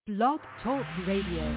Blog Talk Radio.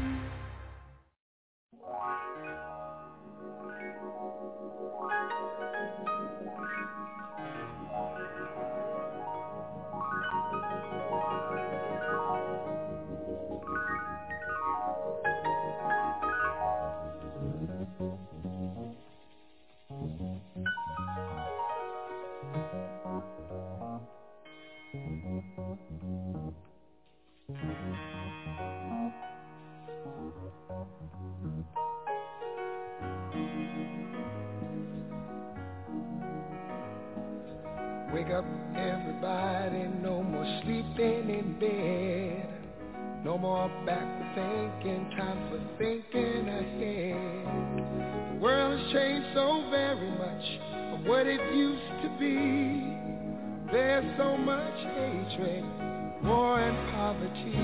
Wake up, everybody, no more sleeping in bed. No more backward thinking, time for thinking ahead. The world has changed so very much from what it used to be. There's so much hatred, war and poverty.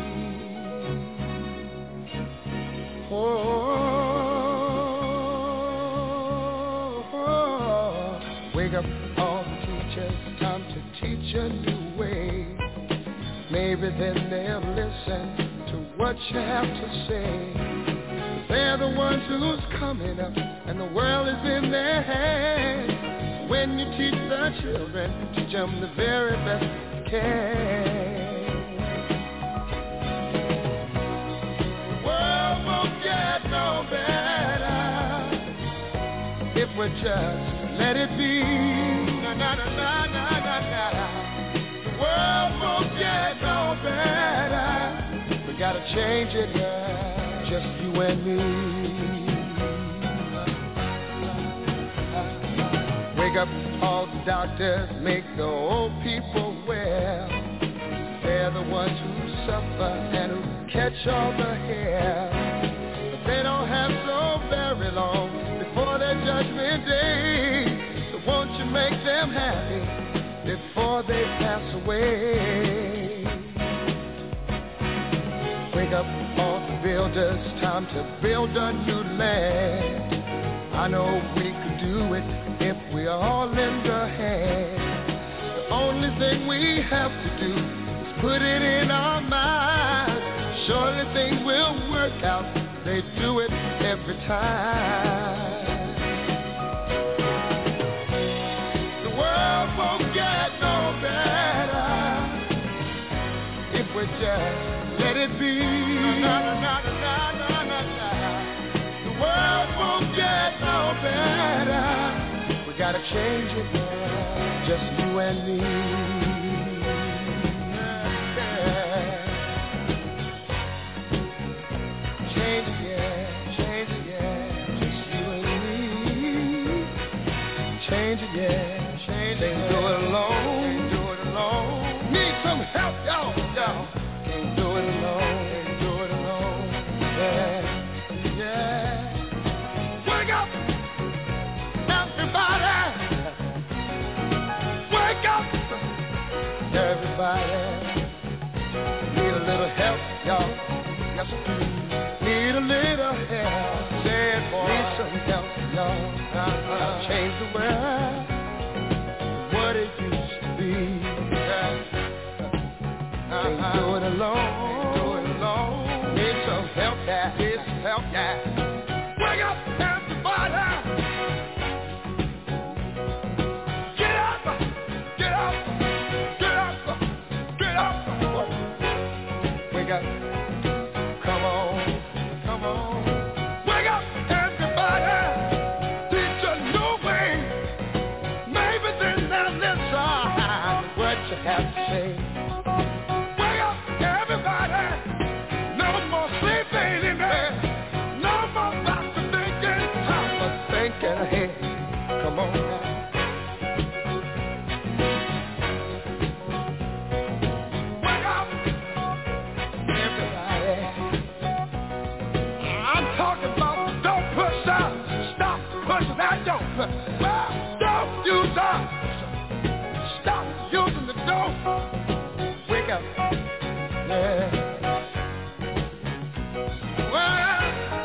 Wake up, all the teachers, time to teach a new way. Maybe then they'll listen to what you have to say. They're the ones who's coming up, and the world is in their hands. When you teach the children, teach them the very best you can. The world won't get no better if we just let it be. Na na na na na na na. The world won't get no better. We gotta change it, yeah. Just you and me. Wake up, all the doctors, make the old people well. They're the ones who suffer and who catch all the hair. But they don't have so very long before their judgment day. So won't you make them happy before they pass away? Wake up, all the builders, time to build a new land. I know we could do it if we all lend a hand. The only thing we have to do is put it in our minds. Surely things will work out. They do it every time. The world won't get no better if we just let it be. Na, na, na, na, na, na, na. The world won't get no better. We gotta change it, yeah. Just you and me. Change it, yeah. Change it, yeah. Just you and me. Change it, yeah. Change it. Can't do it alone. Can't do it alone. Need some help, y'all. Can't do it alone. Can't do it alone. Yeah. Yeah. Wake up, everybody. Wake up, everybody. Need a little help, y'all. Yes, we do. Need a little help. Say it, boy. Need some help, y'all. Change the world, what it used to be. Can't do it alone. Can't do it alone. Need some help, yeah. Need some help, yeah. Wake up, everybody. Get up, get up, get up, get up. Wake up. Come on, come on. Wake up, everybody. Teach a new way. Maybe then they'll listen what you have to say. Wake up, everybody. No more sleeping in there. No more about to thinking. Time for thinking ahead. Come on now. Wake up, everybody. I'm talking about don't push out. Stop pushing that dope. Don't use up. Stop using the dope. Wake up. Yeah. Well.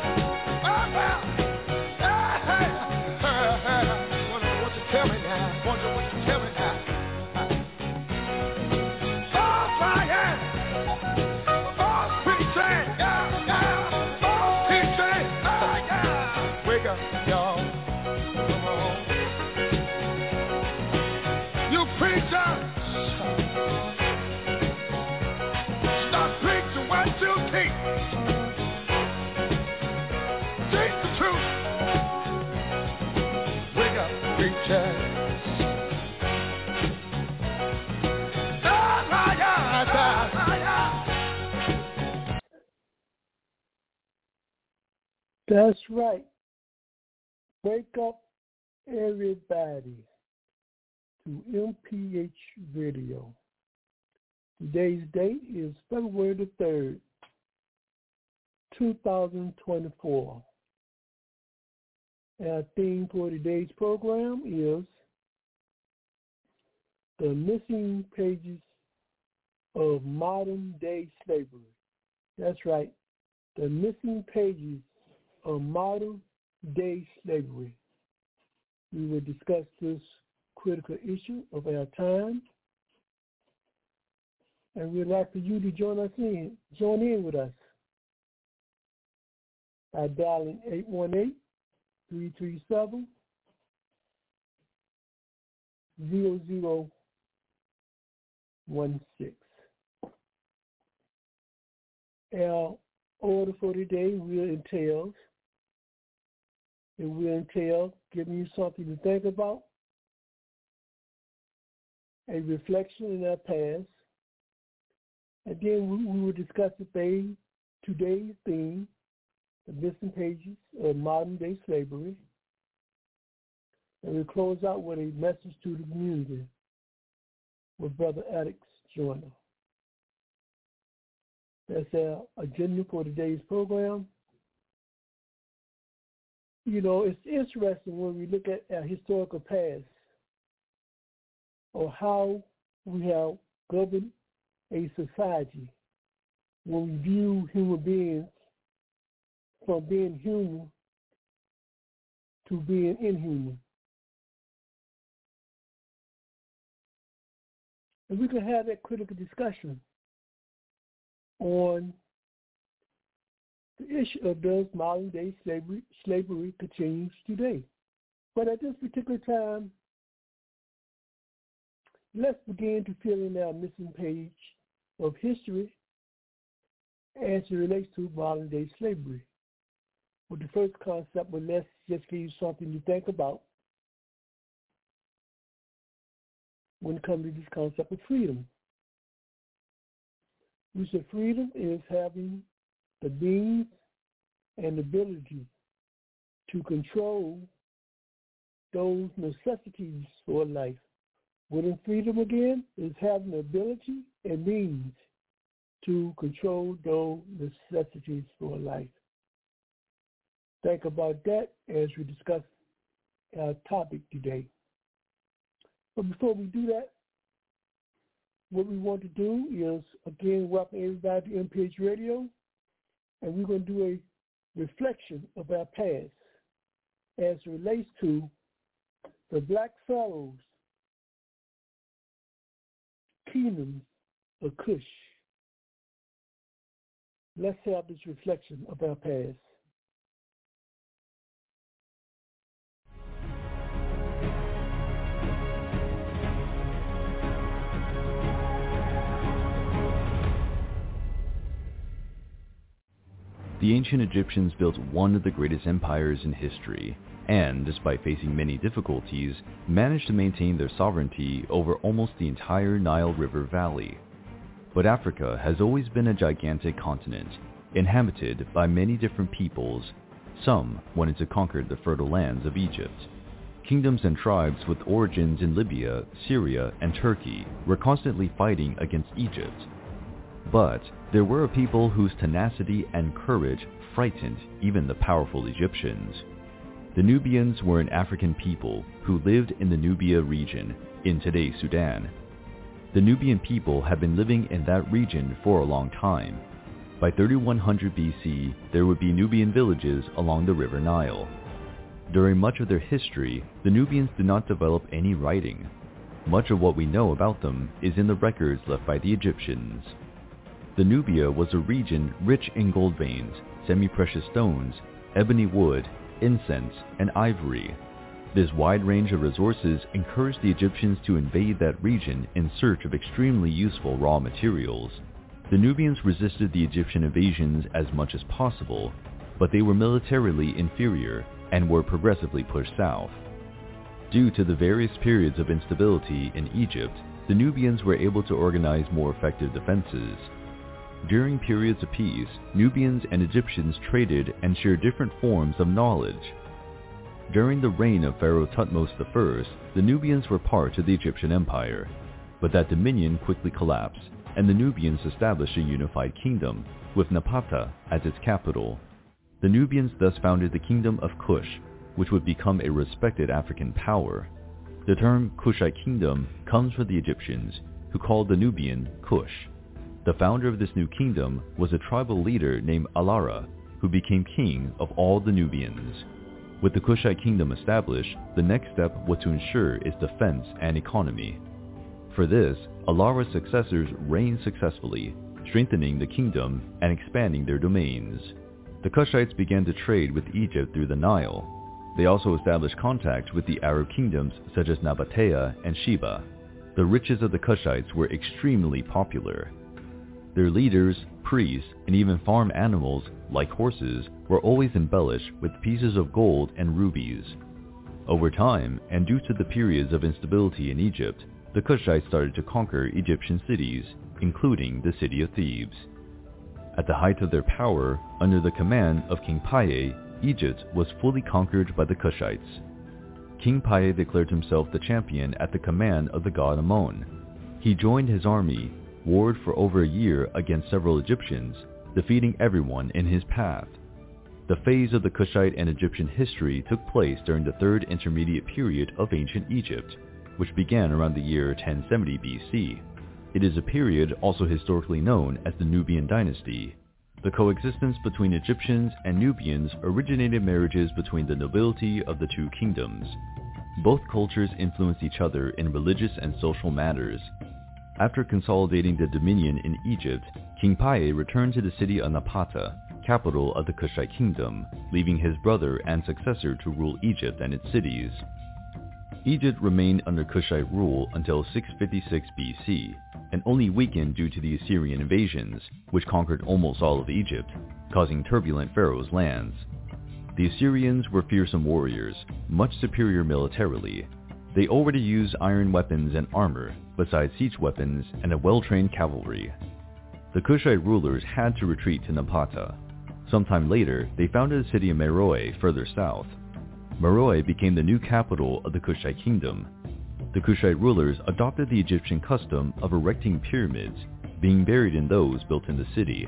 Hey. What you tell me now? What you tell me now? Oh, fire. Oh, That's right. Wake up, everybody, to MPH Radio. Today's date is February the 3rd, 2024. Our theme for today's program is the missing pages of modern-day slavery. That's right, the missing pages of modern-day slavery. We will discuss this critical issue of our time, and we'd like for you to join in with us by dialing 818-337-0016. Our order for today will entail giving you something to think about, a reflection in our past, and then we will discuss today's theme, the missing pages of modern-day slavery, and we'll close out with a message to the community with Brother Alex Joyner. That's our agenda for today's program. You know, it's interesting when we look at our historical past or how we have governed a society when we view human beings from being human to being inhuman. And we can have that critical discussion on the issue of does modern-day slavery continues today. But at this particular time, let's begin to fill in our missing page of history as it relates to modern-day slavery. With the first concept, but let's just give you something to think about when it comes to this concept of freedom. We said freedom is having the means and ability to control those necessities for life. Within freedom, again, is having the ability and means to control those necessities for life. Think about that as we discuss our topic today. But before we do that, what we want to do is, again, welcome everybody to MPH Radio, and we're going to do a reflection of our past as it relates to the Black Pharaohs, kingdoms of Kush. Let's have this reflection of our past. The ancient Egyptians built one of the greatest empires in history, and, despite facing many difficulties, managed to maintain their sovereignty over almost the entire Nile River Valley. But Africa has always been a gigantic continent, inhabited by many different peoples. Some wanted to conquer the fertile lands of Egypt. Kingdoms and tribes with origins in Libya, Syria, and Turkey were constantly fighting against Egypt. But there were a people whose tenacity and courage frightened even the powerful Egyptians. The Nubians were an African people who lived in the Nubia region in today's Sudan. The Nubian people have been living in that region for a long time. By 3100 BC, there would be Nubian villages along the River Nile. During much of their history, the Nubians did not develop any writing. Much of what we know about them is in the records left by the Egyptians. The Nubia was a region rich in gold veins, semi-precious stones, ebony wood, incense, and ivory. This wide range of resources encouraged the Egyptians to invade that region in search of extremely useful raw materials. The Nubians resisted the Egyptian invasions as much as possible, but they were militarily inferior and were progressively pushed south. Due to the various periods of instability in Egypt, the Nubians were able to organize more effective defenses. During periods of peace, Nubians and Egyptians traded and shared different forms of knowledge. During the reign of Pharaoh Thutmose I, the Nubians were part of the Egyptian Empire, but that dominion quickly collapsed, and the Nubians established a unified kingdom, with Napata as its capital. The Nubians thus founded the Kingdom of Kush, which would become a respected African power. The term Kushite Kingdom comes from the Egyptians, who called the Nubian Kush. The founder of this new kingdom was a tribal leader named Alara, who became king of all the Nubians. With the Kushite kingdom established, the next step was to ensure its defense and economy. For this, Alara's successors reigned successfully, strengthening the kingdom and expanding their domains. The Kushites began to trade with Egypt through the Nile. They also established contact with the Arab kingdoms such as Nabatea and Sheba. The riches of the Kushites were extremely popular. Their leaders, priests, and even farm animals, like horses, were always embellished with pieces of gold and rubies. Over time, and due to the periods of instability in Egypt, the Kushites started to conquer Egyptian cities, including the city of Thebes. At the height of their power, under the command of King Paye, Egypt was fully conquered by the Kushites. King Paye declared himself the champion at the command of the god Amon. He joined his army, warred for over a year against several Egyptians, defeating everyone in his path. The phase of the Kushite and Egyptian history took place during the Third Intermediate Period of ancient Egypt, which began around the year 1070 BC. It is a period also historically known as the Nubian dynasty. The coexistence between Egyptians and Nubians originated marriages between the nobility of the two kingdoms. Both cultures influenced each other in religious and social matters. After consolidating the dominion in Egypt, King Paye returned to the city of Napata, capital of the Kushite kingdom, leaving his brother and successor to rule Egypt and its cities. Egypt remained under Kushite rule until 656 BC, and only weakened due to the Assyrian invasions, which conquered almost all of Egypt, causing turbulent pharaohs' lands. The Assyrians were fearsome warriors, much superior militarily. They already used iron weapons and armor, besides siege weapons and a well-trained cavalry. The Kushite rulers had to retreat to Napata. Sometime later, they founded the city of Meroe further south. Meroe became the new capital of the Kushite kingdom. The Kushite rulers adopted the Egyptian custom of erecting pyramids, being buried in those built in the city.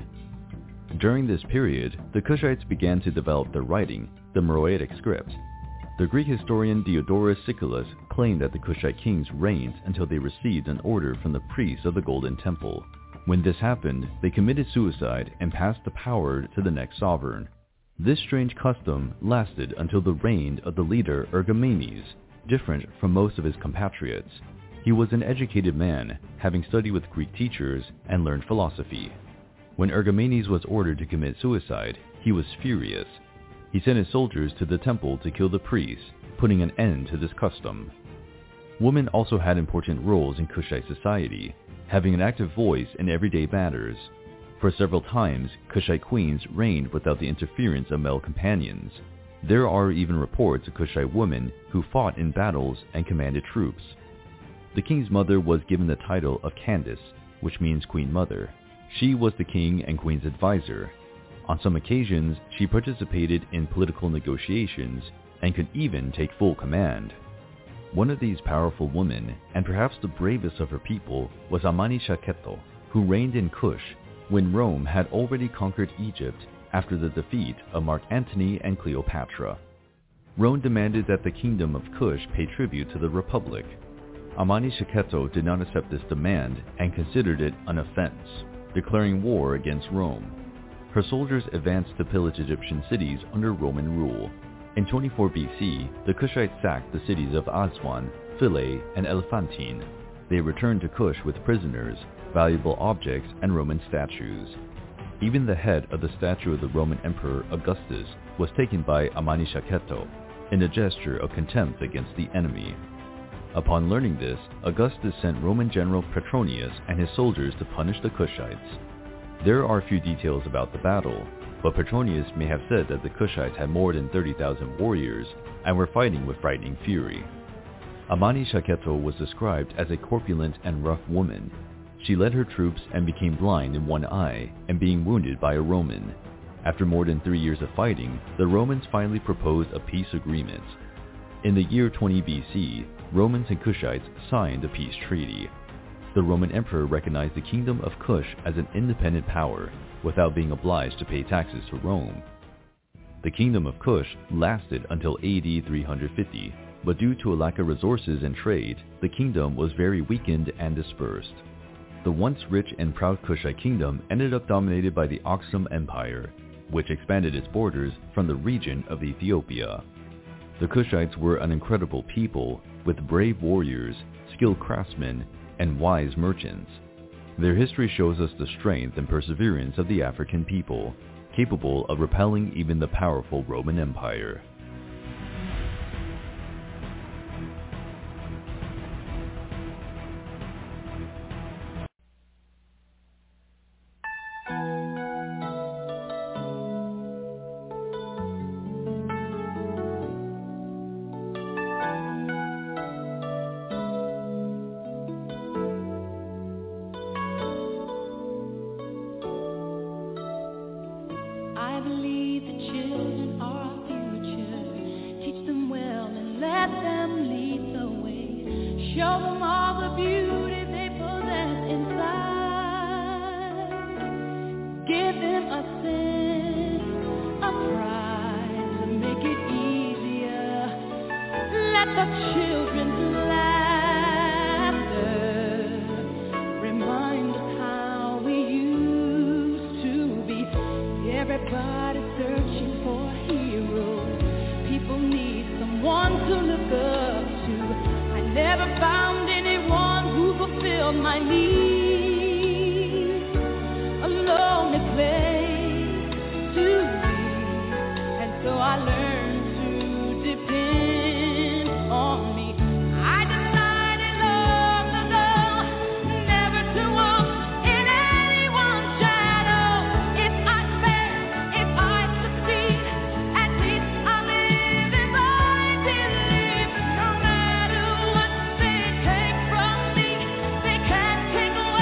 During this period, the Kushites began to develop their writing, the Meroitic script. The Greek historian Diodorus Siculus claimed that the Kushite kings reigned until they received an order from the priests of the Golden Temple. When this happened, they committed suicide and passed the power to the next sovereign. This strange custom lasted until the reign of the leader Ergomenes, different from most of his compatriots. He was an educated man, having studied with Greek teachers and learned philosophy. When Ergomenes was ordered to commit suicide, he was furious. He sent his soldiers to the temple to kill the priests, putting an end to this custom. Women also had important roles in Kushite society, having an active voice in everyday matters. For several times, Kushite queens reigned without the interference of male companions. There are even reports of Kushite women who fought in battles and commanded troops. The king's mother was given the title of Candace, which means Queen Mother. She was the king and queen's advisor. On some occasions, she participated in political negotiations and could even take full command. One of these powerful women, and perhaps the bravest of her people, was Amani Shaketo, who reigned in Kush when Rome had already conquered Egypt after the defeat of Mark Antony and Cleopatra. Rome demanded that the kingdom of Kush pay tribute to the Republic. Amani Shaketo did not accept this demand and considered it an offense, declaring war against Rome. Her soldiers advanced to pillage Egyptian cities under Roman rule. In 24 BC, the Kushites sacked the cities of Aswan, Philae, and Elephantine. They returned to Kush with prisoners, valuable objects, and Roman statues. Even the head of the statue of the Roman Emperor Augustus was taken by Amani Shaketo in a gesture of contempt against the enemy. Upon learning this, Augustus sent Roman general Petronius and his soldiers to punish the Kushites. There are few details about the battle, but Petronius may have said that the Kushites had more than 30,000 warriors and were fighting with frightening fury. Amani Shaketo was described as a corpulent and rough woman. She led her troops and became blind in one eye and being wounded by a Roman. After more than 3 years of fighting, the Romans finally proposed a peace agreement. In the year 20 BC, Romans and Kushites signed a peace treaty. The Roman emperor recognized the kingdom of Kush as an independent power without being obliged to pay taxes to Rome. The kingdom of Kush lasted until AD 350, but due to a lack of resources and trade, the kingdom was very weakened and dispersed. The once rich and proud Kushite kingdom ended up dominated by the Aksum Empire, which expanded its borders from the region of Ethiopia. The Kushites were an incredible people with brave warriors, skilled craftsmen, and wise merchants. Their history shows us the strength and perseverance of the African people, capable of repelling even the powerful Roman Empire. Take away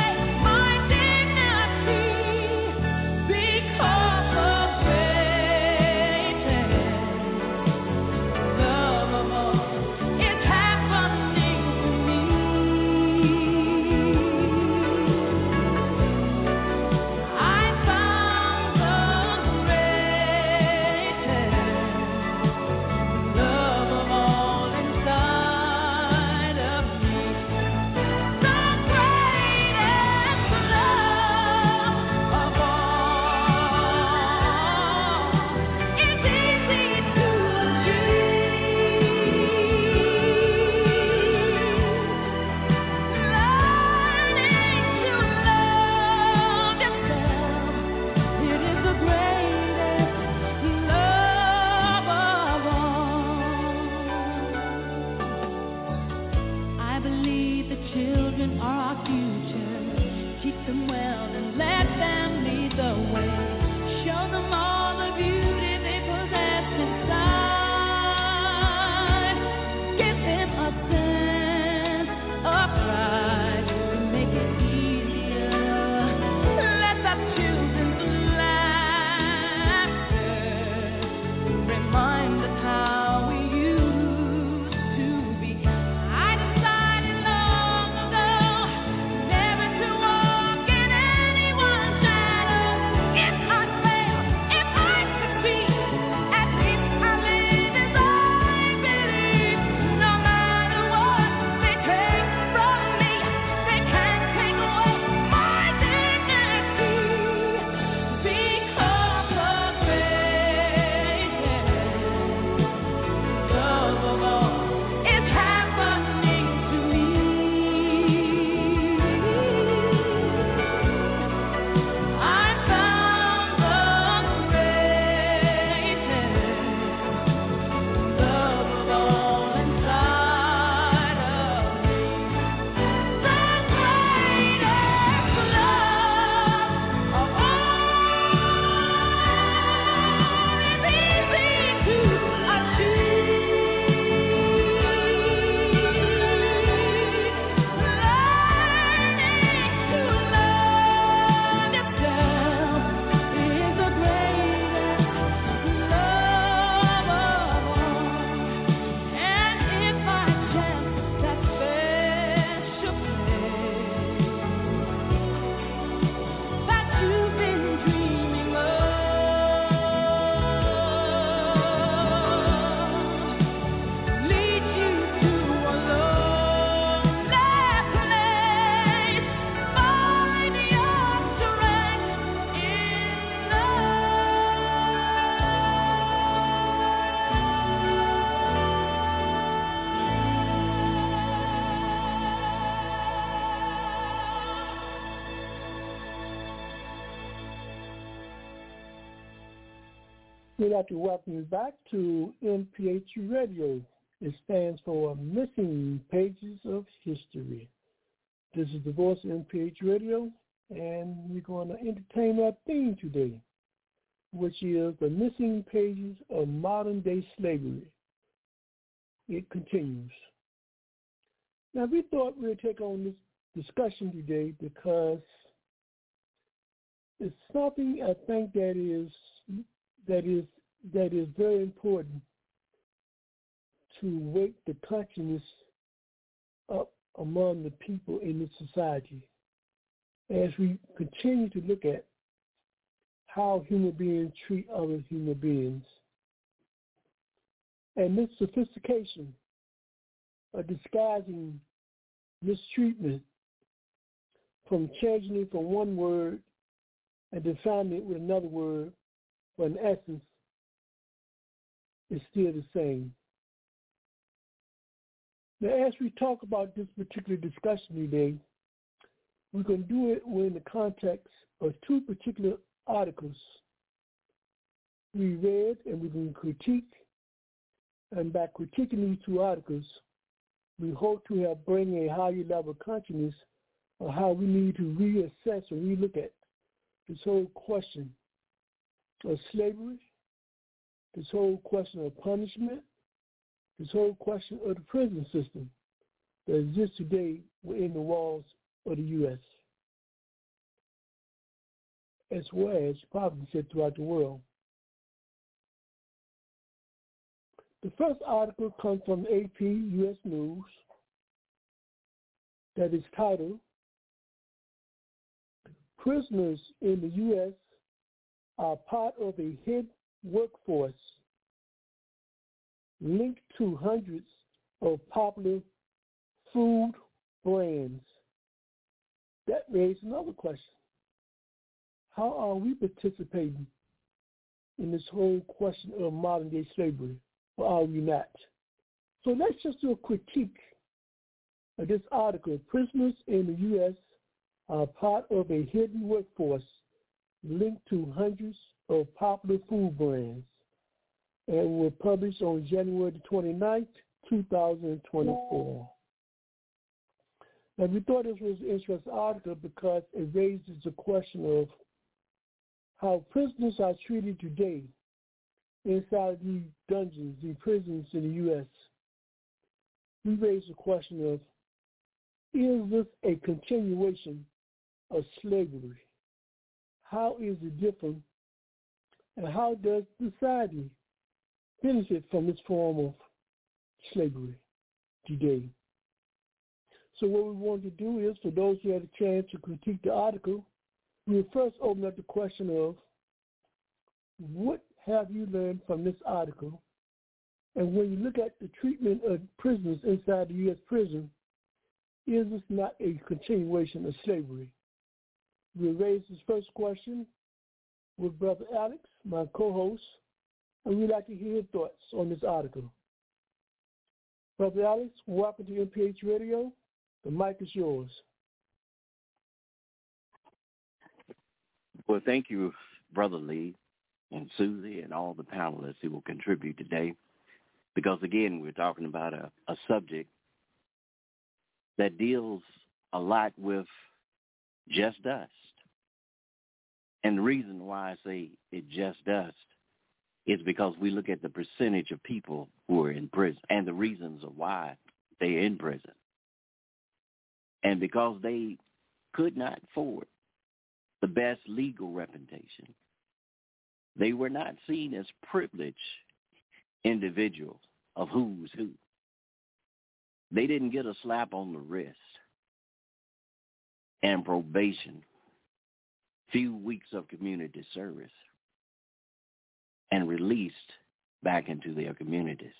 We'd like to welcome you back to MPH Radio. It stands for Missing Pages of History. This is the voice of MPH Radio, and we're going to entertain our theme today, which is the missing pages of modern-day slavery. It continues. Now, we thought we'd take on this discussion today because it's something I think that is very important to wake the consciousness up among the people in this society as we continue to look at how human beings treat other human beings. And this sophistication of disguising mistreatment from changing it from one word and defining it with another word, but in essence, it's still the same. Now, as we talk about this particular discussion today, we're going to do it within the context of two particular articles we read, and we're going to critique. And by critiquing these two articles, we hope to help bring a higher level of consciousness of how we need to reassess or relook at this whole question of slavery, this whole question of punishment, this whole question of the prison system that exists today within the walls of the U.S., as well as probably said throughout the world. The first article comes from AP U.S. News that is titled, "Prisoners in the U.S. are part of a hidden workforce linked to hundreds of popular food brands." That raises another question. How are we participating in this whole question of modern-day slavery, or are we not? So let's just do a critique of this article. Prisoners in the U.S. are part of a hidden workforce linked to hundreds of popular food brands, and were published on January the 29th, 2024. Now, we thought this was an interesting article because it raises the question of how prisoners are treated today inside these dungeons, these prisons in the U.S. We raise the question of, is this a continuation of slavery? How is it different? And how does society benefit from this form of slavery today? So what we want to do is, for those who had a chance to critique the article, we will first open up the question of, what have you learned from this article? And when you look at the treatment of prisoners inside the U.S. prison, is this not a continuation of slavery? We'll raise this first question with Brother Alex, my co-host, and we'd like to hear your thoughts on this article. Brother Alex, welcome to MPH Radio. The mic is yours. Well, thank you, Brother Lee and Susie and all the panelists who will contribute today, because, again, we're talking about a subject that deals a lot with just dust. And the reason why I say it just dust is because we look at the percentage of people who are in prison and the reasons of why they're in prison. And because they could not afford the best legal reputation, they were not seen as privileged individuals of who's who. They didn't get a slap on the wrist and probation, few weeks of community service, and released back into their communities.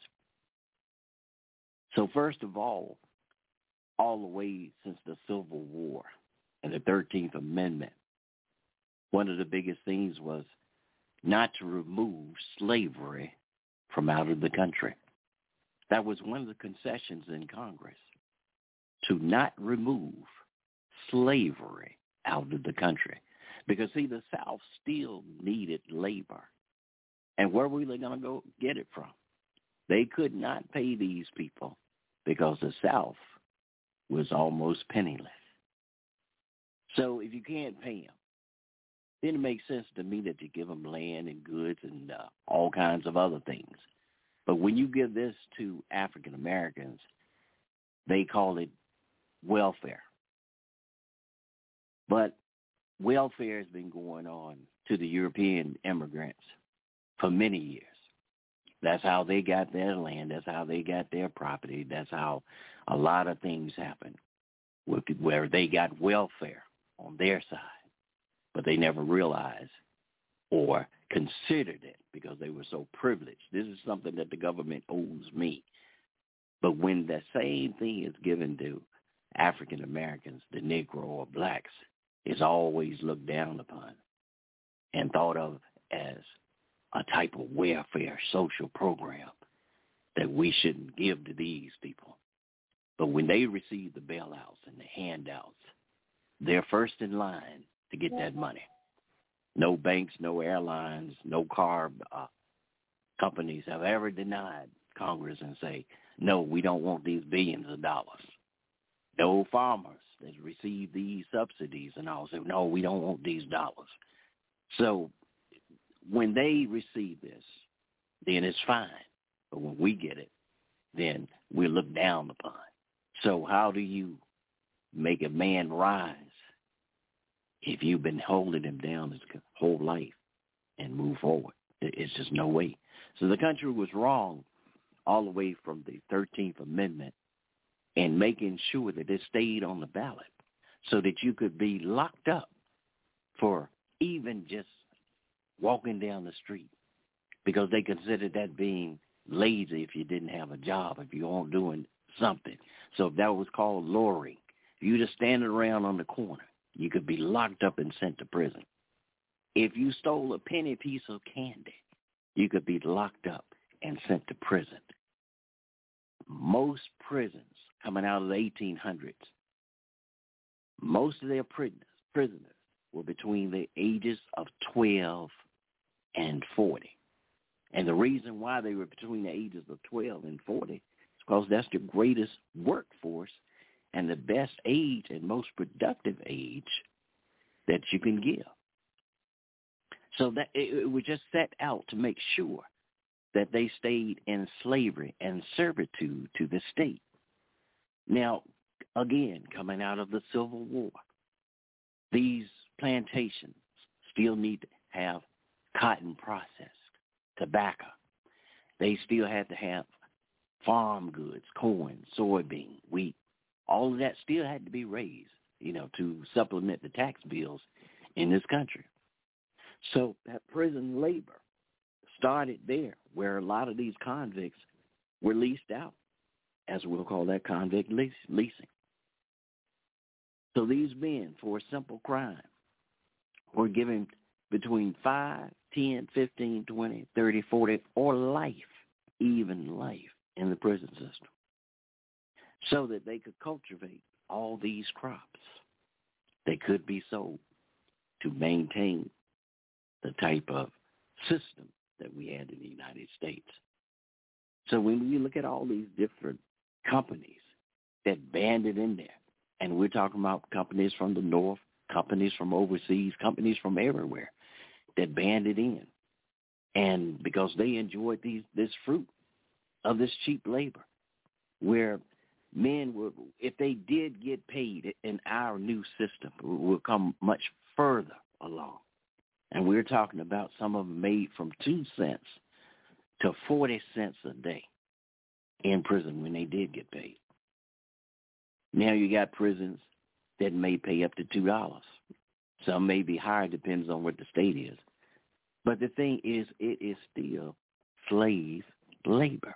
So first of all the way since the Civil War and the 13th Amendment, one of the biggest things was not to remove slavery from out of the country. That was one of the concessions in Congress, to not remove slavery out of the country. Because, see, the South still needed labor. And where were they going to go get it from? They could not pay these people because the South was almost penniless. So if you can't pay them, then it makes sense to me that you give them land and goods and all kinds of other things. But when you give this to African Americans, they call it welfare. But welfare has been going on to the European immigrants for many years. That's how they got their land. That's how they got their property. That's how a lot of things happen, where they got welfare on their side. But they never realized or considered it because they were so privileged. This is something that the government owes me. But when the same thing is given to African Americans, the Negro or blacks, it's always looked down upon and thought of as a type of welfare social program that we shouldn't give to these people. But when they receive the bailouts and the handouts, they're first in line to get that money. No banks, no airlines, no car companies have ever denied Congress and say, no, we don't want these billions of dollars. No farmers that receive these subsidies and all say, no, we don't want these dollars. So when they receive this, then it's fine. But when we get it, then we're looked down upon. So how do you make a man rise if you've been holding him down his whole life and move forward? It's just no way. So the country was wrong all the way from the 13th Amendment and making sure that it stayed on the ballot so that you could be locked up for even just walking down the street, because they considered that being lazy if you didn't have a job, if you weren't doing something. So if that was called loitering, if you just standing around on the corner, you could be locked up and sent to prison. If you stole a penny piece of candy, you could be locked up and sent to prison. Most prisons coming out of the 1800s, most of their prisoners were between the ages of 12 and 40. And the reason why they were between the ages of 12 and 40 is because that's the greatest workforce and the best age and most productive age that you can give. So that it was just set out to make sure that they stayed in slavery and servitude to the state. Now, again, coming out of the Civil War, these plantations still need to have cotton processed, tobacco. They still had to have farm goods, corn, soybean, wheat. All of that still had to be raised, to supplement the tax bills in this country. So that prison labor started there, where a lot of these convicts were leased out, as we'll call that convict leasing. So these men, for a simple crime, were given between 5, 10, 15, 20, 30, 40, or life, even life, in the prison system, so that they could cultivate all these crops. They could be sold to maintain the type of system that we had in the United States. So when we look at all these different companies that banded in there, and we're talking about companies from the North, companies from overseas, companies from everywhere that banded in, and because they enjoyed this fruit of this cheap labor, where men would, if they did get paid in our new system, will come much further along. And we're talking about some of them made from 2 cents to 40 cents a day in prison when they did get paid. Now you got prisons that may pay up to $2. Some may be higher, depends on what the state is. But the thing is, it is still slave labor.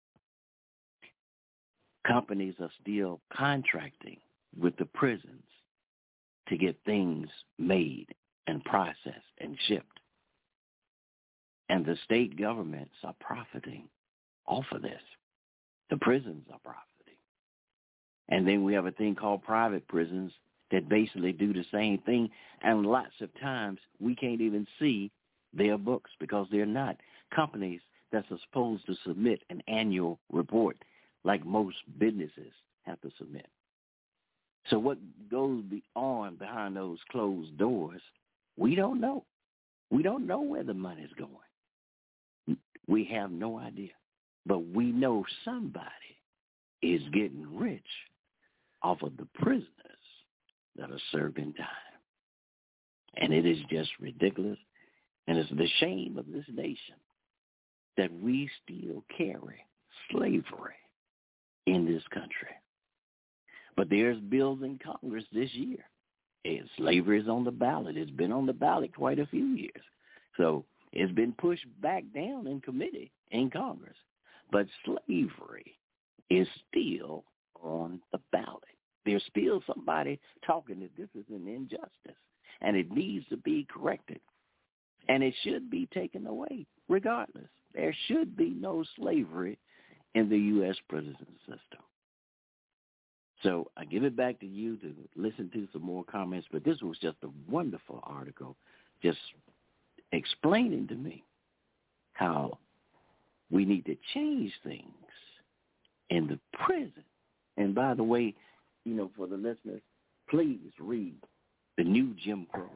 Companies are still contracting with the prisons to get things made and processed and shipped. And the state governments are profiting off of this. The prisons are profiting. And then we have a thing called private prisons that basically do the same thing. And lots of times we can't even see their books because they're not companies that are supposed to submit an annual report like most businesses have to submit. So what goes on behind those closed doors, we don't know. We don't know where the money's going. We have no idea. But we know somebody is getting rich off of the prisoners that are serving time. And it is just ridiculous. And it's the shame of this nation that we still carry slavery in this country. But there's bills in Congress this year. And slavery is on the ballot. It's been on the ballot quite a few years. So it's been pushed back down in committee in Congress. But slavery is still on the ballot. There's still somebody talking that this is an injustice, and it needs to be corrected. And it should be taken away regardless. There should be no slavery in the U.S. prison system. So I give it back to you to listen to some more comments, but this was just a wonderful article just explaining to me how we need to change things in the prison. And by the way, you know, for the listeners, please read The New Jim Crow,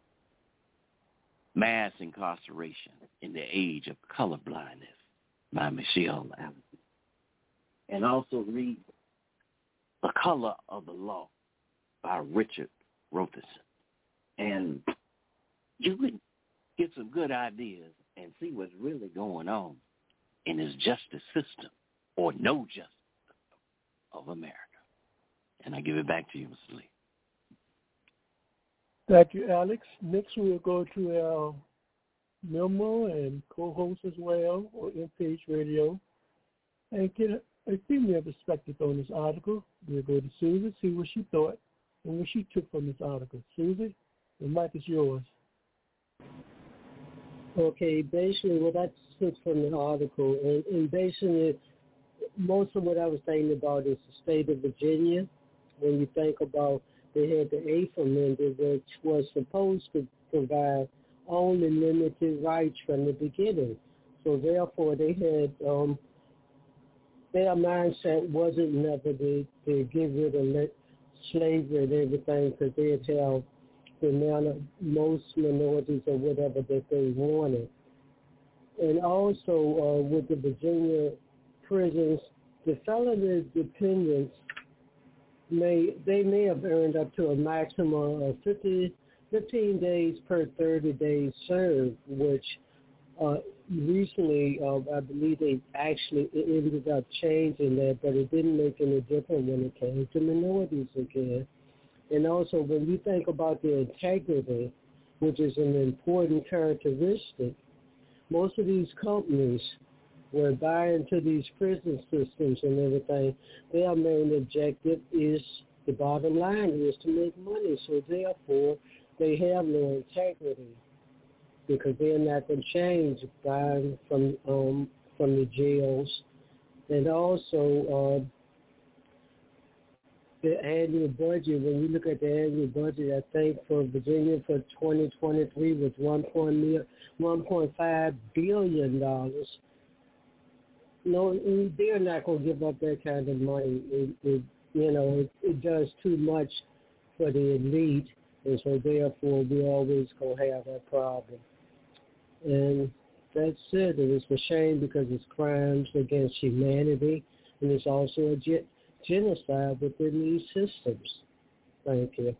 Mass Incarceration in the Age of Colorblindness by Michelle Allison. And also read The Color of the Law by Richard Rotherson. And you can get some good ideas and see what's really going on in this justice system, or no justice system, of America. And I give it back to you, Mr. Lee. Thank you, Alex. Next, we'll go to our member and co-host as well on MPH Radio and get a female perspective on this article. We'll go to Susie, see what she thought and what she took from this article. Susie, the mic is yours. Okay, basically what I took from the article, and basically most of what I was thinking about is the state of Virginia. When you think about, they had the 8th Amendment, which was supposed to provide only limited rights from the beginning. So therefore, they had their mindset wasn't never to get rid of slavery and everything, because they'd have the amount of most minorities or whatever that they wanted. And also with the Virginia prisons, the felony dependents may have earned up to a maximum of 15 days per 30 days served, which recently I believe they actually ended up changing that, but it didn't make any difference when it came to minorities again. And also when you think about the integrity, which is an important characteristic, most of these companies were buying into these prison systems and everything. Their main objective is, the bottom line is to make money. So therefore, they have no integrity, because they're not going to change buying from the jails. And also the annual budget, when you look at the annual budget, I think for Virginia for 2023 was $1.5 billion. No, they're not going to give up that kind of money. It does too much for the elite, and so therefore we always going to have that problem. And that's it. It's a shame because it's crimes against humanity, and it's also a genocide within these systems. Thank you.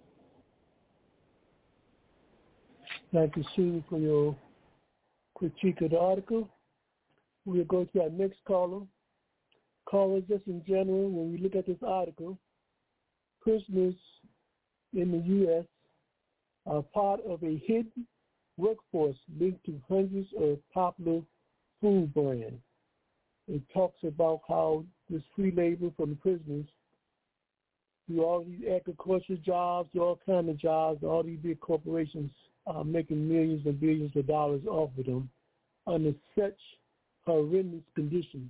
Thank you, Sue, for your critique of the article. We'll go to our next caller. Callers, just in general, when we look at this article, prisoners in the U.S. are part of a hidden workforce linked to hundreds of popular food brands. It talks about how this free labor from the prisoners do all these agricultural jobs, do all kinds of jobs, all these big corporations are making millions and billions of dollars off of them under such horrendous conditions.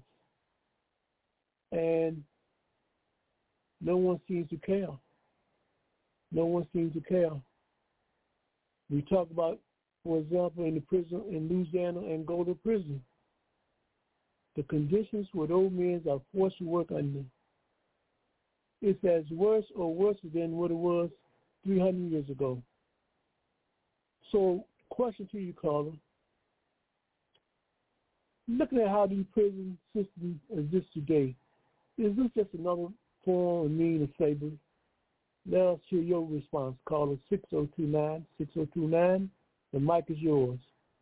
And no one seems to care. No one seems to care. We talk about, for example, in the prison in Louisiana, Angola prison, the conditions where those men are forced to work under. It's as worse or worse than what it was 300 years ago. So, question to you, caller. Looking at how the prison system exists today, is this just another form of mean of slavery? Let us hear your response. Caller 6029. The mic is yours.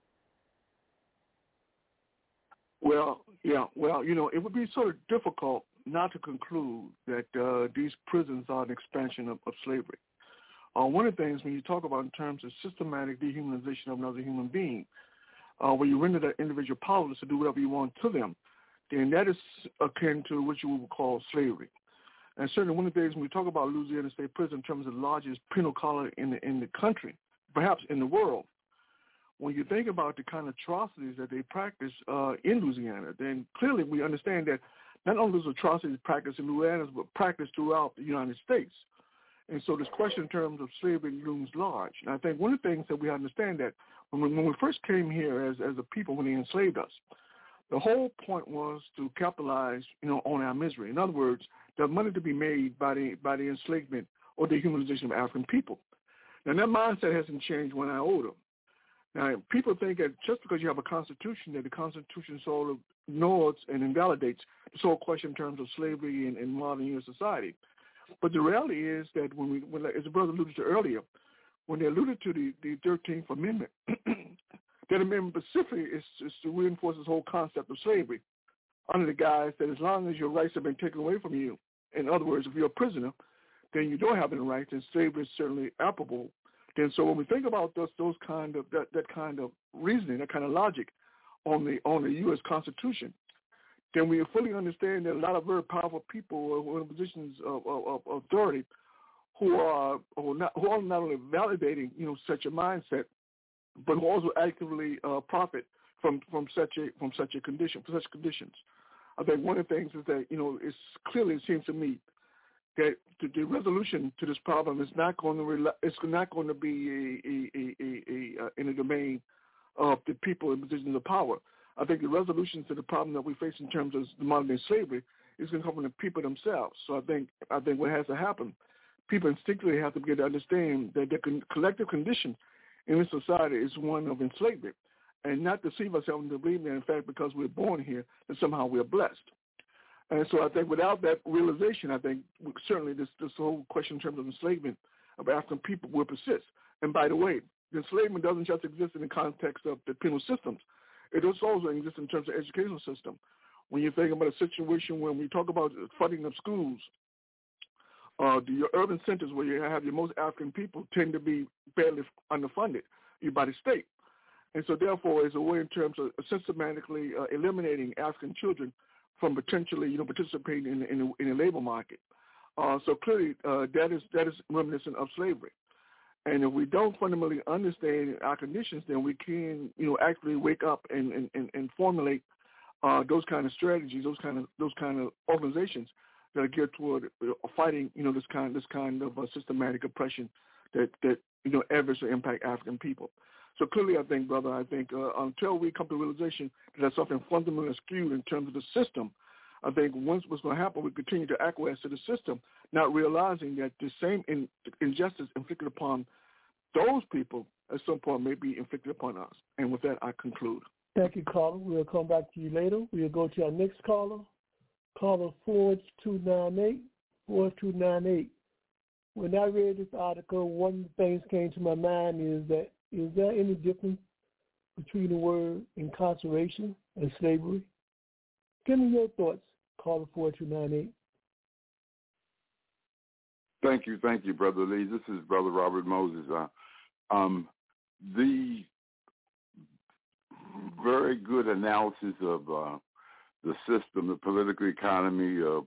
Well, it would be sort of difficult not to conclude that these prisons are an expansion of slavery. One of the things when you talk about in terms of systematic dehumanization of another human being, where you render that individual powerless to do whatever you want to them, then that is akin to what you would call slavery. And certainly one of the things when we talk about Louisiana State Prison in terms of the largest penal colony in the country, perhaps in the world, when you think about the kind of atrocities that they practice in Louisiana, then clearly we understand that not only is atrocities practiced in Louisiana, but practiced throughout the United States. And so this question in terms of slavery looms large. And I think one of the things that we understand that when we first came here as a people, when they enslaved us, the whole point was to capitalize, on our misery. In other words, there's money to be made by the enslavement or the dehumanization of African people. Now that mindset hasn't changed one iota. Now, people think that just because you have a constitution, that the constitution sort of ignores and invalidates this whole question in terms of slavery in modern U.S. society. But the reality is that when as the brother alluded to earlier, when they alluded to the 13th Amendment, that amendment specifically is to reinforce this whole concept of slavery under the guise that as long as your rights have been taken away from you, in other words, if you're a prisoner, then you don't have any rights, and slavery is certainly applicable. And so when we think about those kind of that kind of reasoning, that kind of logic on the U.S. Constitution, then we fully understand that a lot of very powerful people who are in positions of authority who are not only validating such a mindset, but who also actively profit from such conditions. I think one of the things is that it's clearly, it seems to me, that the resolution to this problem is not going to be in the domain of the people in positions of power. I think the resolution to the problem that we face in terms of the modern day slavery is going to come from the people themselves. So I think what has to happen, people instinctively have to begin to understand that the collective condition in this society is one of enslavement, and not deceive ourselves into believing that, in fact, because we're born here, that somehow we're blessed. And so I think without that realization, I think certainly this whole question in terms of enslavement of African people will persist. And by the way, the enslavement doesn't just exist in the context of the penal systems. It also exists in terms of educational system. When you think about a situation when we talk about funding of schools, your urban centers where you have your most African people tend to be badly underfunded by the state. And so therefore, it's a way in terms of systematically eliminating African children from potentially, participating in the labor market. So clearly, that is reminiscent of slavery. And if we don't fundamentally understand our conditions, then we can, actually wake up and formulate those kind of strategies, those kind of organizations that are geared toward fighting, this kind of systematic oppression that adversely impact African people. So clearly, I think, brother, until we come to the realization that there's something fundamentally skewed in terms of the system, I think once what's going to happen, we continue to acquiesce to the system, not realizing that the same injustice inflicted upon those people at some point may be inflicted upon us. And with that, I conclude. Thank you, caller. We'll come back to you later. We'll go to our next caller, caller 4298. When I read this article, one of the things came to my mind is there any difference between the word incarceration and slavery? Give me your thoughts, caller 4298. Thank you, Brother Lee. This is Brother Robert Moses. The very good analysis of the system, the political economy of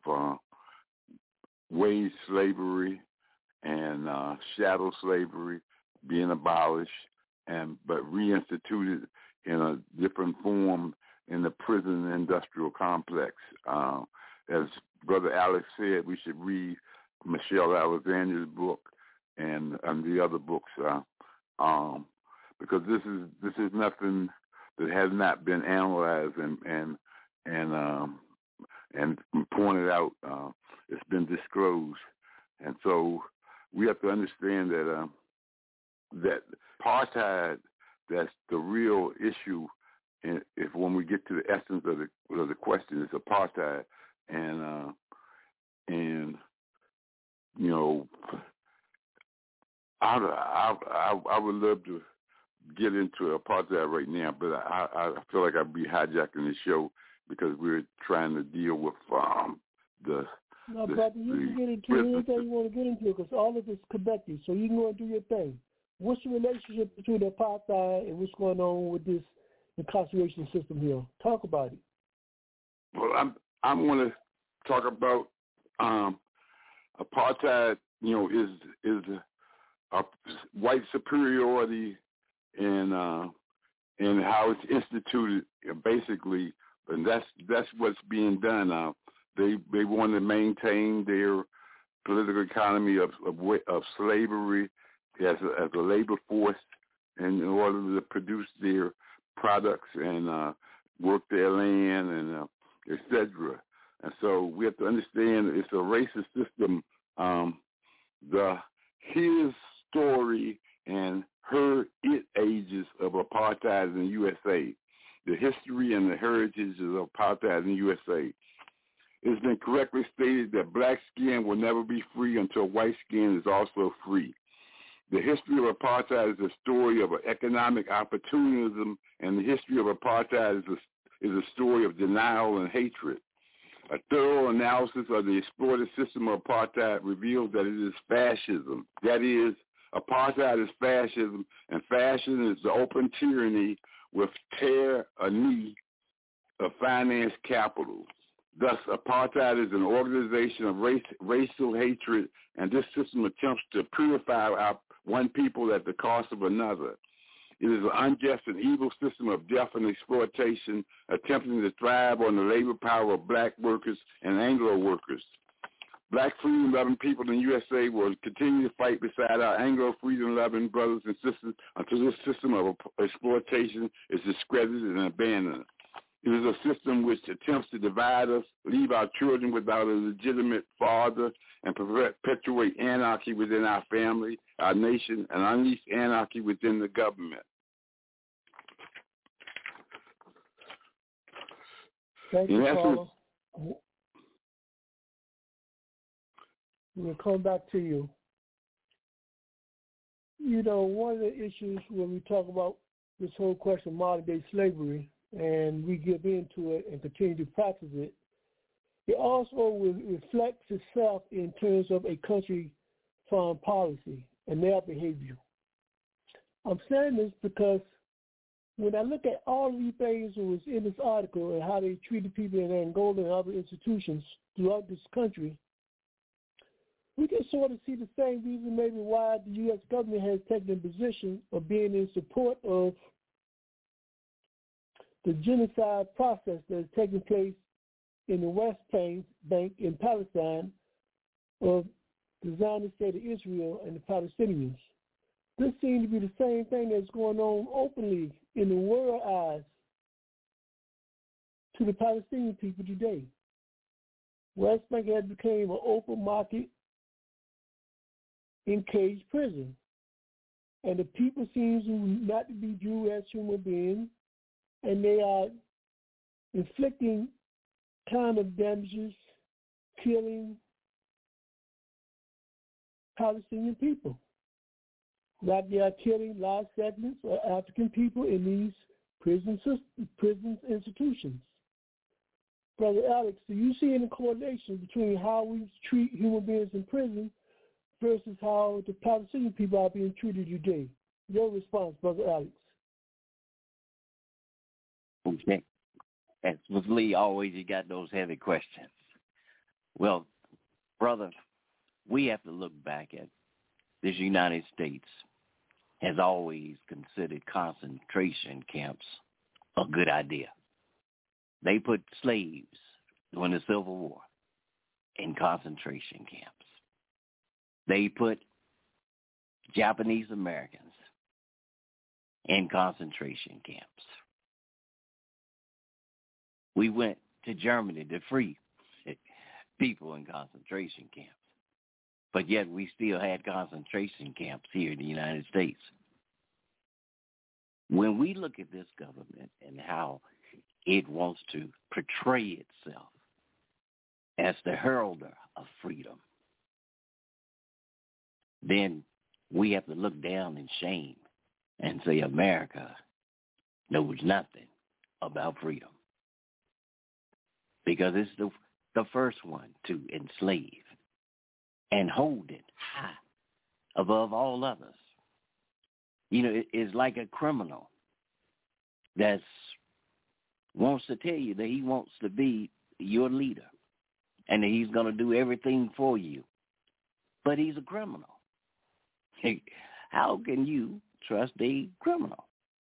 wage slavery and chattel slavery being abolished, but reinstituted in a different form in the prison industrial complex. As Brother Alex said, we should read Michelle Alexander's book and the other books, because this is nothing that has not been analyzed and and pointed out, it's been disclosed. And so we have to understand that that apartheid, that's the real issue. And if when we get to the essence of the question, it's apartheid, and you know, I would love to get into apartheid right now, but I feel like I'd be hijacking the show because we're trying to deal with the. No, brother, you can get into anything you want to get into because all of it's connected. So you can go and do your thing. What's the relationship between apartheid and what's going on with this incarceration system here? Talk about it. Well, I'm going to talk about apartheid. You know, is a white superiority and how it's instituted, basically, and that's what's being done now. They want to maintain their political economy of slavery as a labor force, and in order to produce their products and work their land and etc. And so we have to understand it's a racist system. His story and it ages of apartheid in the USA, the history and the heritage of apartheid in the USA. It's been correctly stated that black skin will never be free until white skin is also free. The history of apartheid is a story of economic opportunism, and the history of apartheid is a story of denial and hatred. A thorough analysis of the exploited system of apartheid reveals that it is fascism. That is, apartheid is fascism, and fascism is the open tyranny with tyranny of finance capital. Thus, apartheid is an organization of racial hatred, and this system attempts to purify one people at the cost of another. It is an unjust and evil system of death and exploitation, attempting to thrive on the labor power of black workers and Anglo workers. Black freedom-loving people in the USA will continue to fight beside our Anglo freedom-loving brothers and sisters until this system of exploitation is discredited and abandoned. It is a system which attempts to divide us, leave our children without a legitimate father, and perpetuate anarchy within our family, our nation, and unleash anarchy within the government. Thank you, Paula. We'll come back to you. You know, one of the issues when we talk about this whole question of modern-day slavery, and we give into it and continue to practice it, it also reflects itself in terms of a country's foreign policy and their behavior. I'm saying this because when I look at all of these things that was in this article and how they treated people in Angola and other institutions throughout this country, we can sort of see the same reason maybe why the U.S. government has taken a position of being in support of the genocide process that is taking place in the West Bank in Palestine of the Zionist State of Israel and the Palestinians. This seems to be the same thing that's going on openly in the world eyes to the Palestinian people today. West Bank has become an open market encaged prison. And the people seem not to be viewed as human beings, and they are inflicting kind of damages, killing Palestinian people. Like they are killing large segments of African people in these prison institutions. Brother Alex, do you see any correlation between how we treat human beings in prison versus how the Palestinian people are being treated today? Your response, Brother Alex. Okay. As with Lee, always you got those heavy questions. Well, brother, we have to look back at this. United States has always considered concentration camps a good idea. They put slaves during the Civil War in concentration camps. They put Japanese Americans in concentration camps. We went to Germany to free people in concentration camps. But yet we still had concentration camps here in the United States. When we look at this government and how it wants to portray itself as the heralder of freedom, then we have to look down in shame and say America knows nothing about freedom. Because it's the first one to enslave and hold it high above all others. You know, it's like a criminal that wants to tell you that he wants to be your leader and that he's going to do everything for you. But he's a criminal. How can you trust a criminal?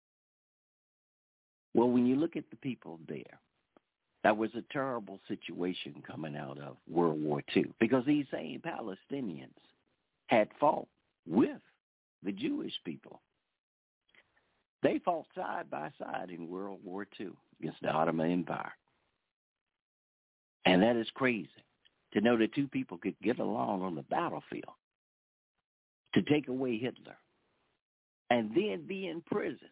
Well, when you look at the people there, that was a terrible situation coming out of World War II because these same Palestinians had fought with the Jewish people. They fought side by side in World War II against the Ottoman Empire. And that is crazy to know that two people could get along on the battlefield to take away Hitler and then be in prison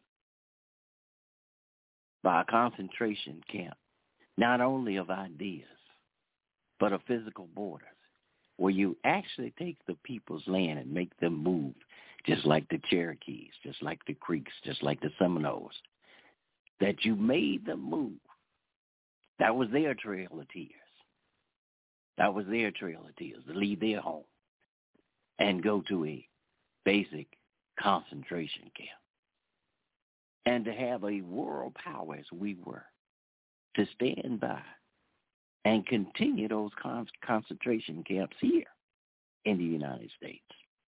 by a concentration camp, not only of ideas, but of physical borders, where you actually take the people's land and make them move, just like the Cherokees, just like the Creeks, just like the Seminoles, that you made them move. That was their trail of tears. That was their trail of tears, to leave their home and go to a basic concentration camp. And to have a world power as we were, to stand by and continue those concentration camps here in the United States.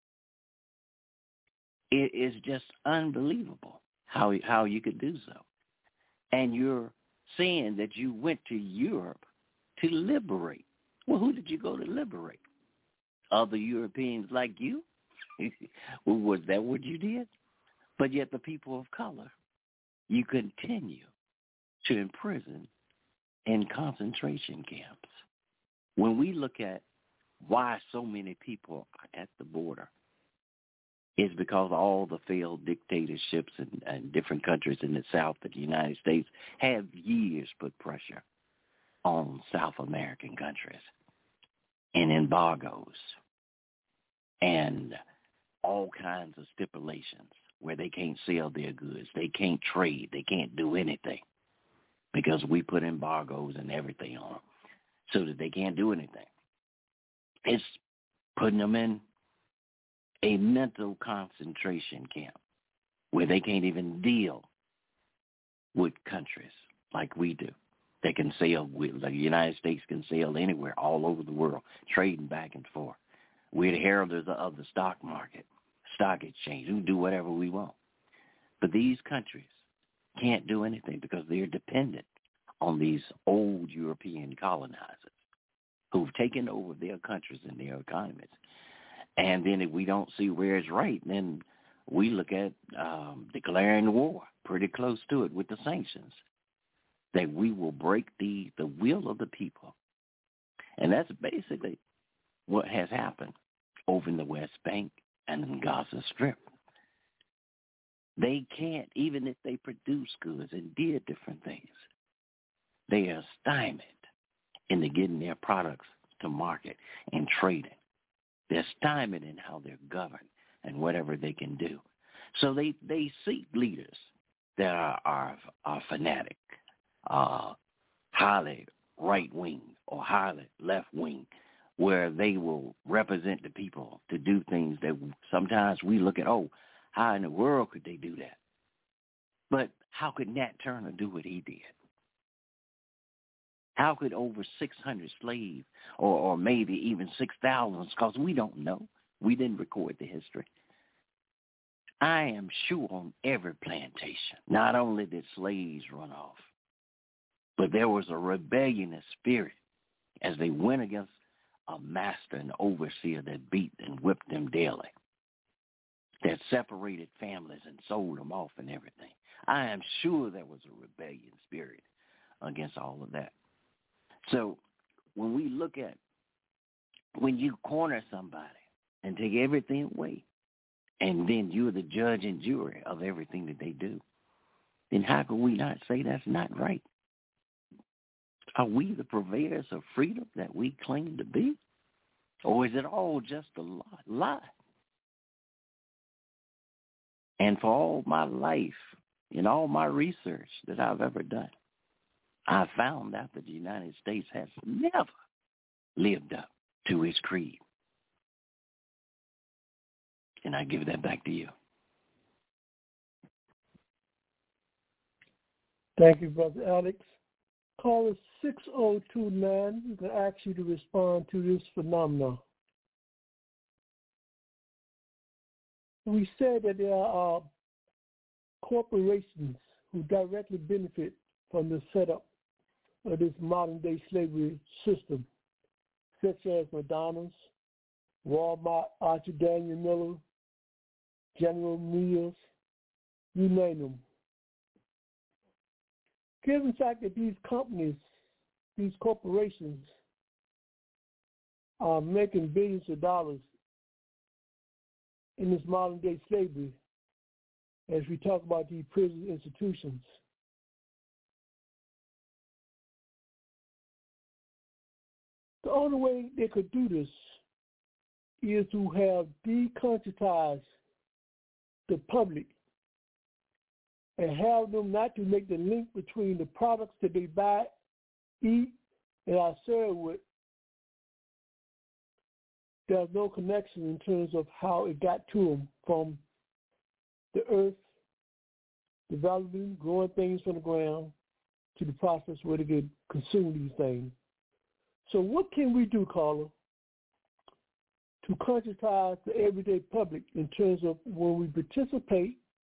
It is just unbelievable how you could do so. And you're saying that you went to Europe to liberate. Well, who did you go to liberate? Other Europeans like you? Well, was that what you did? But yet the people of color, you continue to imprison in concentration camps. When we look at why so many people are at the border, it's because of all the failed dictatorships and different countries in the South of the United States have years put pressure on South American countries and embargoes and all kinds of stipulations where they can't sell their goods, they can't trade, they can't do anything because we put embargoes and everything on them so that they can't do anything. It's putting them in a mental concentration camp where they can't even deal with countries like we do. They can sail, the United States can sail anywhere all over the world, trading back and forth. We're the heralders of the stock market, stock exchange. We can do whatever we want. But these countries can't do anything because they're dependent on these old European colonizers who've taken over their countries and their economies. And then if we don't see where it's right, then we look at declaring war, pretty close to it with the sanctions, that we will break the will of the people. And that's basically what has happened over in the West Bank and in Gaza Strip. They can't, even if they produce goods and did different things, they are stymied into getting their products to market and trading. They're stymied in how they're governed and whatever they can do. So they seek leaders that are fanatic, highly right-wing or highly left-wing, where they will represent the people to do things that sometimes we look at, oh, how in the world could they do that? But how could Nat Turner do what he did? How could over 600 slaves or maybe even 6,000, because we don't know. We didn't record the history. I am sure on every plantation, not only did slaves run off, but there was a rebellious spirit as they went against a master and overseer that beat and whipped them daily, that separated families and sold them off and everything. I am sure there was a rebellion spirit against all of that. So when we look at, when you corner somebody and take everything away, and then you're the judge and jury of everything that they do, then how can we not say that's not right? Are we the purveyors of freedom that we claim to be? Or is it all just a lie? And for all my life, in all my research that I've ever done, I found out that the United States has never lived up to its creed. And I give that back to you. Thank you, Brother Alex. Caller 6029, we can ask you to respond to this phenomenon. We said that there are corporations who directly benefit from the setup of this modern-day slavery system, such as McDonald's, Walmart, Archer Daniel Miller, General Mills, you name them. Given the fact that these companies, these corporations are making billions of dollars in this modern-day slavery, as we talk about these prison institutions, the only way they could do this is to have deconscientized the public and have them not to make the link between the products that they buy, eat, and are served with. There's no connection in terms of how it got to them from the earth, developing, growing things from the ground, to the process where they can consume these things. So what can we do, caller, to conscientize the everyday public in terms of when we participate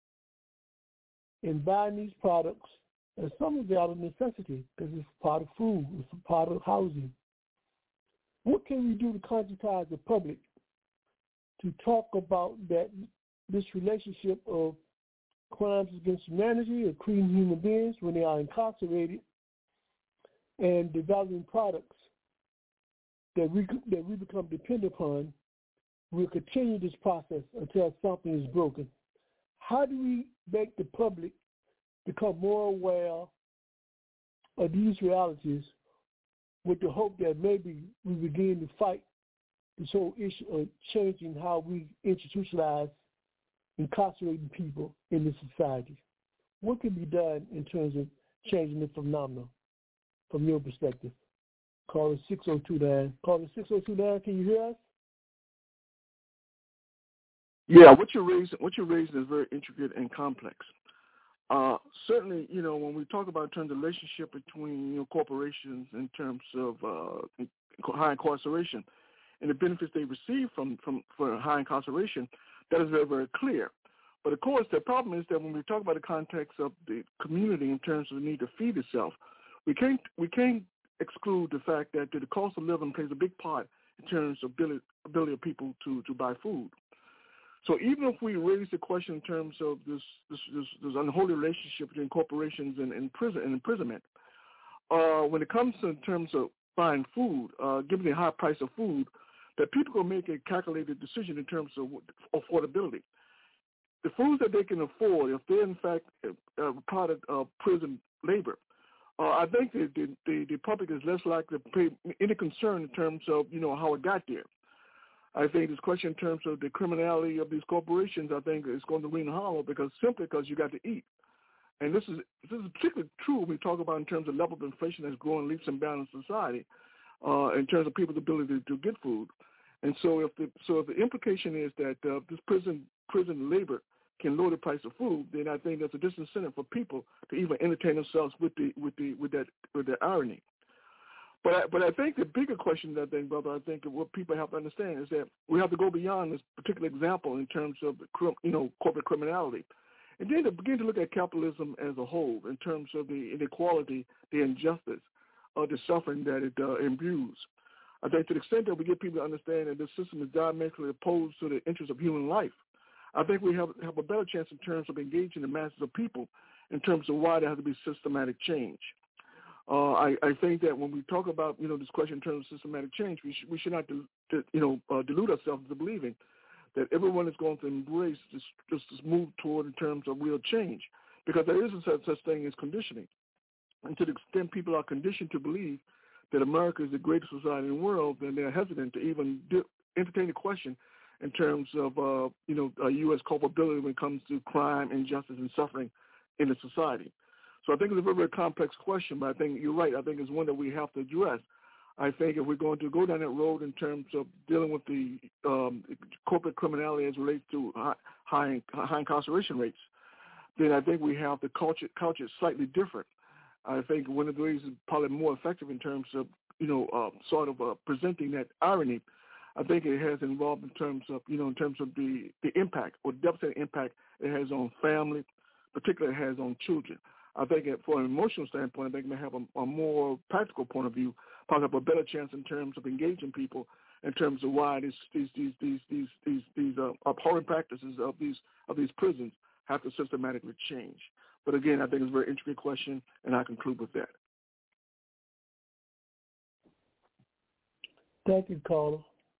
in buying these products, and some of it out of necessity because it's part of food, it's a part of housing. What can we do to conscientize the public to talk about that this relationship of crimes against humanity, of treating human beings when they are incarcerated, and developing products that we become dependent upon? We'll continue this process until something is broken. How do we make the public become more aware of these realities with the hope that maybe we begin to fight this whole issue of changing how we institutionalize incarcerating people in this society? What can be done in terms of changing the phenomenon from your perspective? Caller 6029. Caller 6029, can you hear us? Yeah, what you're raising is very intricate and complex. Certainly, when we talk about in terms of relationship between corporations in terms of high incarceration and the benefits they receive for high incarceration, that is very, very clear. But of course, the problem is that when we talk about the context of the community in terms of the need to feed itself, we can't exclude the fact that the cost of living plays a big part in terms of ability of people to buy food. So even if we raise the question in terms of this unholy relationship between corporations and imprisonment, when it comes to in terms of buying food, given the high price of food, that people will make a calculated decision in terms of affordability. The foods that they can afford, if they're in fact a product of prison labor, I think the public is less likely to pay any concern in terms of how it got there. I think this question in terms of the criminality of these corporations, I think is going to ring hollow because you got to eat. And this is particularly true when we talk about in terms of level of inflation that's growing leaps and bounds in society, in terms of people's ability to get food. And so if the implication is that this prison labor can lower the price of food, then I think that's a disincentive for people to even entertain themselves with that irony. But I think the bigger question, brother, what people have to understand is that we have to go beyond this particular example in terms of corporate criminality, and then to begin to look at capitalism as a whole in terms of the inequality, the injustice, the suffering that it imbues. I think to the extent that we get people to understand that this system is diametrically opposed to the interests of human life, I think we have a better chance in terms of engaging the masses of people in terms of why there has to be systematic change. I think that when we talk about, this question in terms of systematic change, we should not delude ourselves into believing that everyone is going to embrace this move toward in terms of real change, because there isn't such thing as conditioning. And to the extent people are conditioned to believe that America is the greatest society in the world, then they're hesitant to even entertain the question in terms of, U.S. culpability when it comes to crime, injustice, and suffering in the society. So I think it's a very, very complex question, but I think you're right. I think it's one that we have to address. I think if we're going to go down that road in terms of dealing with the corporate criminality as relates to high incarceration rates, then I think we have to couch it slightly different. I think one of the ways is probably more effective in terms of, presenting that irony. I think it has involved in terms of the impact or devastating impact it has on family, particularly it has on children. I think for an emotional standpoint, I think it may have a more practical point of view, probably have a better chance in terms of engaging people in terms of why these abhorrent practices of these prisons have to systematically change. But again, I think it's a very intricate question, and I conclude with that. Thank you, caller.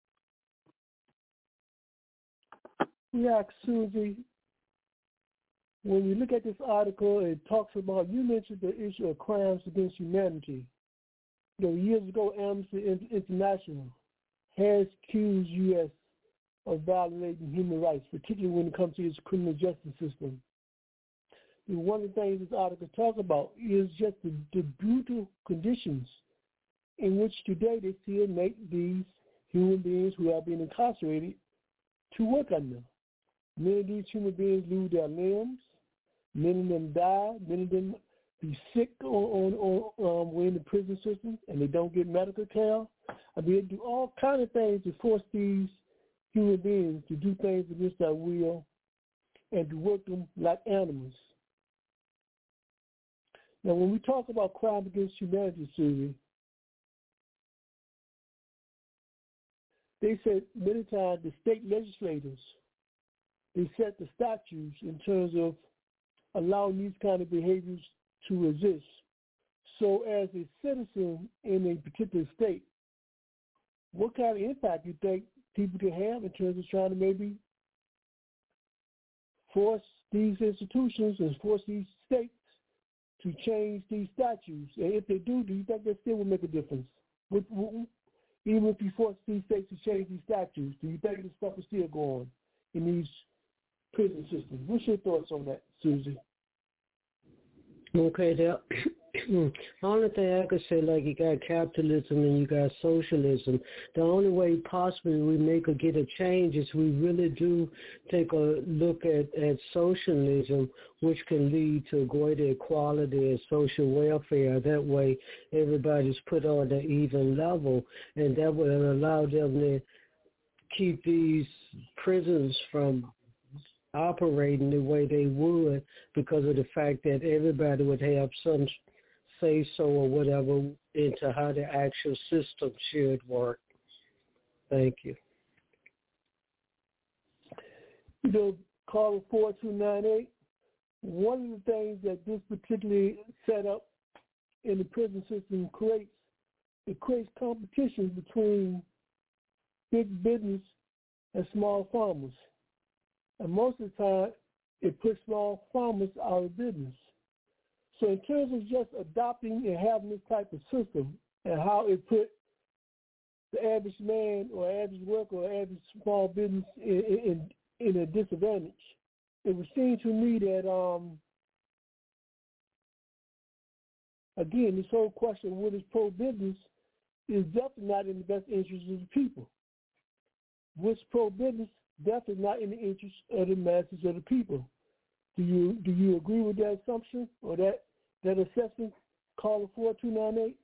We asked Susie, when you look at this article, it talks about, you mentioned the issue of crimes against humanity. Years ago, Amnesty International has accused U.S. of violating human rights, particularly when it comes to its criminal justice system. And one of the things this article talks about is just the brutal conditions in which today they still make these human beings who are being incarcerated to work under. Many of these human beings lose their limbs. Many of them die. Many of them be sick in the prison system, and they don't get medical care. I mean, they do all kinds of things to force these human beings to do things against their will and to work them like animals. Now, when we talk about crime against humanity, Susie, they said many times the state legislators, they set the statutes in terms of allowing these kind of behaviors to exist. So as a citizen in a particular state, what kind of impact do you think people can have in terms of trying to maybe force these institutions and force these states to change these statutes? And if they do you think that still will make a difference? Even if you force these states to change these statutes, do you think this stuff will still go on in these prison systems? What's your thoughts on that, Susie? Okay, the only thing I could say, like, you got capitalism and you got socialism. The only way possibly we make or get a change is we really do take a look at socialism, which can lead to greater equality and social welfare. That way everybody's put on an even level, and that will allow them to keep these prisons from operating the way they would, because of the fact that everybody would have some say so or whatever into how the actual system should work. Thank you. Caller 4298, one of the things that this particularly set up in the prison system creates competition between big business and small farmers. And most of the time, it puts small farmers out of business. So in terms of just adopting and having this type of system and how it put the average man or average worker or average small business in a disadvantage, it would seem to me that, again, this whole question of what is pro-business is definitely not in the best interest of the people. What's pro-business definitely not in the interest of the masses of the people. Do you agree with that assumption or that assessment? Caller 4298.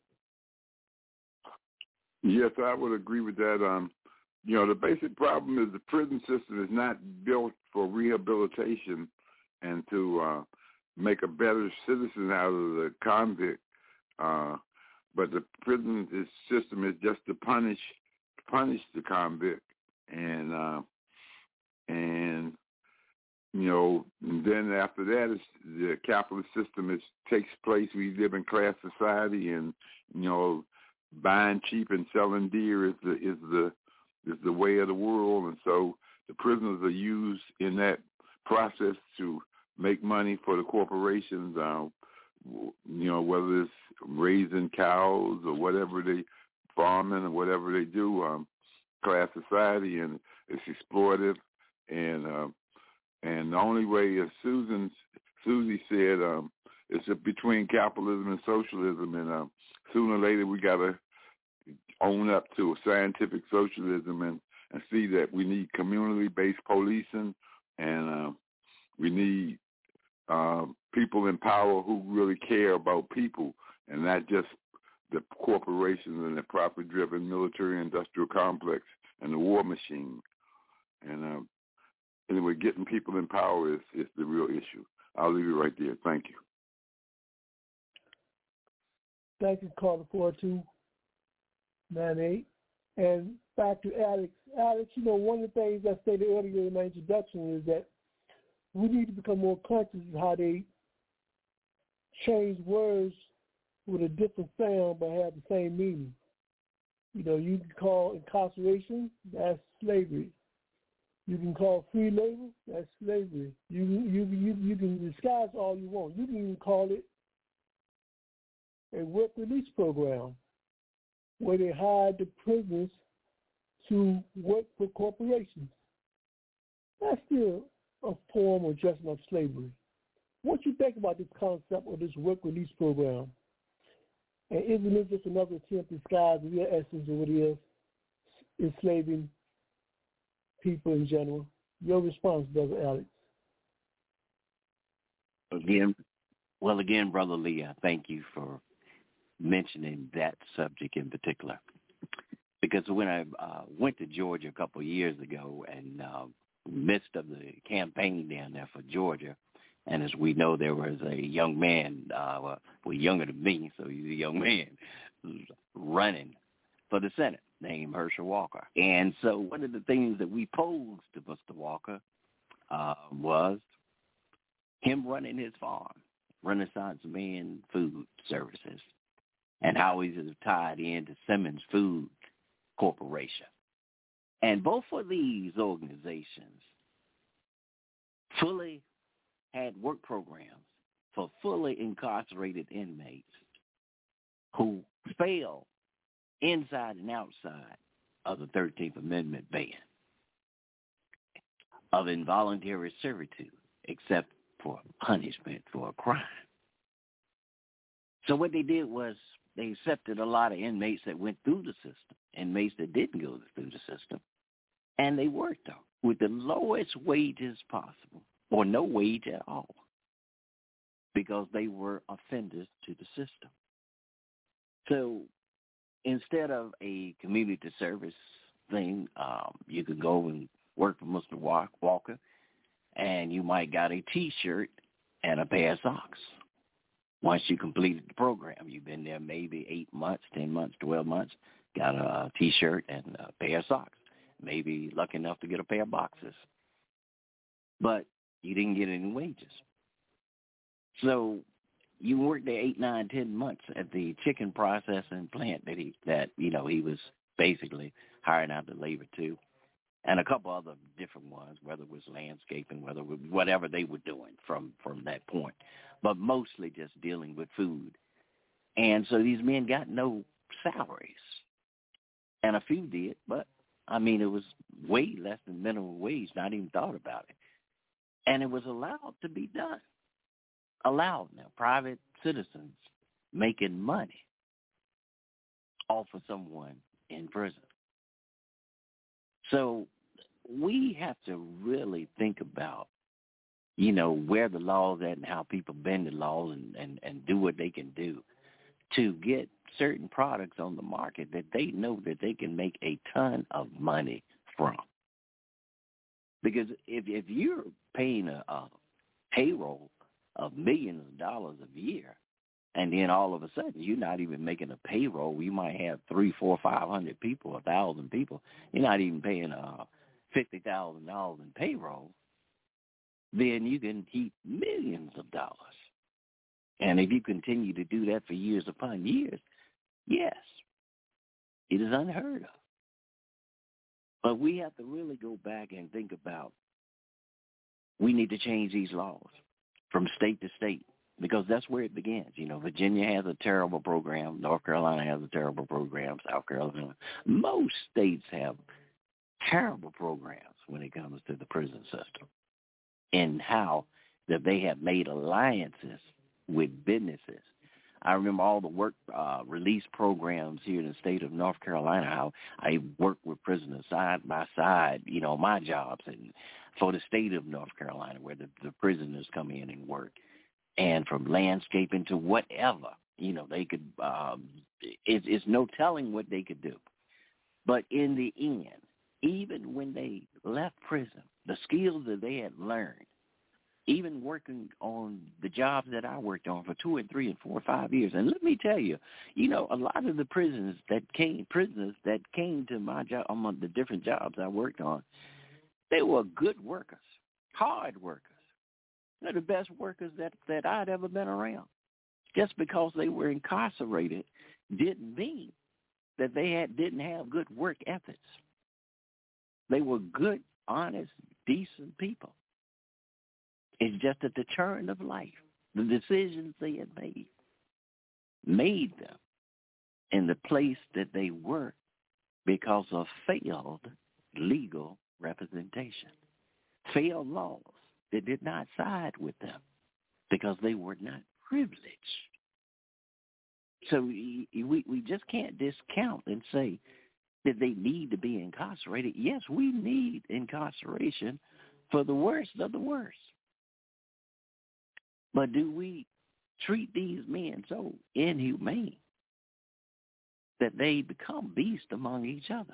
Yes, I would agree with that. The basic problem is the prison system is not built for rehabilitation and to make a better citizen out of the convict. But the prison system is just to punish the convict, and And then after that, the capitalist system takes place. We live in class society, and buying cheap and selling dear is the way of the world. And so the prisoners are used in that process to make money for the corporations. Whether it's raising cows or whatever they farming or whatever they do, class society, and it's exploitive. And the only way, as Susie said, it's between capitalism and socialism. And sooner or later, we got to own up to scientific socialism and see that we need community-based policing, and we need people in power who really care about people, and not just the corporations and the profit-driven military-industrial complex and the war machine. And anyway, getting people in power is the real issue. I'll leave it right there. Thank you. Thank you, caller 4298. And back to Alex. Alex, one of the things I stated earlier in my introduction is that we need to become more conscious of how they change words with a different sound but have the same meaning. You can call incarceration, that's slavery. You can call free labor, that's slavery. You can disguise all you want. You can even call it a work release program where they hire the prisoners to work for corporations. That's still a form of dressing up slavery. What you think about this concept of this work release program? And isn't it just another attempt to disguise the real essence of what it is, enslaving people in general? Your response, Brother Alex. Again, Brother Lee, I thank you for mentioning that subject in particular. Because when I went to Georgia a couple of years ago, and midst of the campaign down there for Georgia, and as we know, there was a young man, younger than me, so he's a young man, who's running for the Senate, named Herschel Walker. And so one of the things that we posed to Mr. Walker was him running his farm, Renaissance Man Food Services, and how he's tied into Simmons Food Corporation. And both of these organizations fully had work programs for fully incarcerated inmates who fell inside and outside of the 13th Amendment ban of involuntary servitude, except for punishment for a crime. So what they did was they accepted a lot of inmates that went through the system, inmates that didn't go through the system, and they worked them with the lowest wages possible, or no wage at all, because they were offenders to the system. So instead of a community service thing, you could go and work for Mr. Walker, and you might got a T-shirt and a pair of socks. Once you completed the program, you've been there maybe 8 months, 10 months, 12 months, got a T-shirt and a pair of socks, maybe lucky enough to get a pair of boxes. But you didn't get any wages. So you worked there 8, 9, 10 months at the chicken processing plant that he was basically hiring out the labor to, and a couple other different ones, whether it was landscaping, whether it was whatever they were doing from that point, but mostly just dealing with food. And so these men got no salaries, and a few did, but it was way less than minimum wage, not even thought about it. And it was allowed to be done. Allowed now, private citizens making money off of someone in prison. So we have to really think about, where the law's at and how people bend the laws and do what they can do to get certain products on the market that they know that they can make a ton of money from. Because if you're paying a payroll of millions of dollars a year, and then all of a sudden you're not even making a payroll, you might have 300, 400, 500 people, 1,000 people. You're not even paying $50,000 in payroll. then you can heap millions of dollars. And if you continue to do that for years upon years, yes, it is unheard of. But we have to really go back and think about, we need to change these laws from state to state, because that's where it begins. You know, Virginia has a terrible program. North Carolina has a terrible program. South Carolina. Most states have terrible programs when it comes to the prison system, and how that they have made alliances with businesses. I remember all the work release programs here in the state of North Carolina, how I worked with prisoners side by side, you know, my jobs, and for the state of North Carolina, where the prisoners come in and work. And from landscaping to whatever, you know, they could, it's no telling what they could do. But in the end, even when they left prison, the skills that they had learned, even working on the jobs that I worked on for 2 and 3 and 4 or 5 years. And let me tell you, you know, a lot of the prisoners that came to my job, among the different jobs I worked on, they were good workers, hard workers. They're the best workers that I'd ever been around. Just because they were incarcerated didn't mean that they didn't have good work ethics. They were good, honest, decent people. It's just that the turn of life, the decisions they had made them in the place that they were because of failed legal representation, failed laws that did not side with them because they were not privileged. So we just can't discount and say that they need to be incarcerated. Yes, we need incarceration for the worst of the worst. But do we treat these men so inhumane that they become beasts among each other?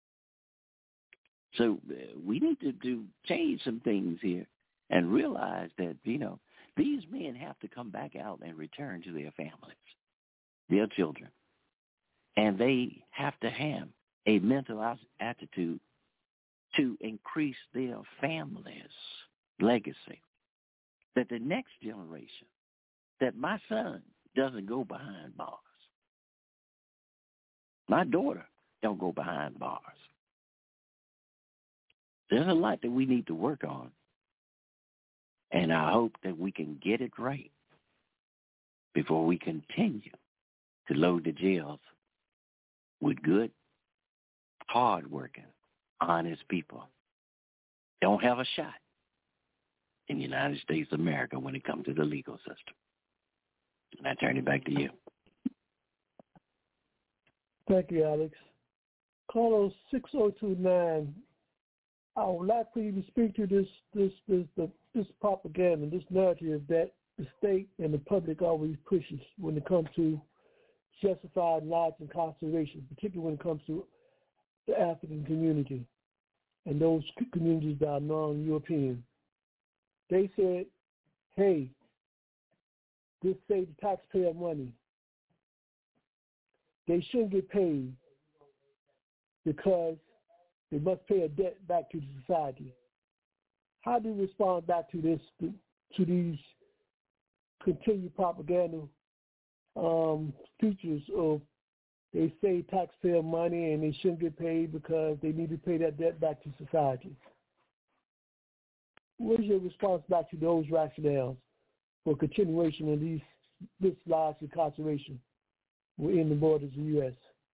So we need to change some things here and realize that, you know, these men have to come back out and return to their families, their children. And they have to have a mental attitude to increase their family's legacy. That the next generation, that my son doesn't go behind bars. My daughter don't go behind bars. There's a lot that we need to work on. And I hope that we can get it right before we continue to load the jails with good, hard-working, honest people. Don't have a shot in the United States of America when it comes to the legal system. And I turn it back to you. Thank you, Alex. Caller 6029. I would like for you to speak to this propaganda, this narrative that the state and the public always pushes when it comes to justified large incarceration, particularly when it comes to the African community and those communities that are non-European. They said, hey, this saves the taxpayer money. They shouldn't get paid because they must pay a debt back to the society. How do you respond back to this, to these continued propaganda features of they save taxpayer money and they shouldn't get paid because they need to pay that debt back to society? What is your response back to those rationales for continuation of this large incarceration within the borders of the U.S.?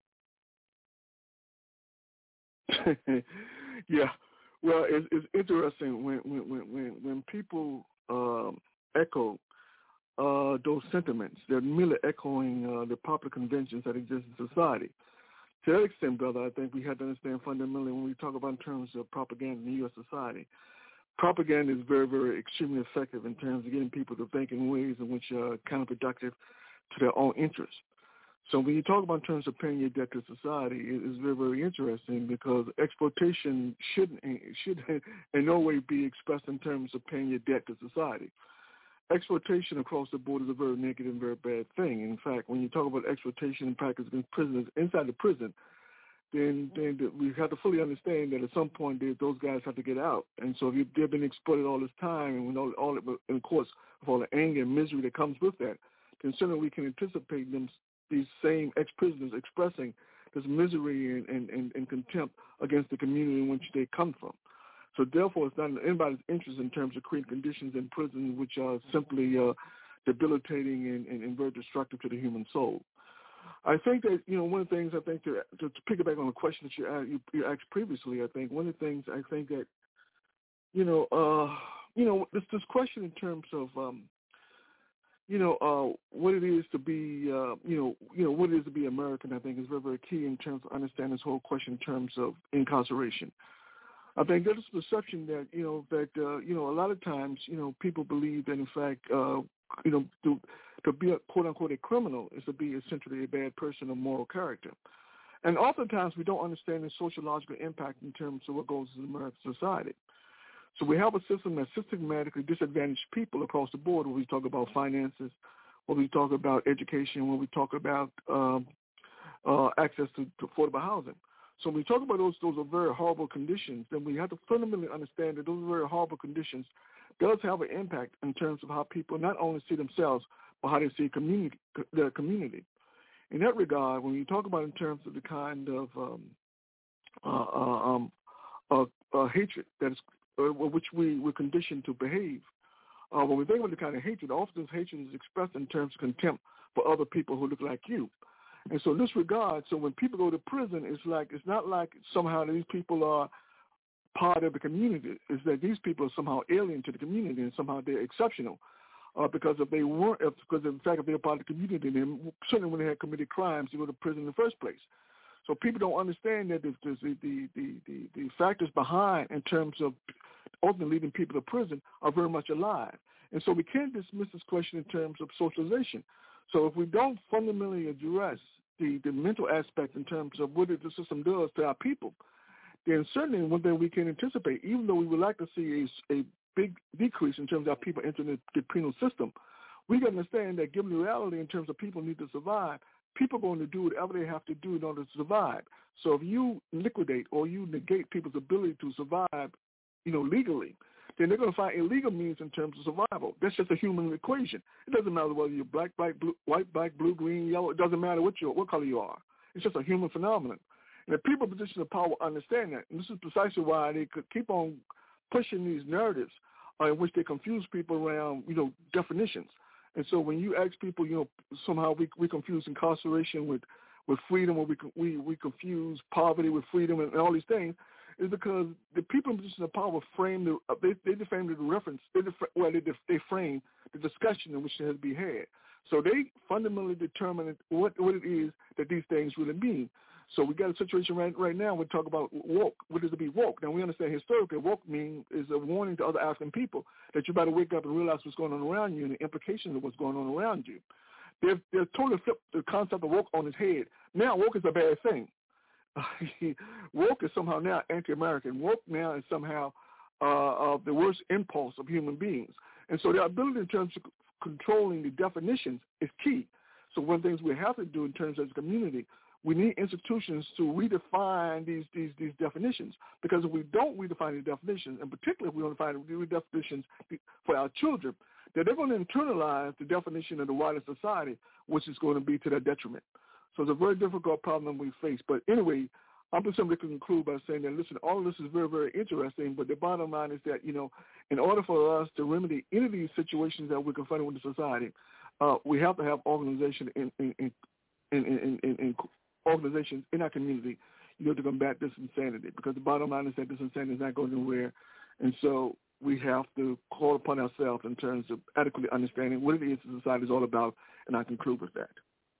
Yeah, well, it's interesting when people echo those sentiments. They're merely echoing the popular conventions that exist in society. To that extent, brother, I think we have to understand fundamentally when we talk about in terms of propaganda in the U.S. society, propaganda is very, very extremely effective in terms of getting people to think in ways in which are counterproductive to their own interests. So when you talk about in terms of paying your debt to society, it is very, very interesting because exploitation should in no way be expressed in terms of paying your debt to society. Exploitation across the board is a very negative and very bad thing. In fact, when you talk about exploitation and practice against prisoners inside the prison, then we have to fully understand that at some point those guys have to get out. And so if they've been exploited all this time, and of course, with all the anger and misery that comes with that, then certainly we can anticipate these same ex-prisoners expressing this misery and contempt against the community in which they come from. So therefore, it's not in anybody's interest in terms of creating conditions in prison which are simply debilitating and very destructive to the human soul. I think that, one of the things I think to piggyback on the question that you asked previously, I think one of the things I think that, this question in terms of, what it is to be, what it is to be American, I think is very, very key in terms of understanding this whole question in terms of incarceration. I think there's a perception that, a lot of times, people believe that, in fact, to be a quote-unquote a criminal is to be essentially a bad person of moral character. And oftentimes we don't understand the sociological impact in terms of what goes in American society. So we have a system that systematically disadvantaged people across the board when we talk about finances, when we talk about education, when we talk about access to affordable housing. So when we talk about those are very horrible conditions, then we have to fundamentally understand that those very horrible conditions does have an impact in terms of how people not only see themselves, but how they see their community. In that regard, when you talk about in terms of the kind of hatred that is which we're conditioned to behave, when we think about the kind of hatred, often this hatred is expressed in terms of contempt for other people who look like you. And so in this regard, so when people go to prison, it's not like somehow these people are part of the community. It's that these people are somehow alien to the community and somehow they're exceptional. Because if they weren't, because in fact if they're part of the community, then certainly when they had committed crimes, they go to prison in the first place. So people don't understand that the factors behind in terms of ultimately leading people to prison are very much alive. And so we can't dismiss this question in terms of socialization. So if we don't fundamentally address the mental aspect in terms of what the system does to our people, then certainly one thing we can anticipate, even though we would like to see a big decrease in terms of our people entering the penal system, we can understand that given the reality in terms of people need to survive, people are going to do whatever they have to do in order to survive. So if you liquidate or you negate people's ability to survive, legally, then they're going to find illegal means in terms of survival. That's just a human equation. It doesn't matter whether you're black, blue, white, black, blue, green, yellow. It doesn't matter what color you are. It's just a human phenomenon. And the people in position of power understand that. And this is precisely why they could keep on pushing these narratives in which they confuse people around, definitions. And so when you ask people, somehow we confuse incarceration with freedom, or we confuse poverty with freedom and all these things, is because the people in position of power frame they frame the reference, they frame the discussion in which it has been had. So they fundamentally determine what it is that these things really mean. So we got a situation right now. We talk about woke. What does it be woke? Now we understand historically woke is a warning to other African people that you better wake up and realize what's going on around you and the implications of what's going on around you. They've totally flipped the concept of woke on its head. Now woke is a bad thing. Woke is somehow now anti-American. Woke now is somehow the worst impulse of human beings. And so their ability in terms of controlling the definitions is key. So one of the things we have to do in terms of the community, we need institutions to redefine these definitions. Because if we don't redefine the definitions, and particularly if we don't define the definitions for our children, then they're going to internalize the definition of the wider society, which is going to be to their detriment. So it's a very difficult problem we face. But anyway, I'm just simply going to conclude by saying that, listen, all of this is very, very interesting, but the bottom line is that, in order for us to remedy any of these situations that we're confronted with in society, we have to have organization in organizations in our community, to combat this insanity, because the bottom line is that this insanity is not going anywhere. And so we have to call upon ourselves in terms of adequately understanding what it is society is all about, and I conclude with that.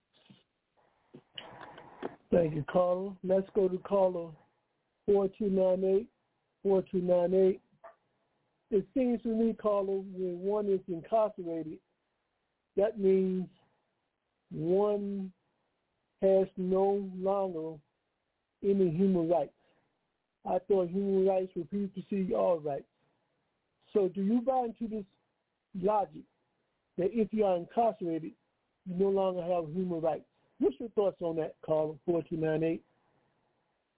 Thank you, caller. Let's go to caller 4298. 4298. It seems to me, caller, when one is incarcerated, that means one has no longer any human rights. I thought human rights were people to see all rights. So do you buy into this logic that if you are incarcerated, you no longer have human rights? What's your thoughts on that, caller 4298?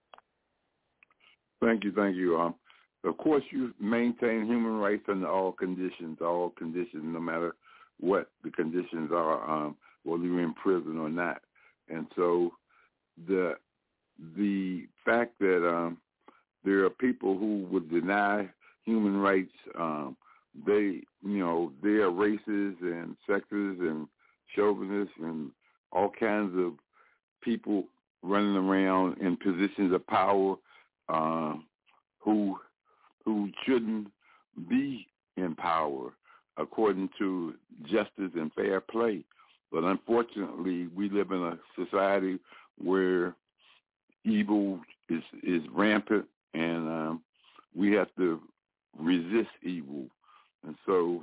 Thank you. Of course, you maintain human rights under all conditions, no matter what the conditions are, whether you're in prison or not. And so the fact that there are people who would deny human rights, they are racists and sexist and chauvinists and all kinds of people running around in positions of power who shouldn't be in power according to justice and fair play. But unfortunately, we live in a society where evil is rampant, and we have to resist evil. And so,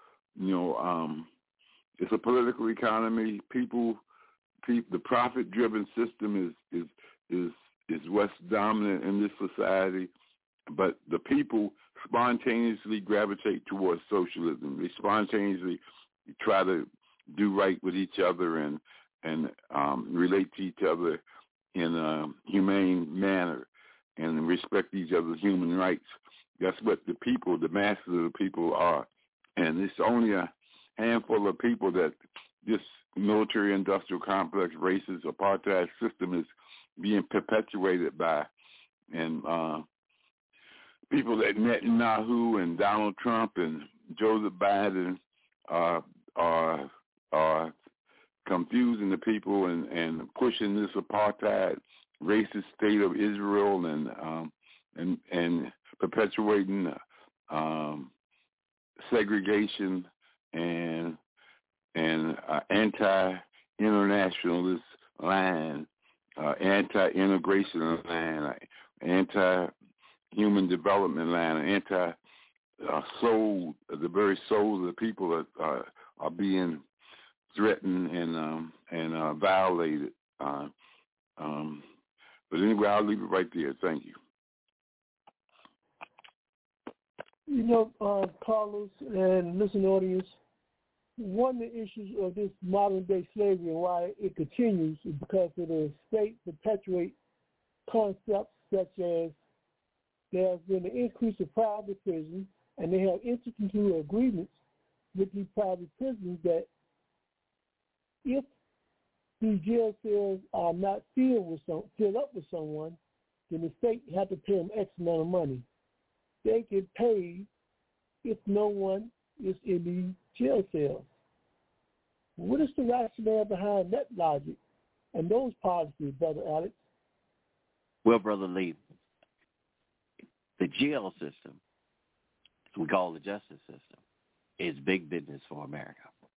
it's a political economy. The profit-driven system is what's dominant in this society. But the people spontaneously gravitate towards socialism. They spontaneously try to do right with each other and relate to each other in a humane manner and respect each other's human rights. That's what the people, the masses of the people are. And it's only a handful of people that this military-industrial complex, racist, apartheid system is being perpetuated by. And people like Netanyahu and Donald Trump and Joseph Biden are confusing the people and pushing this apartheid racist state of Israel and perpetuating segregation and anti-internationalist line, anti-integration line, anti-human development line, anti-soul, the very souls of the people are being threatened and violated. But anyway, I'll leave it right there. Thank you. Carlos and listening audience, one of the issues of this modern-day slavery and why it continues is because of the state perpetuate concepts such as there has been an increase of private prisons, and they have entered into agreements with these private prisons that if these jail cells are not filled up with someone, then the state has to pay them X amount of money. They get paid if no one is in these jail cells. What is the rationale behind that logic and those policies, Brother Alex? Well, Brother Lee, the jail system, we call the justice system, is big business for America.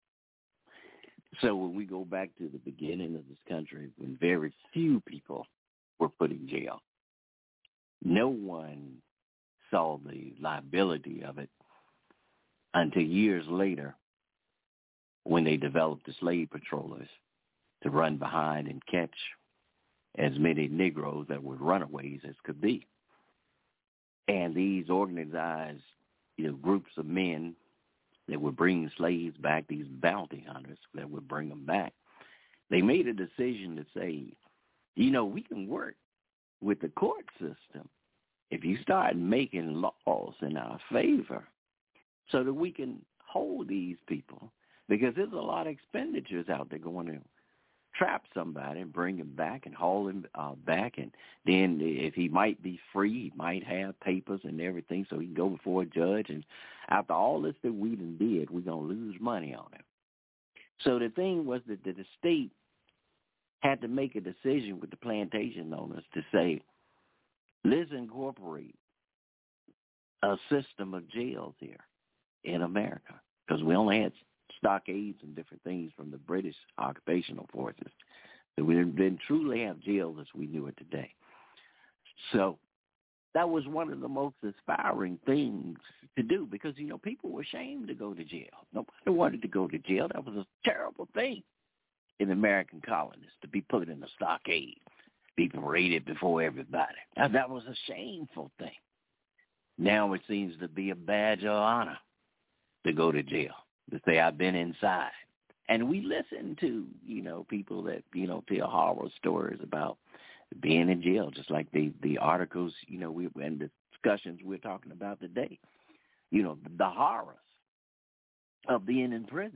So when we go back to the beginning of this country, when very few people were put in jail, no one saw the liability of it until years later when they developed the slave patrollers to run behind and catch as many Negroes that were runaways as could be. And these organized, groups of men that would bring slaves back, these bounty hunters that would bring them back, they made a decision to say, we can work with the court system if you start making laws in our favor so that we can hold these people, because there's a lot of expenditures out there going to trap somebody and bring him back and haul him back. And then if he might be free, he might have papers and everything so he can go before a judge. And after all this that we done did, we're going to lose money on him. So the thing was that the state had to make a decision with the plantation owners to say, let's incorporate a system of jails here in America, because we only had stockades and different things from the British occupational forces. So we didn't truly have jails as we knew it today. So that was one of the most inspiring things to do, because, people were ashamed to go to jail. Nobody wanted to go to jail. That was a terrible thing in American colonies, to be put in a stockade, be paraded before everybody. Now, that was a shameful thing. Now it seems to be a badge of honor to go to jail, to say I've been inside. And we listen to, people that, tell horror stories about being in jail, just like the articles, and the discussions we're talking about today. The horrors of being in prison.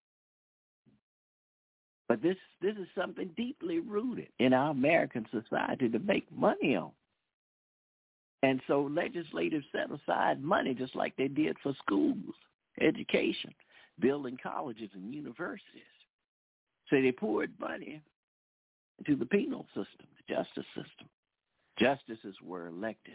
But this is something deeply rooted in our American society to make money on. And so legislators set aside money just like they did for schools, education, building colleges and universities. So they poured money into the penal system, the justice system. Justices were elected,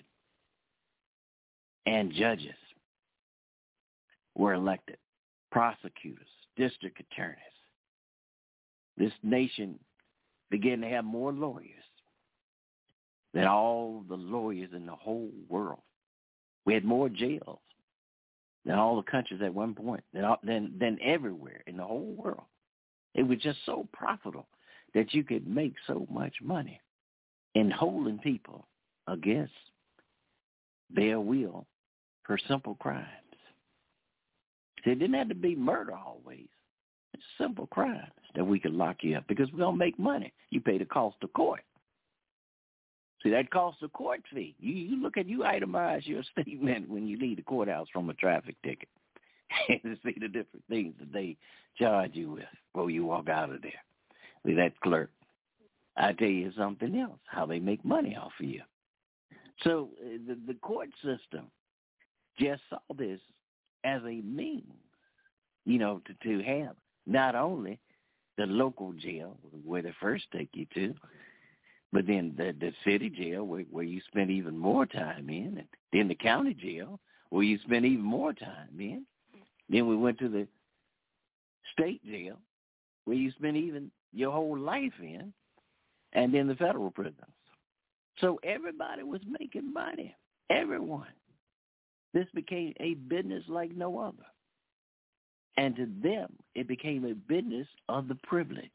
and judges were elected, prosecutors, district attorneys. This nation began to have more lawyers than all the lawyers in the whole world. We had more jails than all the countries at one point, than everywhere in the whole world. It was just so profitable that you could make so much money in holding people against their will for simple crimes. See, it didn't have to be murder always. It's simple crimes that we could lock you up because we don't make money. You pay the cost of court. See, that cost of court fee. You look at, you itemize your statement when you leave the courthouse from a traffic ticket and see the different things that they charge you with before you walk out of there. See, that clerk, I tell you something else, how they make money off of you. So the court system just saw this as a means, to have not only the local jail where they first take you to, but then the city jail where you spend even more time in, and then the county jail where you spend even more time in. Then we went to the state jail where you spend even your whole life in, and then the federal prisons. So everybody was making money, everyone. This became a business like no other. And to them, it became a business of the privilege.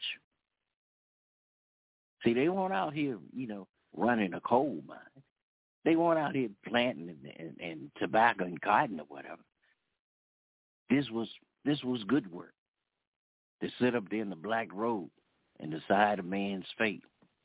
See, they weren't out here, running a coal mine. They weren't out here planting and tobacco and cotton or whatever. This was good work. To sit up there in the black robe and decide a man's fate,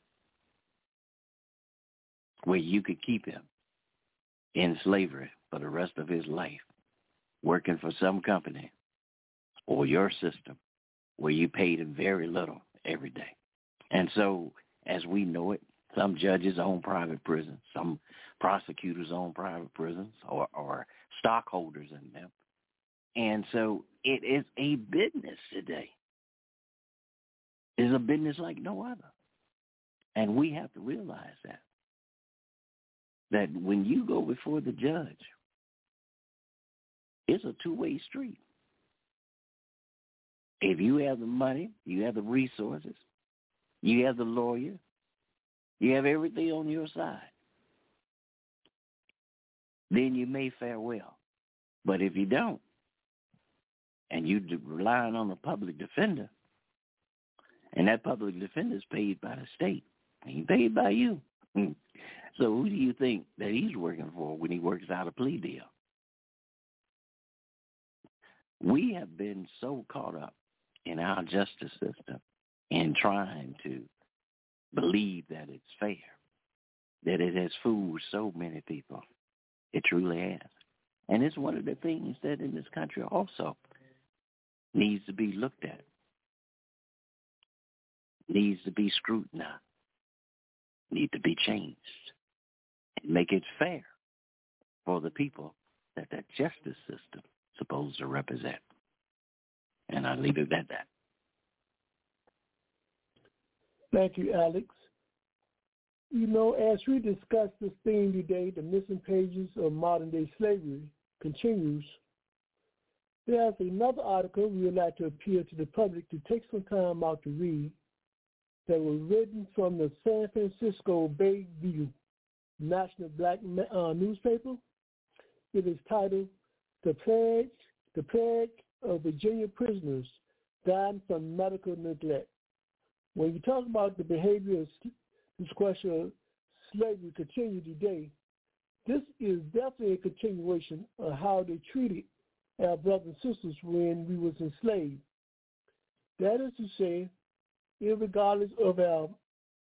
where you could keep him in slavery for the rest of his life, working for some company or your system where you paid him very little every day. And so, as we know it, some judges own private prisons, some prosecutors own private prisons or stockholders in them. And so it is a business today. It's a business like no other. And we have to realize that when you go before the judge, it's a two-way street. If you have the money, you have the resources, you have the lawyer, you have everything on your side, then you may fare well. But if you don't, and you're relying on a public defender, and that public defender is paid by the state, and he's paid by you. So who do you think that he's working for when he works out a plea deal? We have been so caught up in our justice system in trying to believe that it's fair, that it has fooled so many people. It truly has. And it's one of the things that in this country also needs to be looked at, needs to be scrutinized, needs to be changed, and make it fair for the people that justice system is supposed to represent. And I leave it at that. Thank you, Alex. As we discuss this theme today, the missing pages of modern-day slavery continues. There's another article we would like to appeal to the public to take some time out to read that was written from the San Francisco Bay View National Black newspaper. It is titled, The Plague of Virginia Prisoners Dying from Medical Neglect. When you talk about the behavior of this question of slavery continue today, this is definitely a continuation of how they treated our brothers and sisters when we was enslaved. That is to say, irregardless of our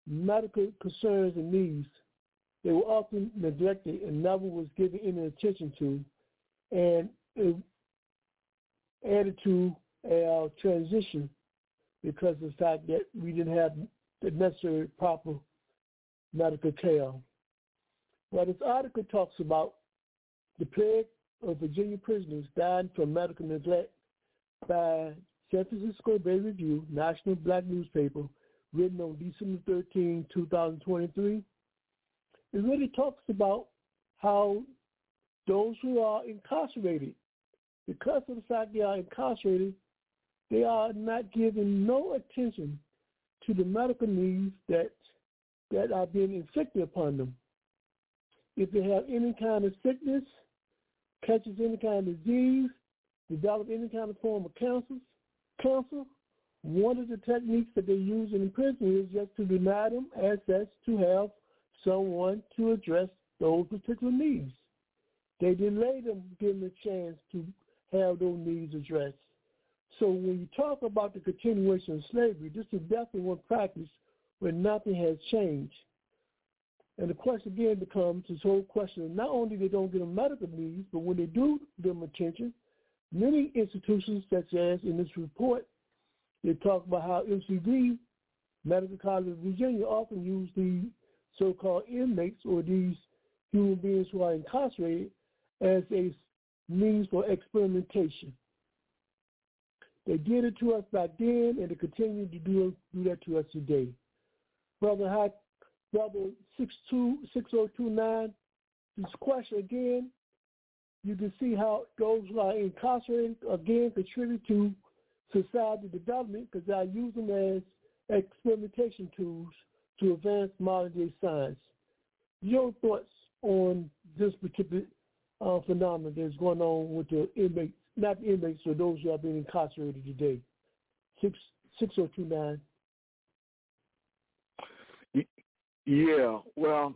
medical concerns and needs, they were often neglected and never was given any attention to, and it added to our transition because of the fact that we didn't have the necessary proper medical care. Well, this article talks about the plague of Virginia prisoners dying from medical neglect by San Francisco Bay Review, national black newspaper, written on December 13, 2023. It really talks about how those who are incarcerated, because of the fact they are incarcerated, they are not given no attention to the medical needs that are being inflicted upon them. If they have any kind of sickness, catches any kind of disease, develop any kind of form of cancer, one of the techniques that they use in prison is just to deny them access to have someone to address those particular needs. They delay them, give them a chance to have those needs addressed. So when you talk about the continuation of slavery, this is definitely one practice where nothing has changed. And the question again becomes this whole question of not only they don't get them medical needs, but when they do give them attention, many institutions, such as in this report, they talk about how MCV, Medical College of Virginia, often use the so-called inmates or these human beings who are incarcerated as a means for experimentation. They did it to us back then, and they continue to do that to us today. Brother 6029, this question again, you can see how those who are incarcerated, again, contribute to society development because they use them as experimentation tools to advance modern-day science. Your thoughts on this particular phenomenon that's going on with the inmates, not the inmates, or those who are being incarcerated today? 6029. Yeah, well,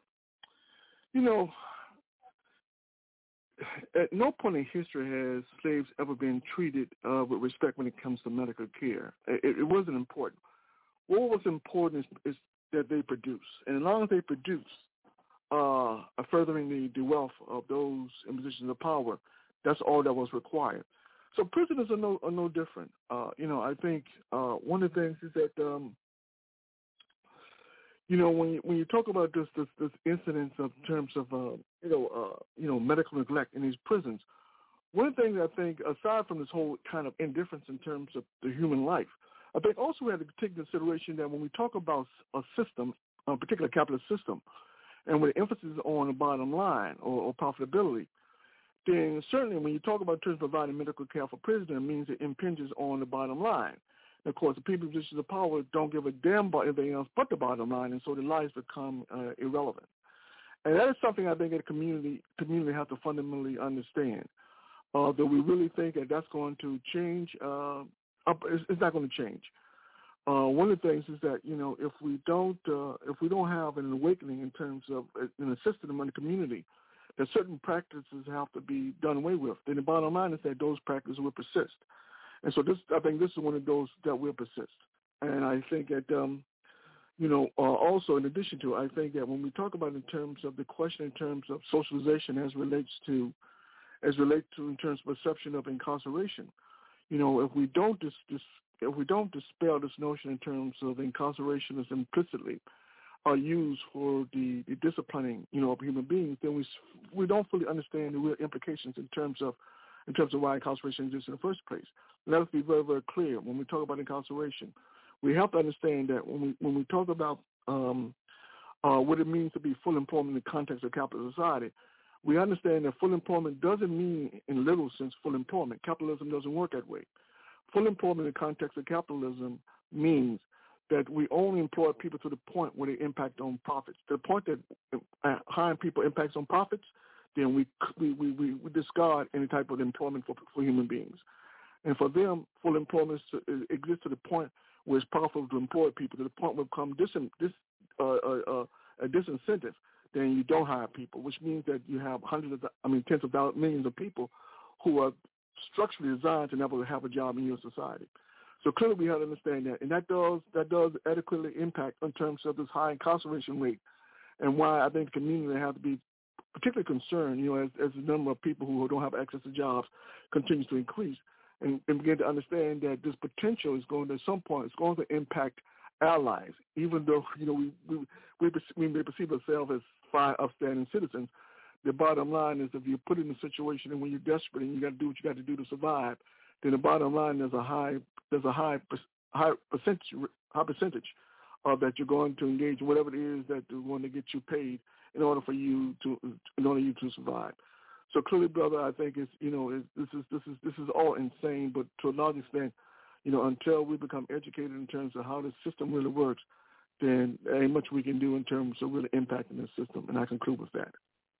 at no point in history has slaves ever been treated with respect when it comes to medical care. It wasn't important. What was important is that they produce. And as long as they produce, furthering the wealth of those in positions of power, that's all that was required. So prisoners are no different. I think one of the things is that, when you talk about this incidence of terms of medical neglect in these prisons, one of the things I think, aside from this whole kind of indifference in terms of the human life, I think also we have to take consideration that when we talk about a system, a particular capitalist system, and with emphasis on the bottom line or profitability, then certainly when you talk about terms of providing medical care for prisoners, it means it impinges on the bottom line. And of course, the people in positions of power don't give a damn about anything else but the bottom line, and so their lives become irrelevant. And that is something I think that the community has to fundamentally understand. That we really think that that's going to change. It's not going to change. One of the things is that if we don't have an awakening in terms of a system in the community, that certain practices have to be done away with. Then the bottom line is that those practices will persist. And so I think this is one of those that will persist. And I think that also in addition to, I think that when we talk about in terms of the question in terms of socialization as relates to in terms of perception of incarceration, if we don't dispel this notion in terms of incarceration as implicitly are used for the disciplining, of human beings, then we don't fully understand the real implications in terms of why incarceration exists in the first place. Let us be very, very clear when we talk about incarceration. We have to understand that when we talk about what it means to be full employment in the context of capitalist society, we understand that full employment doesn't mean in literal sense full employment. Capitalism doesn't work that way. Full employment in the context of capitalism means that we only employ people to the point where they impact on profits. To the point that hiring people impacts on profits, then we discard any type of employment for human beings. And for them, full employment exists to the point where it's profitable to employ people, to the point where it becomes a disincentive. Then you don't hire people, which means that you have tens of millions of people who are structurally designed to never have a job in your society. So clearly we have to understand that, and that does adequately impact in terms of this high incarceration rate, and why I think the community have to be particularly concerned, as the number of people who don't have access to jobs continues to increase, and begin to understand that this potential is going to, at some point, it's going to impact our lives, even though, we may perceive ourselves as fine, upstanding citizens. The bottom line is, if you're put in a situation and when you're desperate and you got to do what you got to do to survive, then the bottom line is a high percentage of that you're going to engage in whatever it is that they're going to get you paid in order you to survive. So clearly, brother, I think this is all insane. But to a large extent, until we become educated in terms of how the system really works, then there ain't much we can do in terms of really impacting the system. And I conclude with that.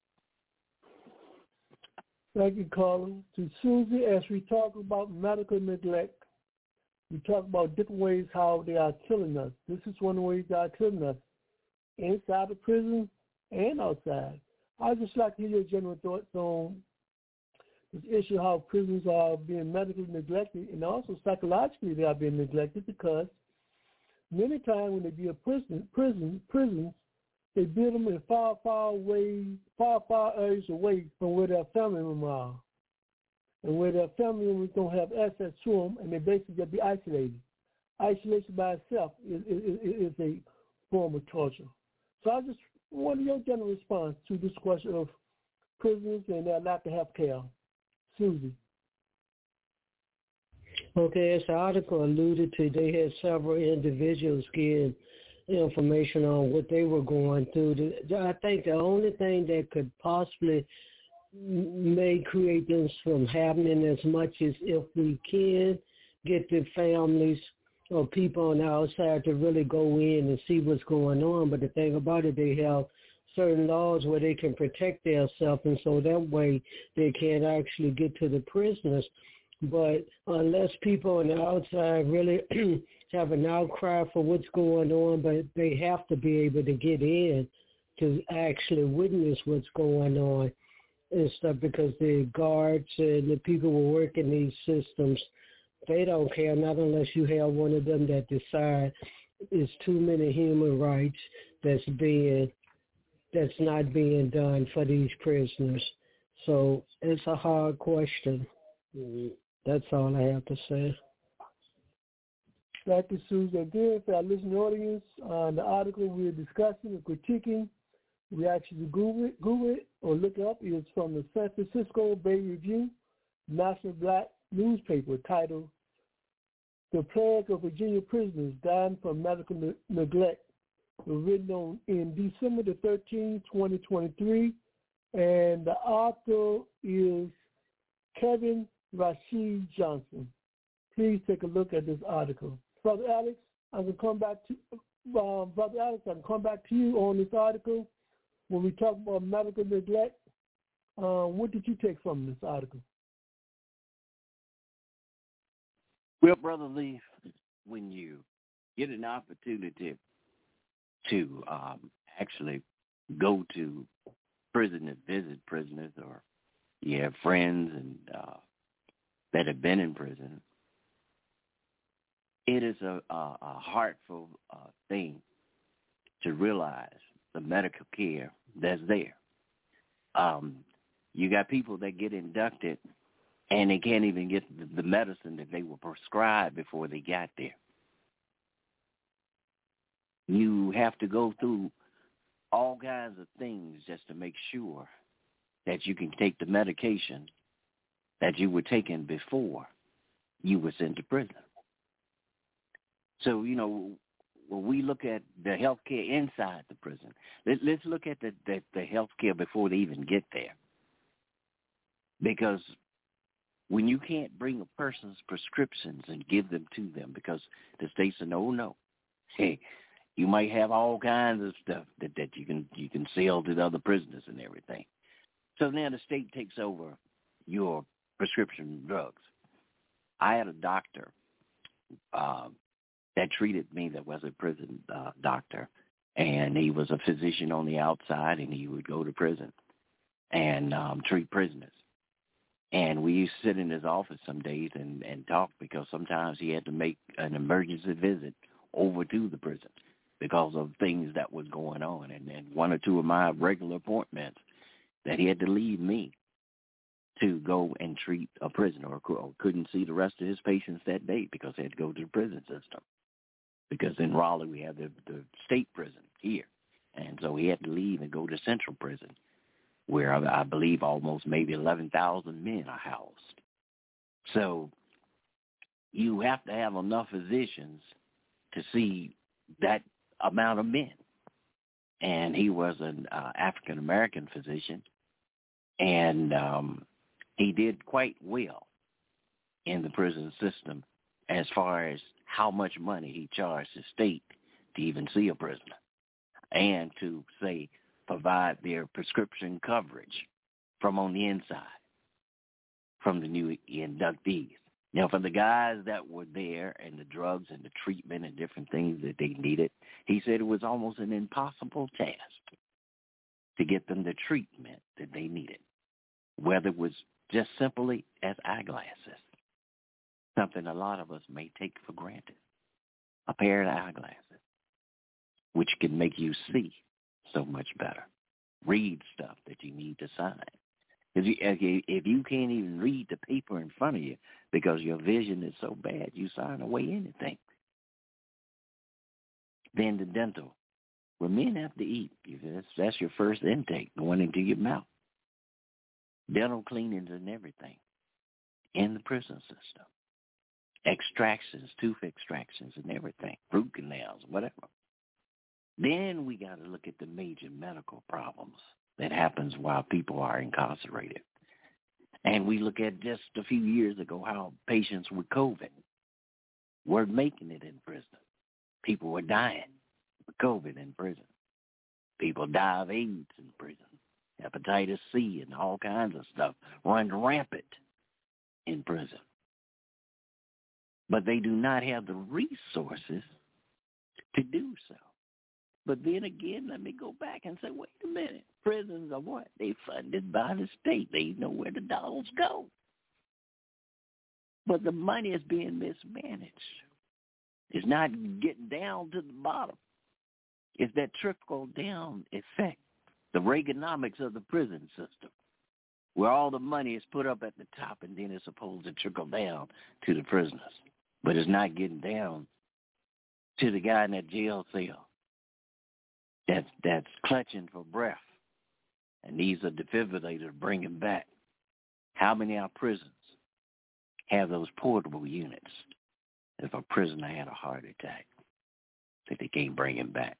Thank you, Carla. To Susie, as we talk about medical neglect, we talk about different ways how they are killing us. This is one of the ways they are killing us, inside the prison and outside. I'd just like to hear your general thoughts on this issue, how prisons are being medically neglected, and also psychologically they are being neglected, because many times when they build prisons, they build them in far areas away from where their family members are, and where their family members don't have access to them, and they basically get be isolated. Isolation by itself is a form of torture. So I just want your general response to this question of prisoners and their lack of health care. Susie. Okay, as the article alluded to, they had several individuals give information on what they were going through. I think the only thing that could possibly may create this from happening as much as if we can get the families or people on the outside to really go in and see what's going on. But the thing about it, they have certain laws where they can protect themselves, and so that way they can't actually get to the prisoners. But unless people on the outside really have an outcry for what's going on, but they have to be able to get in to actually witness what's going on and stuff, because the guards and the people who work in these systems, they don't care, not unless you have one of them that decide it's too many human rights that's not being done for these prisoners. So it's a hard question. That's all I have to say. Thank you, Susan. Again, for our listening audience, the article we're discussing and critiquing, we actually Google it or look it up. It's from the San Francisco Bay Review, national black newspaper, titled "The Plague of Virginia Prisoners Dying from Medical Neglect." It was written in December the 13th, 2023, and the author is Kevin Rashid Johnson. Please take a look at this article. Brother Alex, I'm going to come back to you on this article. When we talk about medical neglect, what did you take from this article? Well, Brother Lee, when you get an opportunity to actually go to prison and visit prisoners, or you have friends and that have been in prison, it is a heartful thing to realize the medical care that's there. You got people that get inducted and they can't even get the medicine that they were prescribed before they got there. You have to go through all kinds of things just to make sure that you can take the medication that you were taking before you were sent to prison. So, when we look at the health care inside the prison, let's look at the health care before they even get there. Because when you can't bring a person's prescriptions and give them to them because the state said, no, hey, you might have all kinds of stuff that you can sell to the other prisoners and everything. So now the state takes over your prescription drugs. I had a doctor that treated me that was a prison doctor, and he was a physician on the outside, and he would go to prison and treat prisoners. And we used to sit in his office some days and talk, because sometimes he had to make an emergency visit over to the prison because of things that was going on. And then one or two of my regular appointments that he had to leave me to go and treat a prisoner, or couldn't see the rest of his patients that day because they had to go to the prison system. Because in Raleigh we have the state prison here. And so he had to leave and go to Central Prison, where I believe almost maybe 11,000 men are housed. So you have to have enough physicians to see that amount of men. And he was an African-American physician, and he did quite well in the prison system as far as how much money he charged the state to even see a prisoner, and to, say, provide their prescription coverage from on the inside, from the new inductees. Now, for the guys that were there and the drugs and the treatment and different things that they needed, he said it was almost an impossible task to get them the treatment that they needed, whether it was just simply as eyeglasses, something a lot of us may take for granted, a pair of eyeglasses, which can make you see so much better, read stuff that you need to sign. If you can't even read the paper in front of you because your vision is so bad, you sign away anything. Then the dental, where men have to eat. That's your first intake going into your mouth. Dental cleanings and everything in the prison system. Extractions, tooth extractions and everything, root canals, whatever. Then we got to look at the major medical problems that happens while people are incarcerated. And we look at just a few years ago how patients with COVID were making it in prison. People were dying with COVID in prison. People die of AIDS in prison. Hepatitis C and all kinds of stuff run rampant in prison. But they do not have the resources to do so. But then again, let me go back and say, wait a minute. Prisons are what? They funded by the state. They know where the dollars go. But the money is being mismanaged. It's not getting down to the bottom. It's that trickle-down effect, the Reaganomics of the prison system, where all the money is put up at the top and then it's supposed to trickle down to the prisoners. But it's not getting down to the guy in that jail cell that's clutching for breath and needs a defibrillator to bring him back. How many of our prisons have those portable units if a prisoner had a heart attack that they can't bring him back?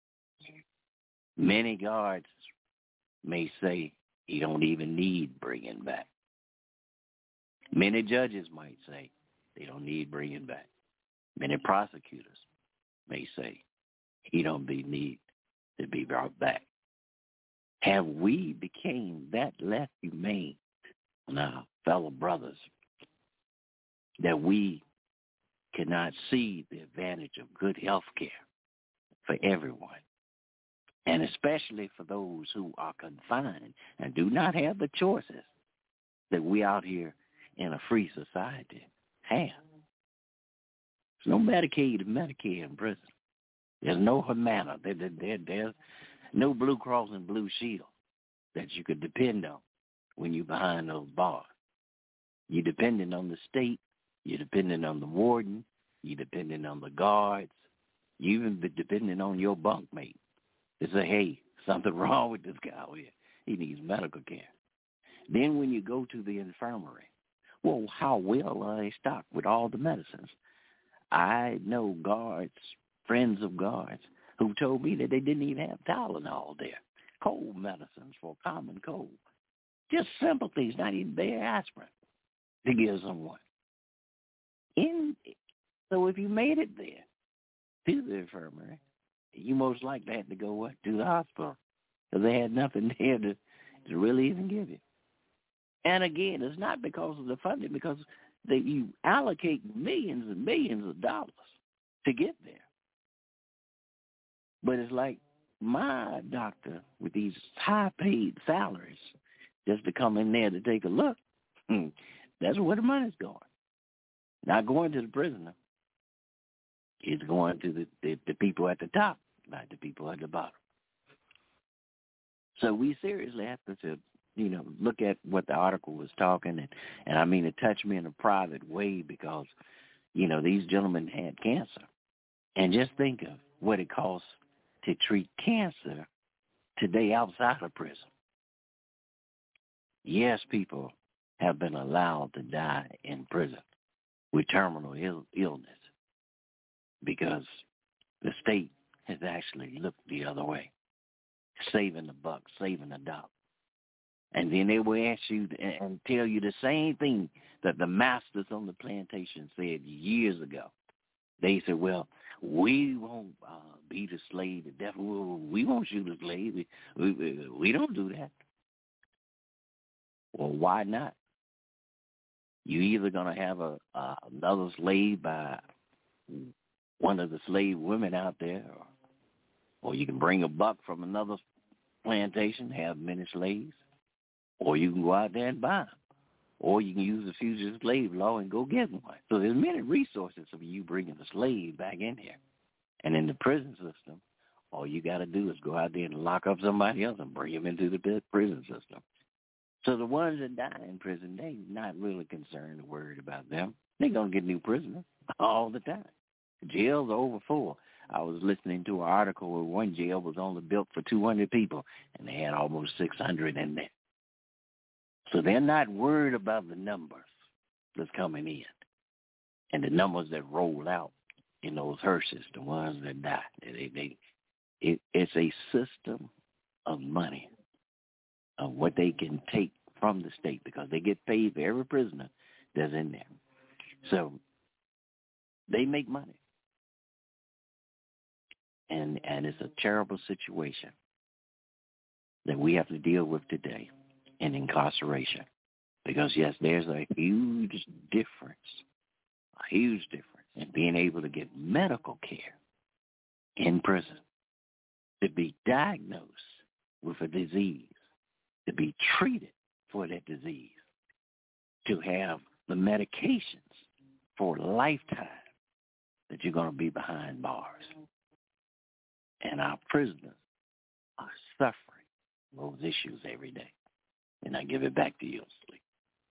Many guards may say he don't even need bringing back. Many judges might say they don't need bringing back. Many prosecutors may say he don't need to be brought back. Have we became that less humane on our fellow brothers that we cannot see the advantage of good health care for everyone, and especially for those who are confined and do not have the choices that we out here in a free society have? There's no Medicaid and Medicare in prison. There's no Humana. There's no Blue Cross and Blue Shield that you could depend on when you're behind those bars. You're dependent on the state. You're dependent on the warden. You're dependent on the guards. You even be dependent on your bunkmate to say, hey, something wrong with this guy over here. He needs medical care. Then when you go to the infirmary, well, how well are they stocked with all the medicines? I know guards, friends of guards, who told me that they didn't even have Tylenol there. Cold medicines for common cold. Just simple things, not even bare aspirin to give someone. So if you made it there to the infirmary, you most likely had to go what? To the hospital, because they had nothing there to really even give you. And again, it's not because of the funding, because you allocate millions and millions of dollars to get there. But it's like my doctor with these high-paid salaries just to come in there to take a look. That's where the money's going. Not going to the prisoner. It's going to the people at the top, not the people at the bottom. So we seriously have to look at what the article was talking, and I mean, it touched me in a private way because, these gentlemen had cancer. And just think of what it costs to treat cancer today outside of prison. Yes, people have been allowed to die in prison with terminal illness because the state has actually looked the other way, saving the buck, saving the dollar. And then they will ask you and tell you the same thing that the masters on the plantation said years ago. They said, well, we won't be the slave to death. We won't shoot a slave. We don't do that. Well, why not? You either going to have another slave by one of the slave women out there, or you can bring a buck from another plantation, have many slaves, or you can go out there and buy them, or you can use the fugitive slave law and go get one. So there's many resources for you bringing the slave back in here. And in the prison system, all you got to do is go out there and lock up somebody else and bring them into the prison system. So the ones that die in prison, they not really concerned or worried about them. They're going to get new prisoners all the time. Jails are over full. I was listening to an article where one jail was only built for 200 people, and they had almost 600 in there. So they're not worried about the numbers that's coming in and the numbers that roll out in those hearses, the ones that die. It's a system of money, of what they can take from the state because they get paid for every prisoner that's in there. So they make money. And it's a terrible situation that we have to deal with today in incarceration. Because, yes, there's a huge difference in being able to get medical care in prison, to be diagnosed with a disease, to be treated for that disease, to have the medications for a lifetime that you're going to be behind bars. And our prisoners are suffering those issues every day. And I give it back to you, Sleep.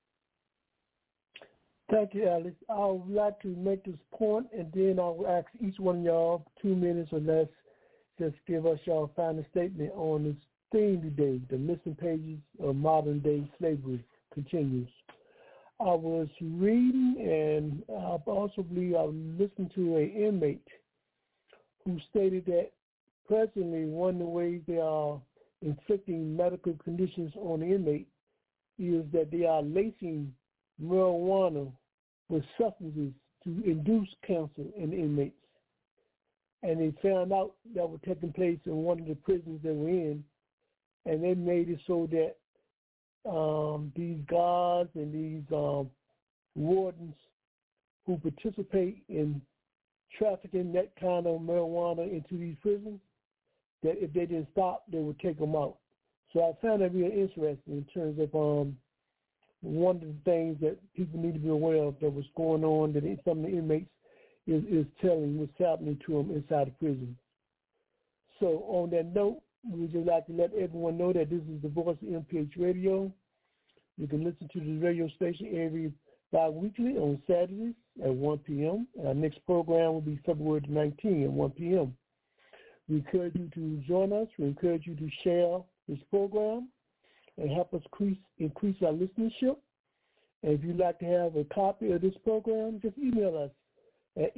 Thank you, Alex. I would like to make this point, and then I'll ask each one of y'all 2 minutes or less, just give us y'all final statement on this theme today. The missing pages of modern-day slavery continues. I was reading, and I also believe I listened to an inmate who stated that presently one of the ways they are inflicting medical conditions on the inmate is that they are lacing marijuana with substances to induce cancer in the inmates. And they found out that was taking place in one of the prisons they were in, and they made it so that these guards and these wardens who participate in trafficking that kind of marijuana into these prisons, that if they didn't stop, they would take them out. So I found that really interesting in terms of one of the things that people need to be aware of that was going on, that some of the inmates is telling what's happening to them inside the prison. So on that note, we would just like to let everyone know that this is the voice of MPH Radio. You can listen to the radio station every bi-weekly on Saturdays at 1 p.m. Our next program will be February 19 at 1 p.m. We encourage you to join us. We encourage you to share this program and help us increase our listenership. And if you'd like to have a copy of this program, just email us at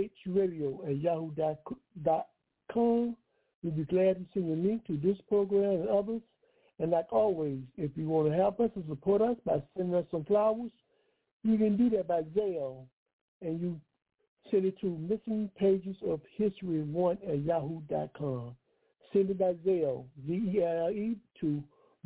mphradio@yahoo.com. We'll be glad to send you a link to this program and others. And like always, if you want to help us and support us by sending us some flowers, you can do that by Zelle. And you send it to missingpagesofhistory1@yahoo.com. Send it by Zelle, Z-E-L-E, to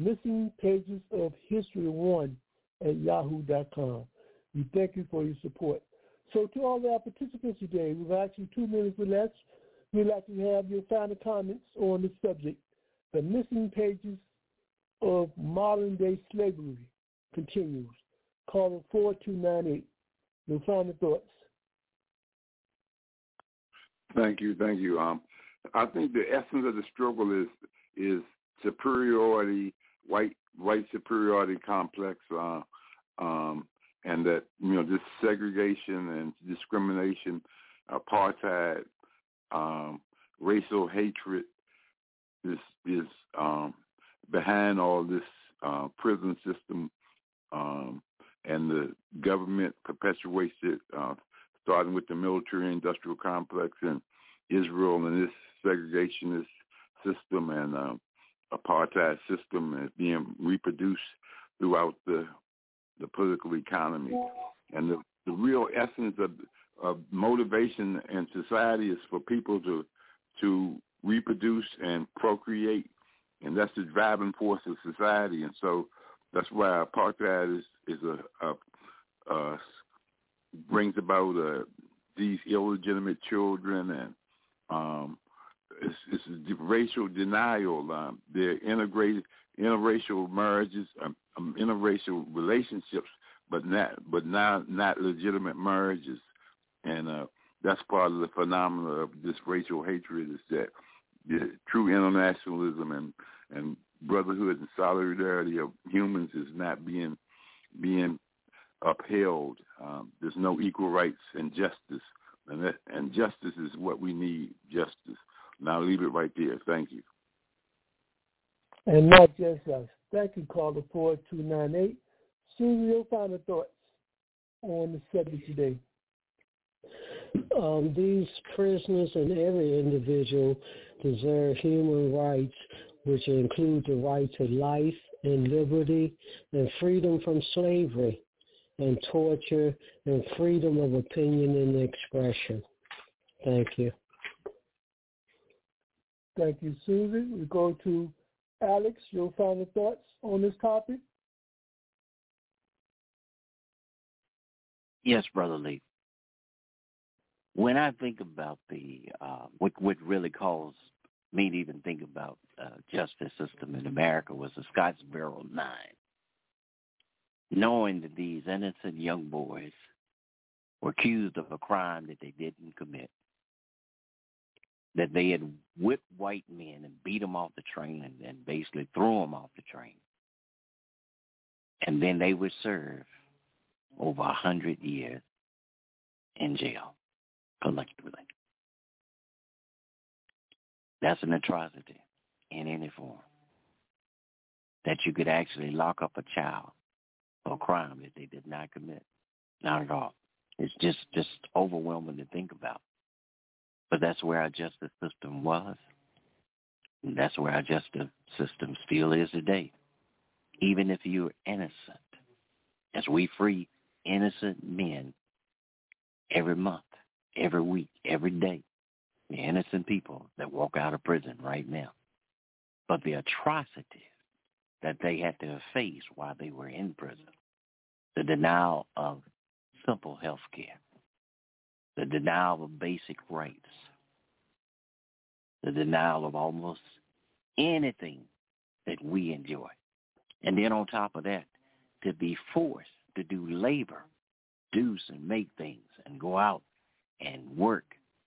missingpagesofhistory1@yahoo.com. We thank you for your support. So to all of our participants today, we've asked you 2 minutes or less. We'd like to have your final comments on the subject. The missing pages of modern-day slavery continues. Caller 4298. Your final thoughts. Thank you. I think the essence of the struggle is superiority, white superiority complex, and that this segregation and discrimination, apartheid, racial hatred is behind all this prison system, and the government perpetuates it, starting with the military-industrial complex in Israel and this segregationist system and apartheid system is being reproduced throughout the political economy. And the real essence of motivation in society is for people to reproduce and procreate, and that's the driving force of society. And so that's why apartheid is brings about these illegitimate children, and it's racial denial. They're interracial marriages, interracial relationships, but not legitimate marriages. And that's part of the phenomena of this racial hatred, is that the true internationalism and brotherhood and solidarity of humans is not being upheld. There's no equal rights and justice, and justice is what we need. Justice. And I'll leave it right there. Thank you. And not just us. Thank you, caller 4298. Susan, your final thoughts on the subject today. These prisoners and every individual deserve human rights, which include the right to life and liberty and freedom from slavery and torture and freedom of opinion and expression. Thank you. Thank you, Susan. We go to Alex. Your final thoughts on this topic? Yes, Brother Lee. When I think about what really caused me to even think about justice system in America was the Scottsboro 9. Knowing that these innocent young boys were accused of a crime that they didn't commit, that they had whipped white men and beat them off the train and basically threw them off the train. And then they would serve over 100 years in jail collectively. That's an atrocity in any form. That you could actually lock up a child for a crime that they did not commit. Not at all. It's just overwhelming to think about. But that's where our justice system was. And that's where our justice system still is today. Even if you're innocent, as we free innocent men every month, every week, every day, the innocent people that walk out of prison right now. But the atrocities that they had to face while they were in prison, the denial of simple health care, the denial of basic rights, the denial of almost anything that we enjoy. And then on top of that, to be forced to do labor, do and make things, and go out and work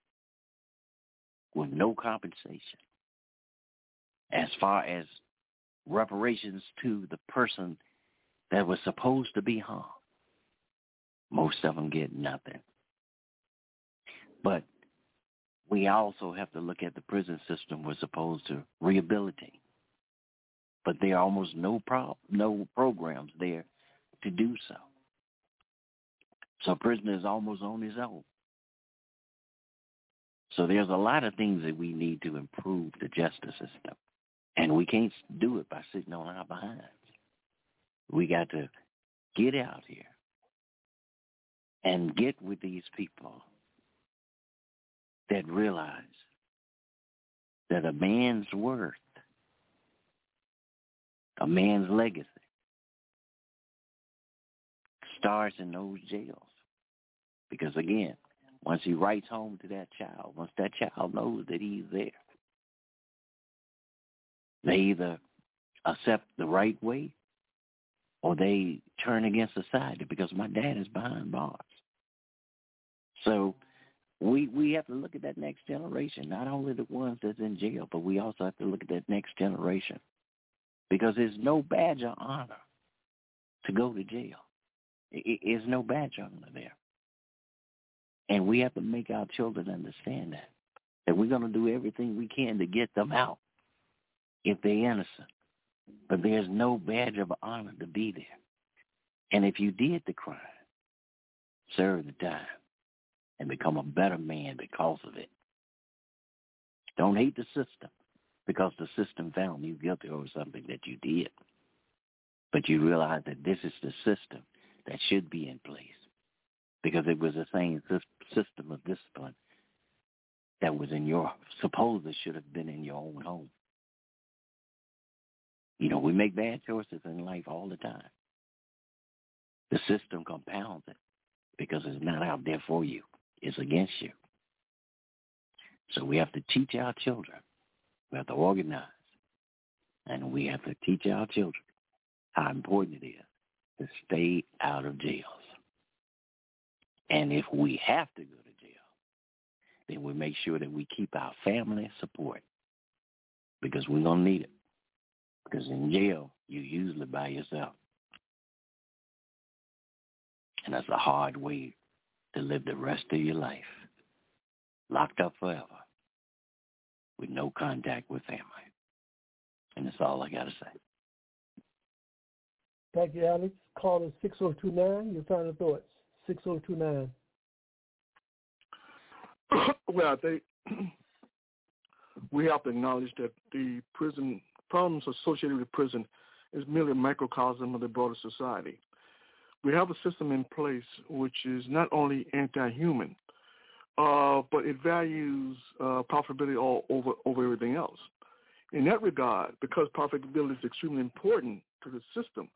with no compensation. As far as reparations to the person that was supposed to be harmed, most of them get nothing. But we also have to look at the prison system was supposed to rehabilitate. But there are almost no programs there to do so. So a prisoner is almost on his own. So there's a lot of things that we need to improve the justice system. And we can't do it by sitting on our behinds. We got to get out here and get with these people that realize that a man's worth, a man's legacy, starts in those jails. Because again, once he writes home to that child, once that child knows that he's there, they either accept the right way or they turn against society because my dad is behind bars. So we have to look at that next generation, not only the ones that's in jail, but we also have to look at that next generation, because there's no badge of honor to go to jail. There's no badge of honor there. And we have to make our children understand that we're going to do everything we can to get them out if they're innocent. But there's no badge of honor to be there. And if you did the crime, serve the time and become a better man because of it. Don't hate the system because the system found you guilty over something that you did. But you realize that this is the system that should be in place, because it was the same system of discipline that was in your, supposedly should have been in your own home. You know, we make bad choices in life all the time. The system compounds it because it's not out there for you. It's against you. So we have to teach our children. We have to organize. And we have to teach our children how important it is to stay out of jails. And if we have to go to jail, then we make sure that we keep our family support, because we're going to need it. Because in jail, you're usually by yourself. And that's a hard way to live the rest of your life, locked up forever, with no contact with family. And that's all I got to say. Thank you, Alex. Call us 6029. Your final thoughts. 6029. Well, I think we have to acknowledge that the prison problems associated with prison is merely a microcosm of the broader society. We have a system in place which is not only anti-human, but it values profitability all over everything else. In that regard, because profitability is extremely important to the system,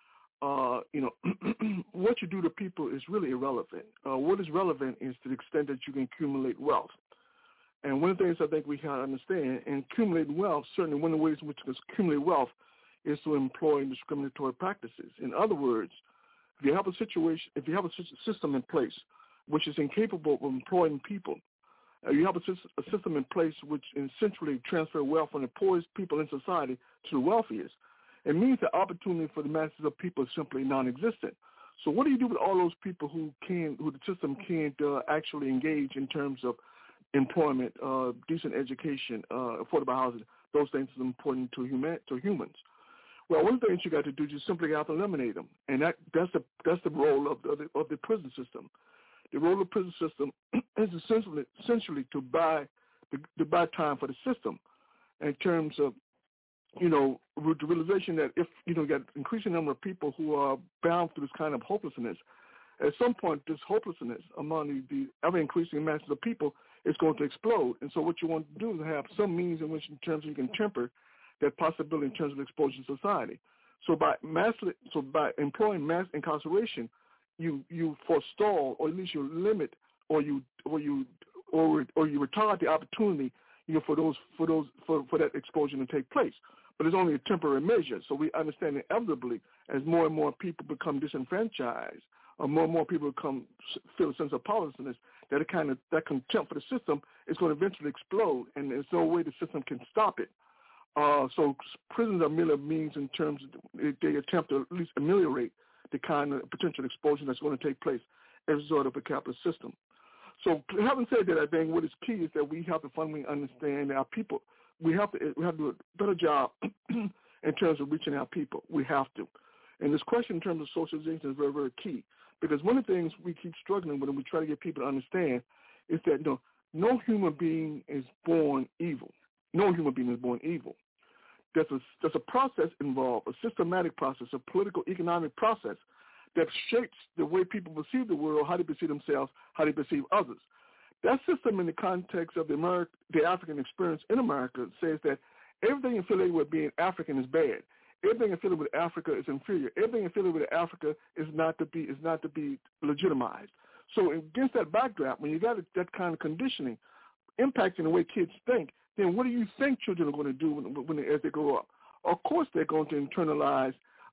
what you do to people is really irrelevant. What is relevant is to the extent that you can accumulate wealth. And one of the things I think we can understand, in accumulating wealth, certainly one of the ways in which you accumulate wealth is to employ discriminatory practices. In other words, if you have a system in place which is incapable of employing people, you have a system in place which essentially transfer wealth from the poorest people in society to the wealthiest, it means the opportunity for the masses of people is simply non-existent. So what do you do with all those people who the system can't actually engage in terms of employment, decent education, affordable housing? Those things are important to humans. Well, one of the things you got to do is just simply have to eliminate them, and that's the role of the prison system. The role of the prison system is essentially to buy time for the system, in terms of the realization that if you got an increasing number of people who are bound to this kind of hopelessness, at some point this hopelessness among the ever increasing masses of people is going to explode. And so what you want to do is have some means in which, in terms of you can temper that possibility in terms of exposure to society. So by employing mass incarceration, you forestall, or at least you limit, or you retard the opportunity, for that exposure to take place. But it's only a temporary measure. So we understand inevitably, as more and more people become disenfranchised, or more and more people feel a sense of powerlessness, that contempt for the system is going to eventually explode, and there's no way the system can stop it. So prisons are merely a means in terms of they attempt to at least ameliorate the kind of potential exposure that's going to take place as a result of a capitalist system. So having said that, I think what is key is that we have to fundamentally understand our people. We have to do a better job in terms of reaching our people. We have to. And this question in terms of socialization is very, very key, because one of the things we keep struggling with and we try to get people to understand is that no human being is born evil. No human being is born evil. There's a process involved, a systematic process, a political, economic process that shapes the way people perceive the world, how they perceive themselves, how they perceive others. That system, in the context of the African experience in America, says that everything affiliated with being African is bad. Everything affiliated with Africa is inferior. Everything affiliated with Africa is not to be legitimized. So against that backdrop, when you got that kind of conditioning impacting the way kids think, then what do you think children are going to do as they grow up? Of course, they're going to internalize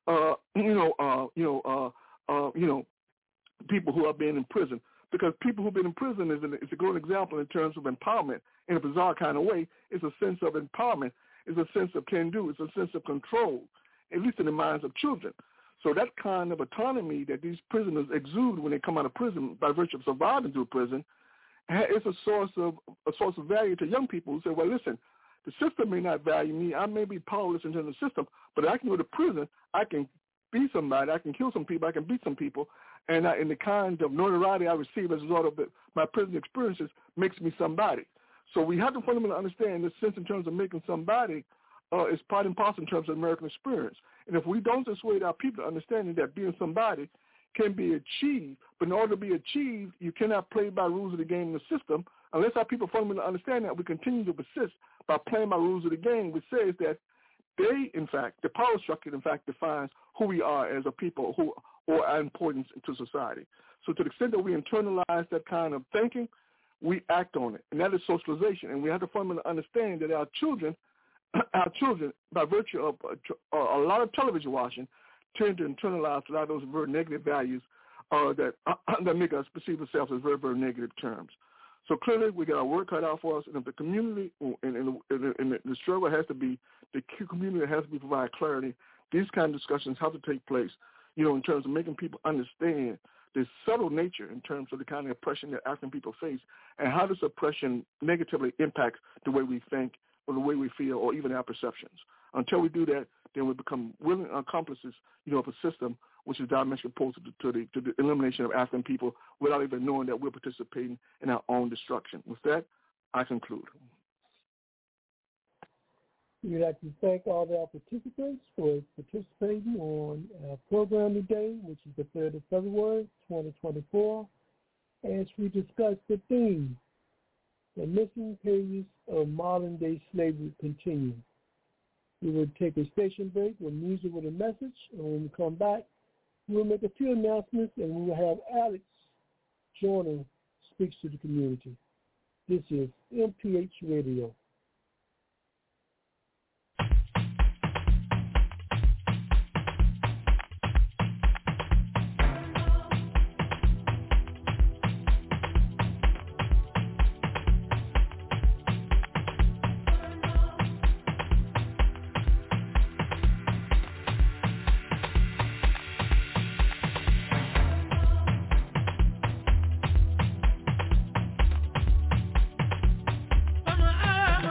people who are being in prison. Because people who've been in prison is a great example in terms of empowerment in a bizarre kind of way. It's a sense of empowerment. It's a sense of can-do. It's a sense of control, at least in the minds of children. So that kind of autonomy that these prisoners exude when they come out of prison by virtue of surviving through prison is a source of value to young people who say, well, listen, the system may not value me. I may be powerless in terms of the system, but I can go to prison. I can be somebody. I can kill some people. I can beat some people. And the kind of notoriety I receive as a result of my prison experiences makes me somebody. So we have to fundamentally understand this sense in terms of making somebody is part and parcel in terms of American experience. And if we don't dissuade our people to understanding that being somebody can be achieved, but in order to be achieved, you cannot play by rules of the game in the system. Unless our people fundamentally understand that, we continue to persist by playing by rules of the game, which says that they, in fact, the power structure, in fact, defines who we are as a people or our importance to society. So to the extent that we internalize that kind of thinking, we act on it, and that is socialization. And we have to fundamentally understand that our children, by virtue of a lot of television watching, tend to internalize a lot of those very negative values that make us perceive ourselves as very, very negative terms. So clearly, we got our work cut out for us, and if the community and the struggle has to be, the community has to be provide clarity. These kind of discussions have to take place, in terms of making people understand the subtle nature in terms of the kind of oppression that African people face, and how this oppression negatively impacts the way we think or the way we feel or even our perceptions. Until we do that, then we become willing accomplices, of a system which is diametrically opposed to the elimination of African people without even knowing that we're participating in our own destruction. With that, I conclude. We'd like to thank all of our participants for participating on our program today, which is the 3rd of February, 2024, as we discuss the theme, the missing pages of modern-day slavery continue. We will take a station break with music with a message, and when we come back, we'll make a few announcements, and we will have Alex Joyner speaks to the community. This is MPH Radio. From the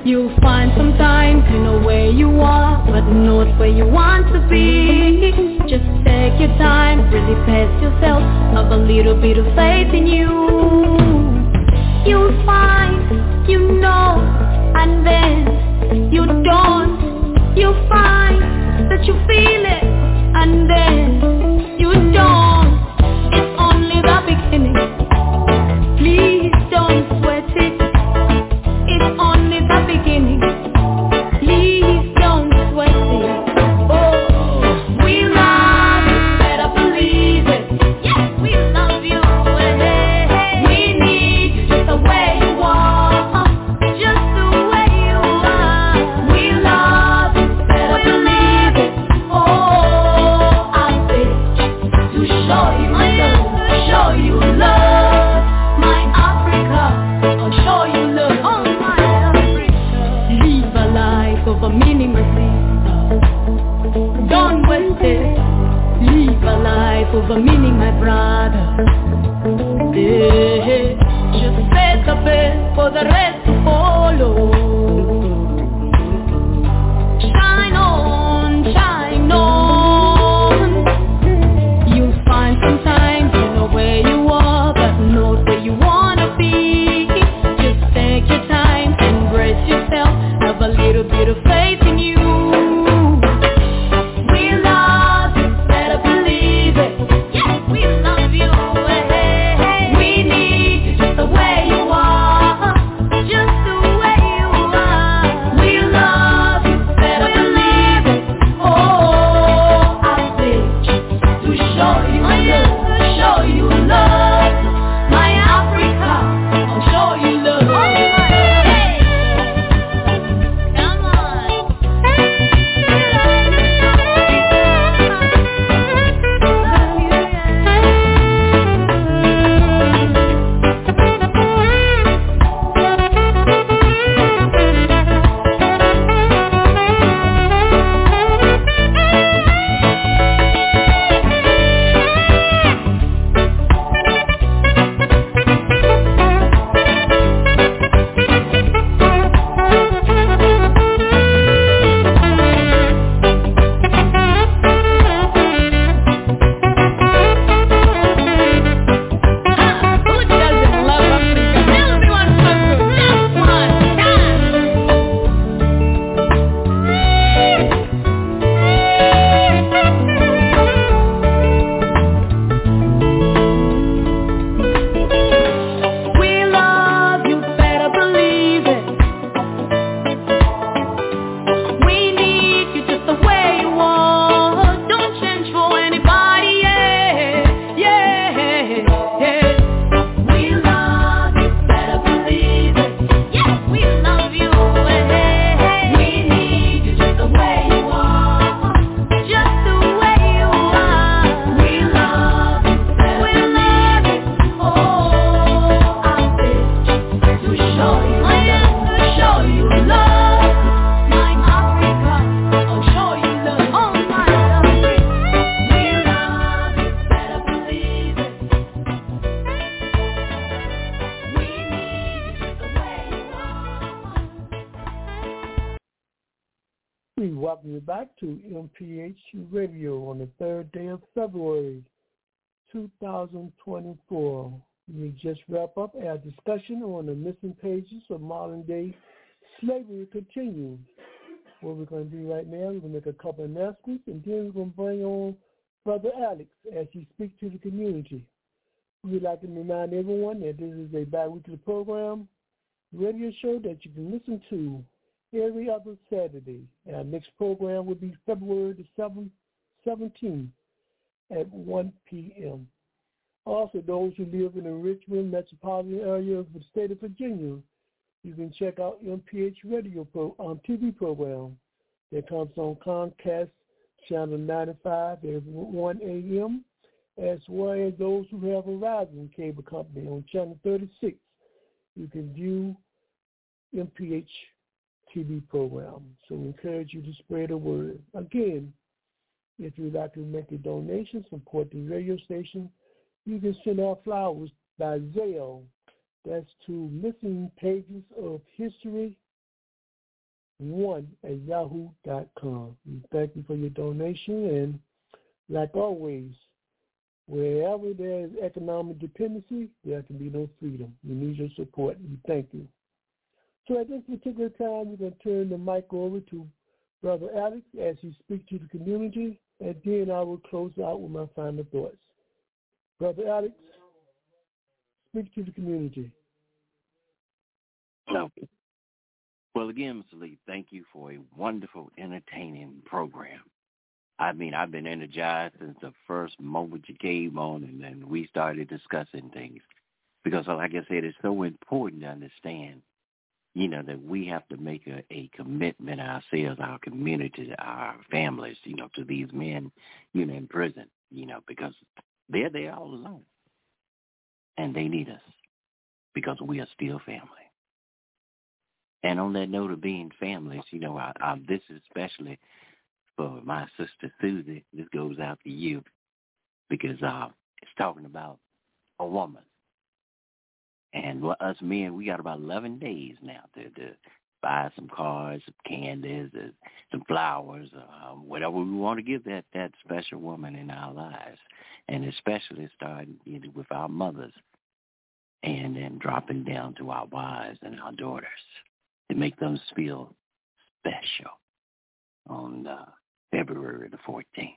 You'll find sometimes you know where you are, but not where you want to be. Just take your time, really pace yourself, have a little bit of faith in you. You'll find, you know, and then you don't. You'll find that you feel it, and then you don't. It's only the beginning. Please don't sweat it. It's only the beginning. Please don't sweat it. Oh, we love you, better believe it. Yes, we love you. We need you just the way you are. Just the way you are. We love you, better believe it. Oh, I say to show you love, show you love. My Africa, I'll show you love. Oh, my Africa. Live a life of a meaninglessly. Don't waste it. Live a life of a meaning, my brother. Yeah. Just set the best for the rest to follow. Shine on, shine on. You'll find sometimes you know where you are, but not where you wanna be. Just take your time, embrace yourself, have a little bit of faith in you. We love you, better believe it. Yes, we love you. We need you just the way you are, just the way you are. We love you, better believe it. Oh, I say to show you love, show you love. My Africa, I'll show you love. Hey, come on. Who doesn't love Africa? Tell me one person, just one time. We love you, better believe it. We need you just the way you are. Don't change for anybody, yeah, yeah, yeah. We love you, better believe it. Yes, we love you. We need you just the way you are, just the way you are. We love you, better believe it. Oh, I say to show you love, show you love. My Africa, I'll show you love. Oh, my Africa. We love you, better believe it. We need you just the way you are. We welcome you back to MPH Radio on the 3rd day of February, 2024. We just wrap up our discussion on the missing pages of modern-day slavery continues. What we're going to do right now, we're going to make a couple of announcements, and then we're going to bring on Brother Alex as he speaks to the community. We'd like to remind everyone that this is a bi-weekly program, radio show that you can listen to every other Saturday. Our next program will be February the 17th at 1 p.m. Also, those who live in the Richmond metropolitan area of the state of Virginia, you can check out MPH Radio TV program that comes on Comcast Channel 95 at 1 a.m., as well as those who have Verizon Cable Company on Channel 36. You can view MPH TV program. So we encourage you to spread the word. Again, if you'd like to make a donation, support the radio station, you can send out flowers by Zelle. That's to Missing Pages of History, 1@yahoo.com. We thank you for your donation, and like always, wherever there is economic dependency, there can be no freedom. We need your support. We thank you. So at this particular time, we're going to turn the mic over to Brother Alex as he speaks to the community, and then I will close out with my final thoughts. Brother Alex, speak to the community. Well, again, Mr. Lee, thank you for a wonderful, entertaining program. I've been energized since the first moment you came on, and then we started discussing things. Because, like I said, it's so important to understand, that we have to make a commitment ourselves, our community, our families, to these men, in prison, because they're there all alone. And they need us because we are still family. And on that note of being families, this is especially for my sister Susie. This goes out to you because it's talking about a woman. And us men, we got about 11 days now to buy some cards, some candies, some flowers, whatever we want to give that special woman in our lives. And especially starting with our mothers and then dropping down to our wives and our daughters to make them feel special on February the 14th.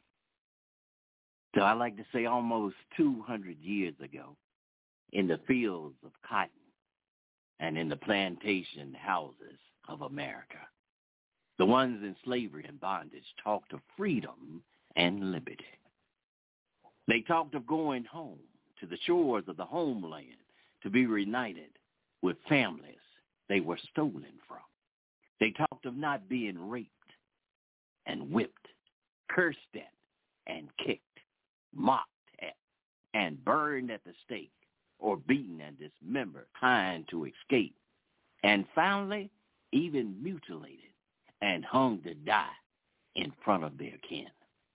So I like to say almost 200 years ago, in the fields of cotton and in the plantation houses of America, the ones in slavery and bondage talked of freedom and liberty. They talked of going home to the shores of the homeland to be reunited with families they were stolen from. They talked of not being raped and whipped, cursed at and kicked, mocked at and burned at the stake, or beaten and dismembered, trying to escape, and finally even mutilated and hung to die in front of their kin.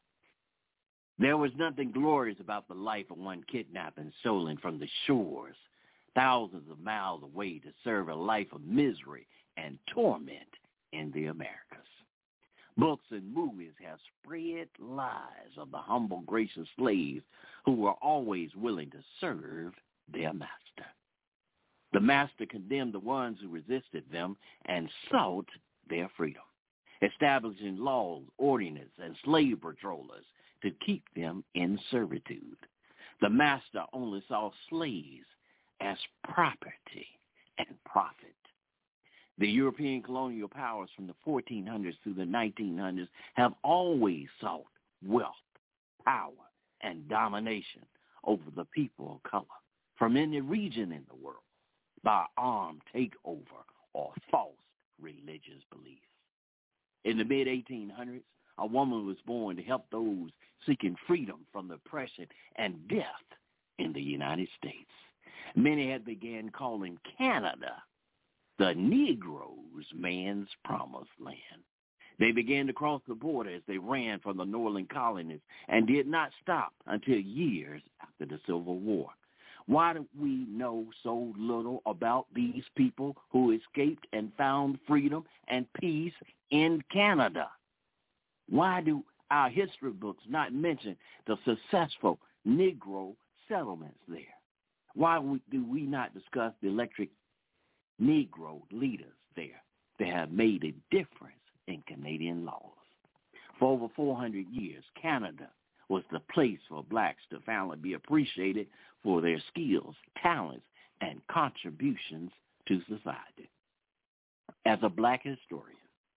There was nothing glorious about the life of one kidnapped and stolen from the shores, thousands of miles away to serve a life of misery and torment in the Americas. Books and movies have spread lies of the humble, gracious slaves who were always willing to serve their master. The master condemned the ones who resisted them and sought their freedom, establishing laws, ordinances, and slave patrollers to keep them in servitude. The master only saw slaves as property and profit. The European colonial powers from the 1400s through the 1900s have always sought wealth, power, and domination over the people of color from any region in the world by armed takeover or false religious beliefs. In the mid-1800s, a woman was born to help those seeking freedom from the oppression and death in the United States. Many had began calling Canada the Negro's man's promised land. They began to cross the border as they ran from the northern colonies and did not stop until years after the Civil War. Why do we know so little about these people who escaped and found freedom and peace in Canada? Why do our history books not mention the successful Negro settlements there? Why do we not discuss the electric Negro leaders there that have made a difference in Canadian laws? For over 400 years, Canada was the place for blacks to finally be appreciated for their skills, talents, and contributions to society. As a black historian,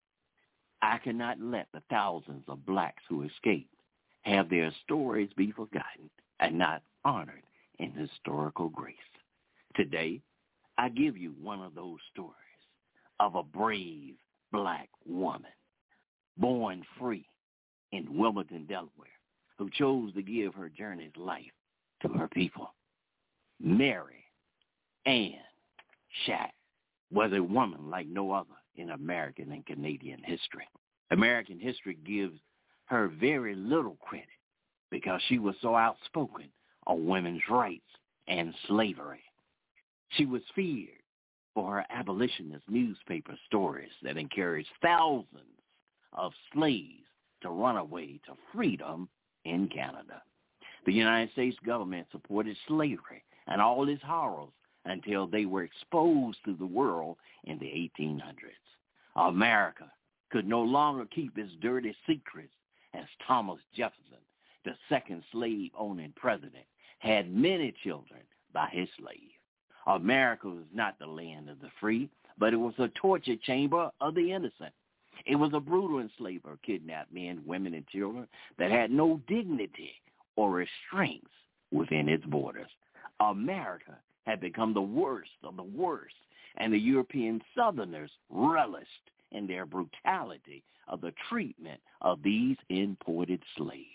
I cannot let the thousands of blacks who escaped have their stories be forgotten and not honored in historical grace. Today, I give you one of those stories of a brave black woman born free in Wilmington, Delaware, who chose to give her journey's life to her people. Mary Ann Shack was a woman like no other in American and Canadian history. American history gives her very little credit because she was so outspoken on women's rights and slavery. She was feared for her abolitionist newspaper stories that encouraged thousands of slaves to run away to freedom in Canada. The United States government supported slavery and all its horrors until they were exposed to the world in the 1800s. America could no longer keep its dirty secrets as Thomas Jefferson, the second slave-owning president, had many children by his slave. America was not the land of the free, but it was a torture chamber of the innocent. It was a brutal enslaver, kidnapped men, women, and children that had no dignity or restraints within its borders. America had become the worst of the worst, and the European Southerners relished in their brutality of the treatment of these imported slaves.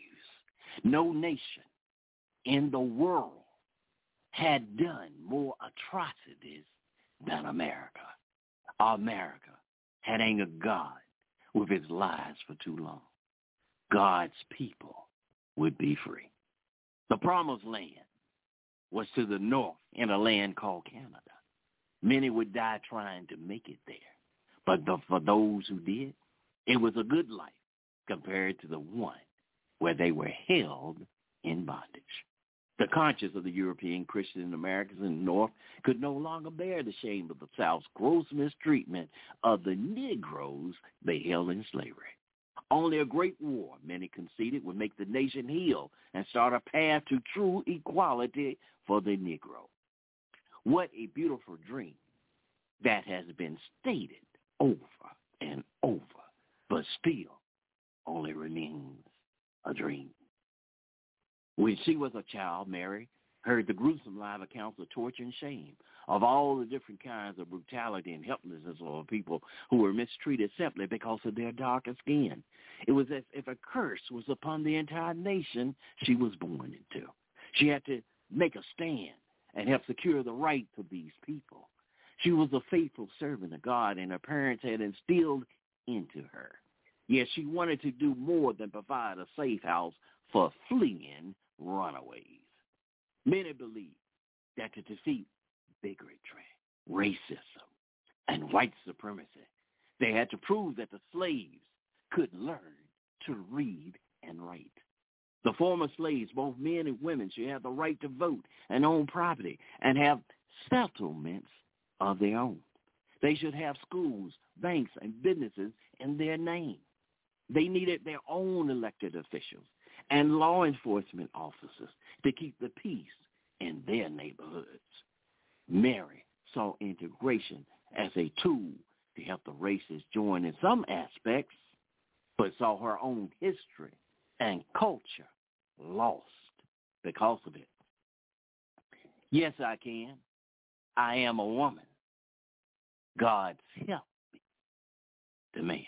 No nation in the world had done more atrocities than America. America had angered God with its lies for too long. God's people would be free. The promised land was to the north in a land called Canada. Many would die trying to make it there. But for those who did, it was a good life compared to the one where they were held in bondage. The conscience of the European Christian Americans in the North could no longer bear the shame of the South's gross mistreatment of the Negroes they held in slavery. Only a great war, many conceded, would make the nation heal and start a path to true equality for the Negro. What a beautiful dream that has been stated over and over, but still only remains a dream. When she was a child, Mary heard the gruesome live accounts of torture and shame, of all the different kinds of brutality and helplessness of people who were mistreated simply because of their darker skin. It was as if a curse was upon the entire nation she was born into. She had to make a stand and help secure the rights of these people. She was a faithful servant of God, and her parents had instilled into her. Yes, she wanted to do more than provide a safe house for fleeing runaways. Many believe that to defeat bigotry, racism, and white supremacy, they had to prove that the slaves could learn to read and write. The former slaves, both men and women, should have the right to vote and own property and have settlements of their own. They should have schools, banks, and businesses in their name. They needed their own elected officials and law enforcement officers to keep the peace in their neighborhoods. Mary saw integration as a tool to help the races join in some aspects, but saw her own history and culture lost because of it. Yes, I can. I am a woman. God's help me, the man.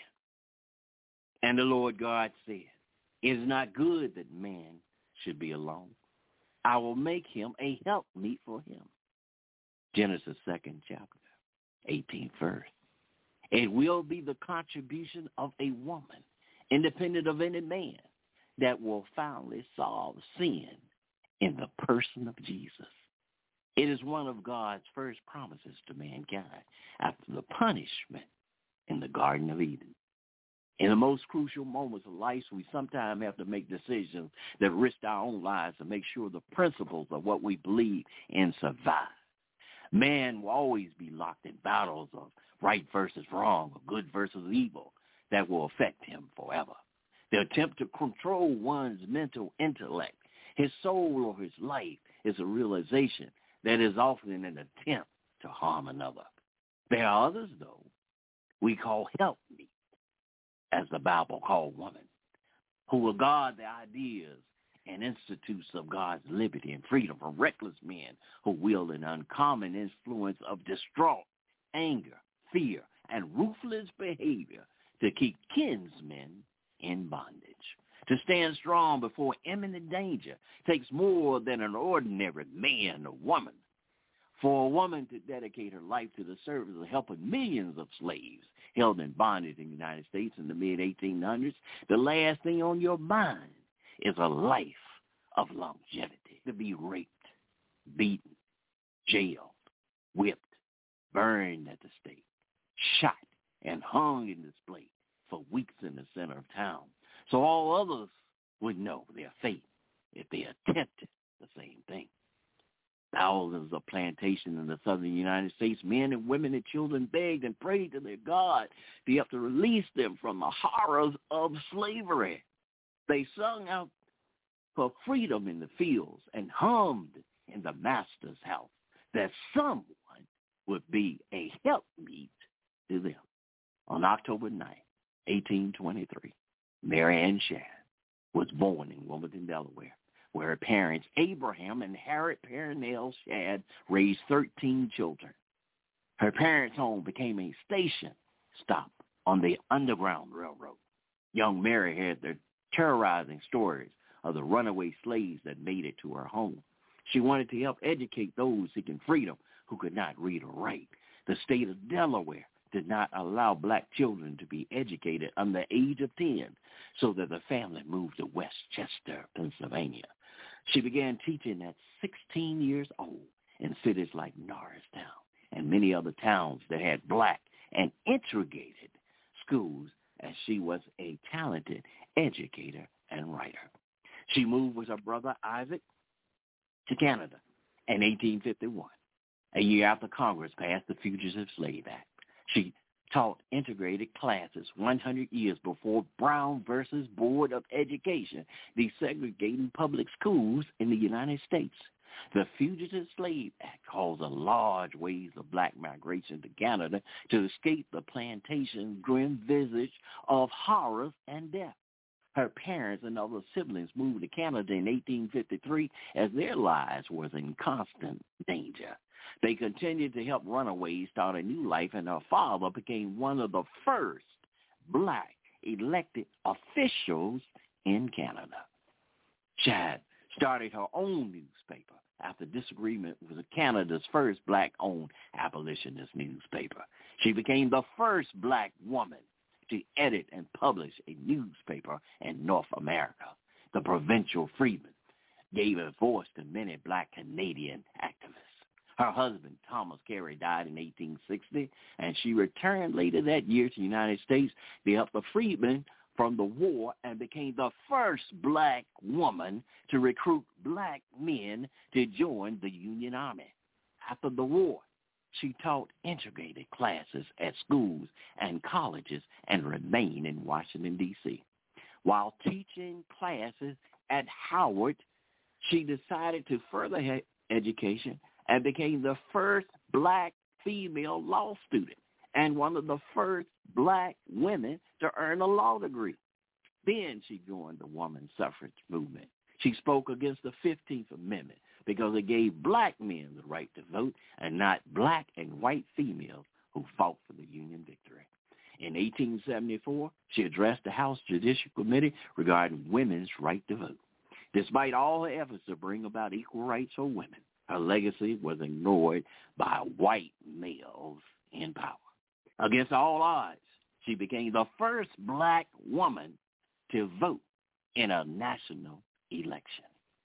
And the Lord God said, it is not good that man should be alone. I will make him a helpmeet for him. Genesis 2nd chapter, 18th verse. It will be the contribution of a woman, independent of any man, that will finally solve sin in the person of Jesus. It is one of God's first promises to mankind after the punishment in the Garden of Eden. In the most crucial moments of life, we sometimes have to make decisions that risk our own lives to make sure the principles of what we believe in survive. Man will always be locked in battles of right versus wrong, or good versus evil, that will affect him forever. The attempt to control one's mental intellect, his soul, or his life is a realization that is often an attempt to harm another. There are others, though, we call helpmeet, as the Bible called woman, who will guard the ideas and institutes of God's liberty and freedom from reckless men who wield an uncommon influence of distraught, anger, fear, and ruthless behavior to keep kinsmen in bondage. To stand strong before imminent danger takes more than an ordinary man or woman. For a woman to dedicate her life to the service of helping millions of slaves held in bondage in the United States in the mid-1800s, the last thing on your mind is a life of longevity. To be raped, beaten, jailed, whipped, burned at the stake, shot, and hung in display for weeks in the center of town, so all others would know their fate if they attempted the same thing. Thousands of plantations in the southern United States, men and women and children begged and prayed to their God to help to release them from the horrors of slavery. They sung out for freedom in the fields and hummed in the master's house that someone would be a helpmeet to them. On October 9, 1823, Mary Ann Shadd was born in Wilmington, Delaware, where her parents, Abraham and Harriet Parnell Shadd, raised 13 children. Her parents' home became a station stop on the Underground Railroad. Young Mary had the terrorizing stories of the runaway slaves that made it to her home. She wanted to help educate those seeking freedom who could not read or write. The state of Delaware did not allow black children to be educated under the age of 10, so that the family moved to Westchester, Pennsylvania. She began teaching at 16 years old in cities like Norristown and many other towns that had black and integrated schools, as she was a talented educator and writer. She moved with her brother Isaac to Canada in 1851, a year after Congress passed the Fugitive Slave Act. She taught integrated classes 100 years before Brown versus Board of Education, desegregating public schools in the United States. The Fugitive Slave Act caused a large wave of black migration to Canada to escape the plantation's grim visage of horrors and death. Her parents and other siblings moved to Canada in 1853 as their lives were in constant danger. They continued to help runaways start a new life, and her father became one of the first black elected officials in Canada. Shadd started her own newspaper after disagreement with Canada's first black-owned abolitionist newspaper. She became the first black woman to edit and publish a newspaper in North America. The Provincial Freeman gave a voice to many black Canadian activists. Her husband, Thomas Carey, died in 1860, and she returned later that year to the United States to help the freedmen from the war and became the first black woman to recruit black men to join the Union Army. After the war, she taught integrated classes at schools and colleges and remained in Washington, D.C. While teaching classes at Howard, she decided to further her education and became the first black female law student and one of the first black women to earn a law degree. Then she joined the woman suffrage movement. She spoke against the 15th Amendment because it gave black men the right to vote and not black and white females who fought for the Union victory. In 1874, she addressed the House Judicial Committee regarding women's right to vote. Despite all her efforts to bring about equal rights for women, her legacy was ignored by white males in power. Against all odds, she became the first black woman to vote in a national election.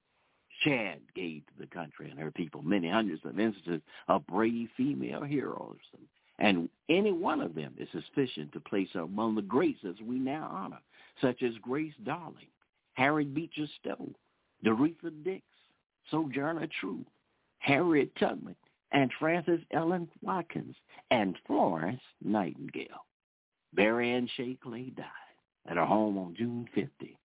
Shadd gave to the country and her people many hundreds of instances of brave female heroes, and any one of them is sufficient to place her among the greats as we now honor, such as Grace Darling, Harriet Beecher Stowe, Doretha Dix, Sojourner Truth, Harriet Tubman, and Frances Ellen Watkins, and Florence Nightingale. Mary Ann Shea Clay died at her home on June 50,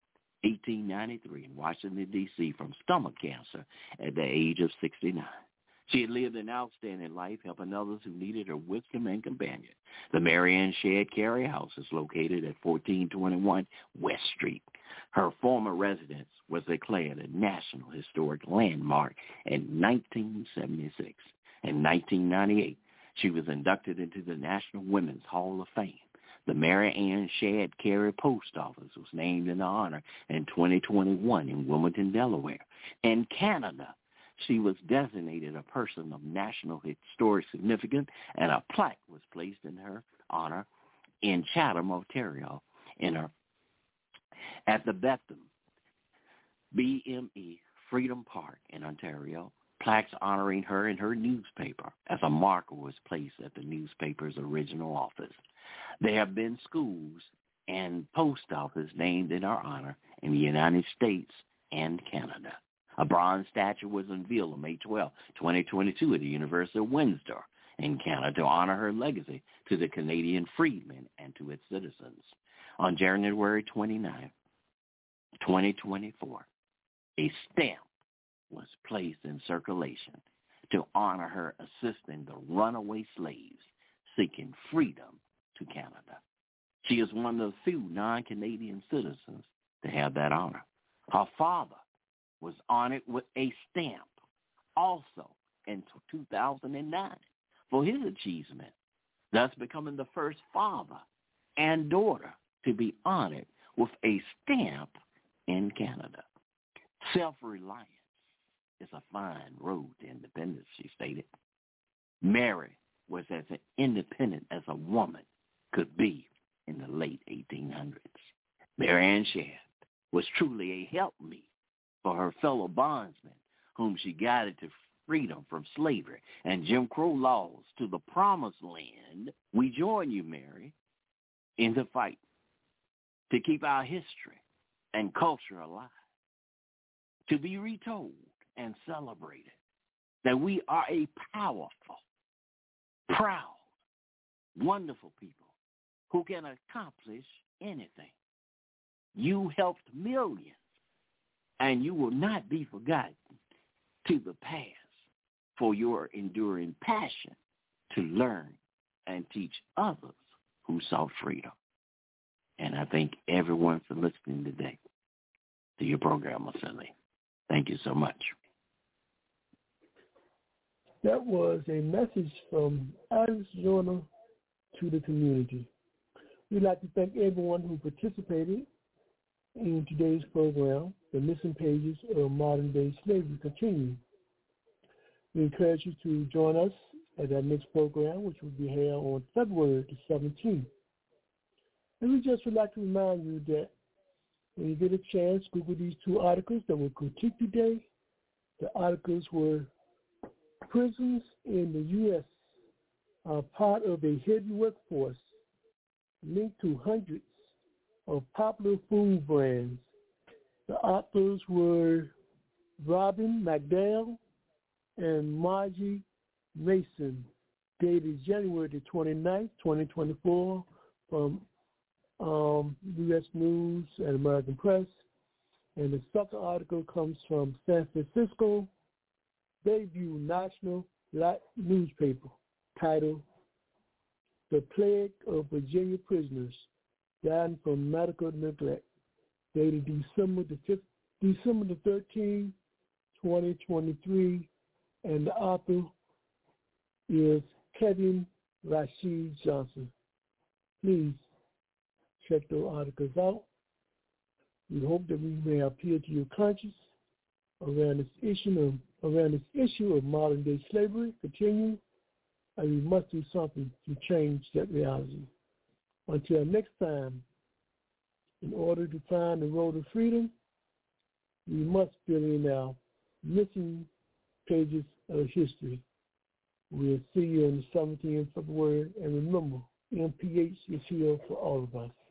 1893 in Washington, D.C. from stomach cancer at the age of 69. She had lived an outstanding life, helping others who needed her wisdom and companion. The Mary Ann Shadd Carey House is located at 1421 West Street. Her former residence was declared a National Historic Landmark in 1976. In 1998, she was inducted into the National Women's Hall of Fame. The Mary Ann Shadd Carey Post Office was named in her honor in 2021 in Wilmington, Delaware. In Canada, she was designated a person of national historic significance, and a plaque was placed in her honor in Chatham, Ontario, at the Bethlehem BME Freedom Park in Ontario. Plaques honoring her and her newspaper as a marker was placed at the newspaper's original office. There have been schools and post office named in her honor in the United States and Canada. A bronze statue was unveiled on May 12, 2022 at the University of Windsor in Canada to honor her legacy to the Canadian freedmen and to its citizens. On January 29, 2024, a stamp was placed in circulation to honor her assisting the runaway slaves seeking freedom to Canada. She is one of the few non-Canadian citizens to have that honor. Her father was honored with a stamp also in 2009 for his achievement, thus becoming the first father and daughter to be honored with a stamp in Canada. Self-reliance is a fine road to independence, she stated. Mary was as independent as a woman could be in the late 1800s. Mary Ann Shadd was truly a helpmeet for her fellow bondsmen, whom she guided to freedom from slavery and Jim Crow laws to the promised land. We join you, Mary, in the fight to keep our history and culture alive, to be retold and celebrated, that we are a powerful, proud, wonderful people who can accomplish anything. You helped millions, and you will not be forgotten to the past for your enduring passion to learn and teach others who sought freedom. And I thank everyone for listening today to your program, Assembly. Thank you so much. That was a message from Alex Joyner to the community. We'd like to thank everyone who participated in today's program. The Missing Pages of Modern-Day Slavery continue. We encourage you to join us at our next program, which will be held on February the 17th. And we just would like to remind you that when you get a chance, Google these two articles that were critiqued today. The articles were prisons in the U.S. are part of a hidden workforce linked to hundreds of popular food brands. The authors were Robin McDowell and Margie Mason, dated January the 29th, 2024, from U.S. News and American Press. And the second article comes from San Francisco Bayview National Newspaper, titled The Plague of Virginia Prisoners Dying from Medical Neglect, dated December the 13th, 2023, and the author is Kevin Rashid Johnson. Please check those articles out. We hope that we may appeal to your conscience around this issue of modern-day slavery. Continue, and we must do something to change that reality. Until next time, in order to find the road of freedom, we must fill in our missing pages of history. We'll see you on the 17th of February, and remember, MPH is here for all of us.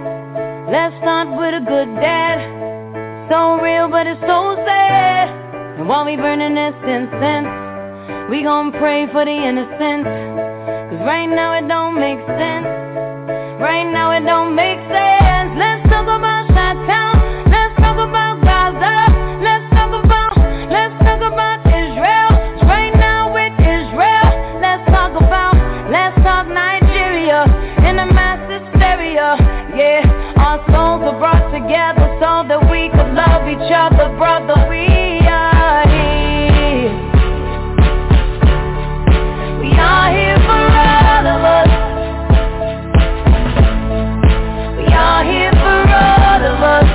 Let's start with a good dad. So real, but it's so sad. And while we burning this incense, we gon' pray for the innocent. Cause right now it don't make sense. Right now it don't make sense. Let's talk about Chi-Town. Let's talk about Gaza. Let's talk about Israel. Right now with Israel. Let's talk Nigeria in a mass hysteria. Yeah, our souls were brought together so that we could love each other, brother. We are here. We are here for all of us. We are here for all of us.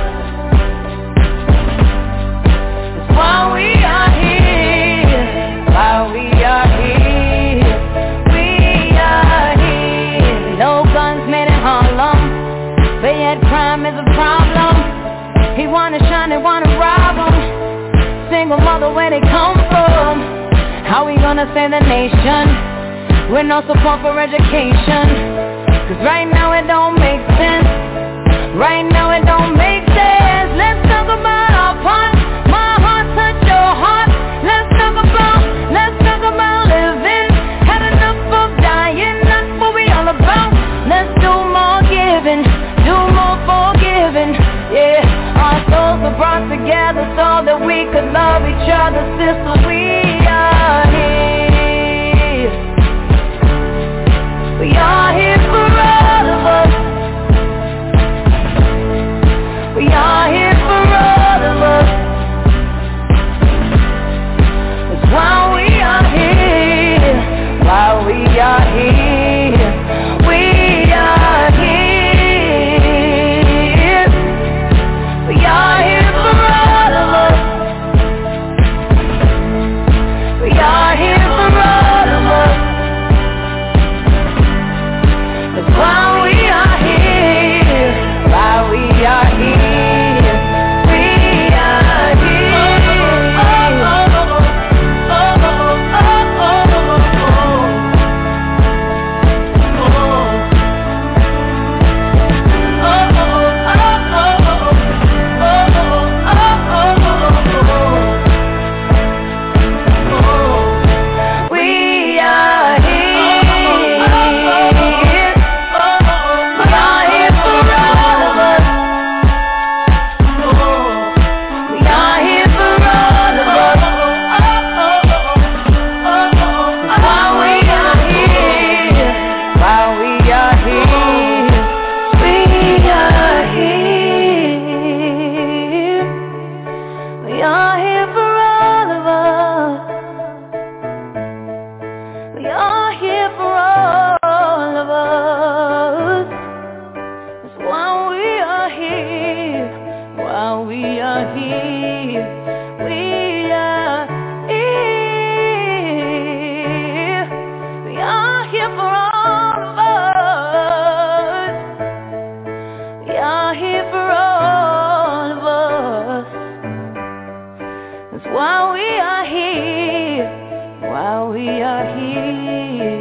That's why we are here. Why we are here. We are here. No guns made in Harlem, but yet crime is a problem. He wanna shine, they wanna rob him. Single mother, where they come from? How we gonna save the nation with no support for education? Cause right now it don't make sense. Right now it don't make sense. Let's talk about our part. My heart touch your heart. Let's talk about living. Had enough of dying, that's what we all about. Let's do more giving, do more forgiving. Yeah, our souls were brought together so that we could love each other, sister. We are here. We are here for all of us. We are here for all of us. That's why we are here. Why we are here. We are here. We are here for all of us. We are here for all of us. That's why we are here. Why we are here. We are here. While we are here.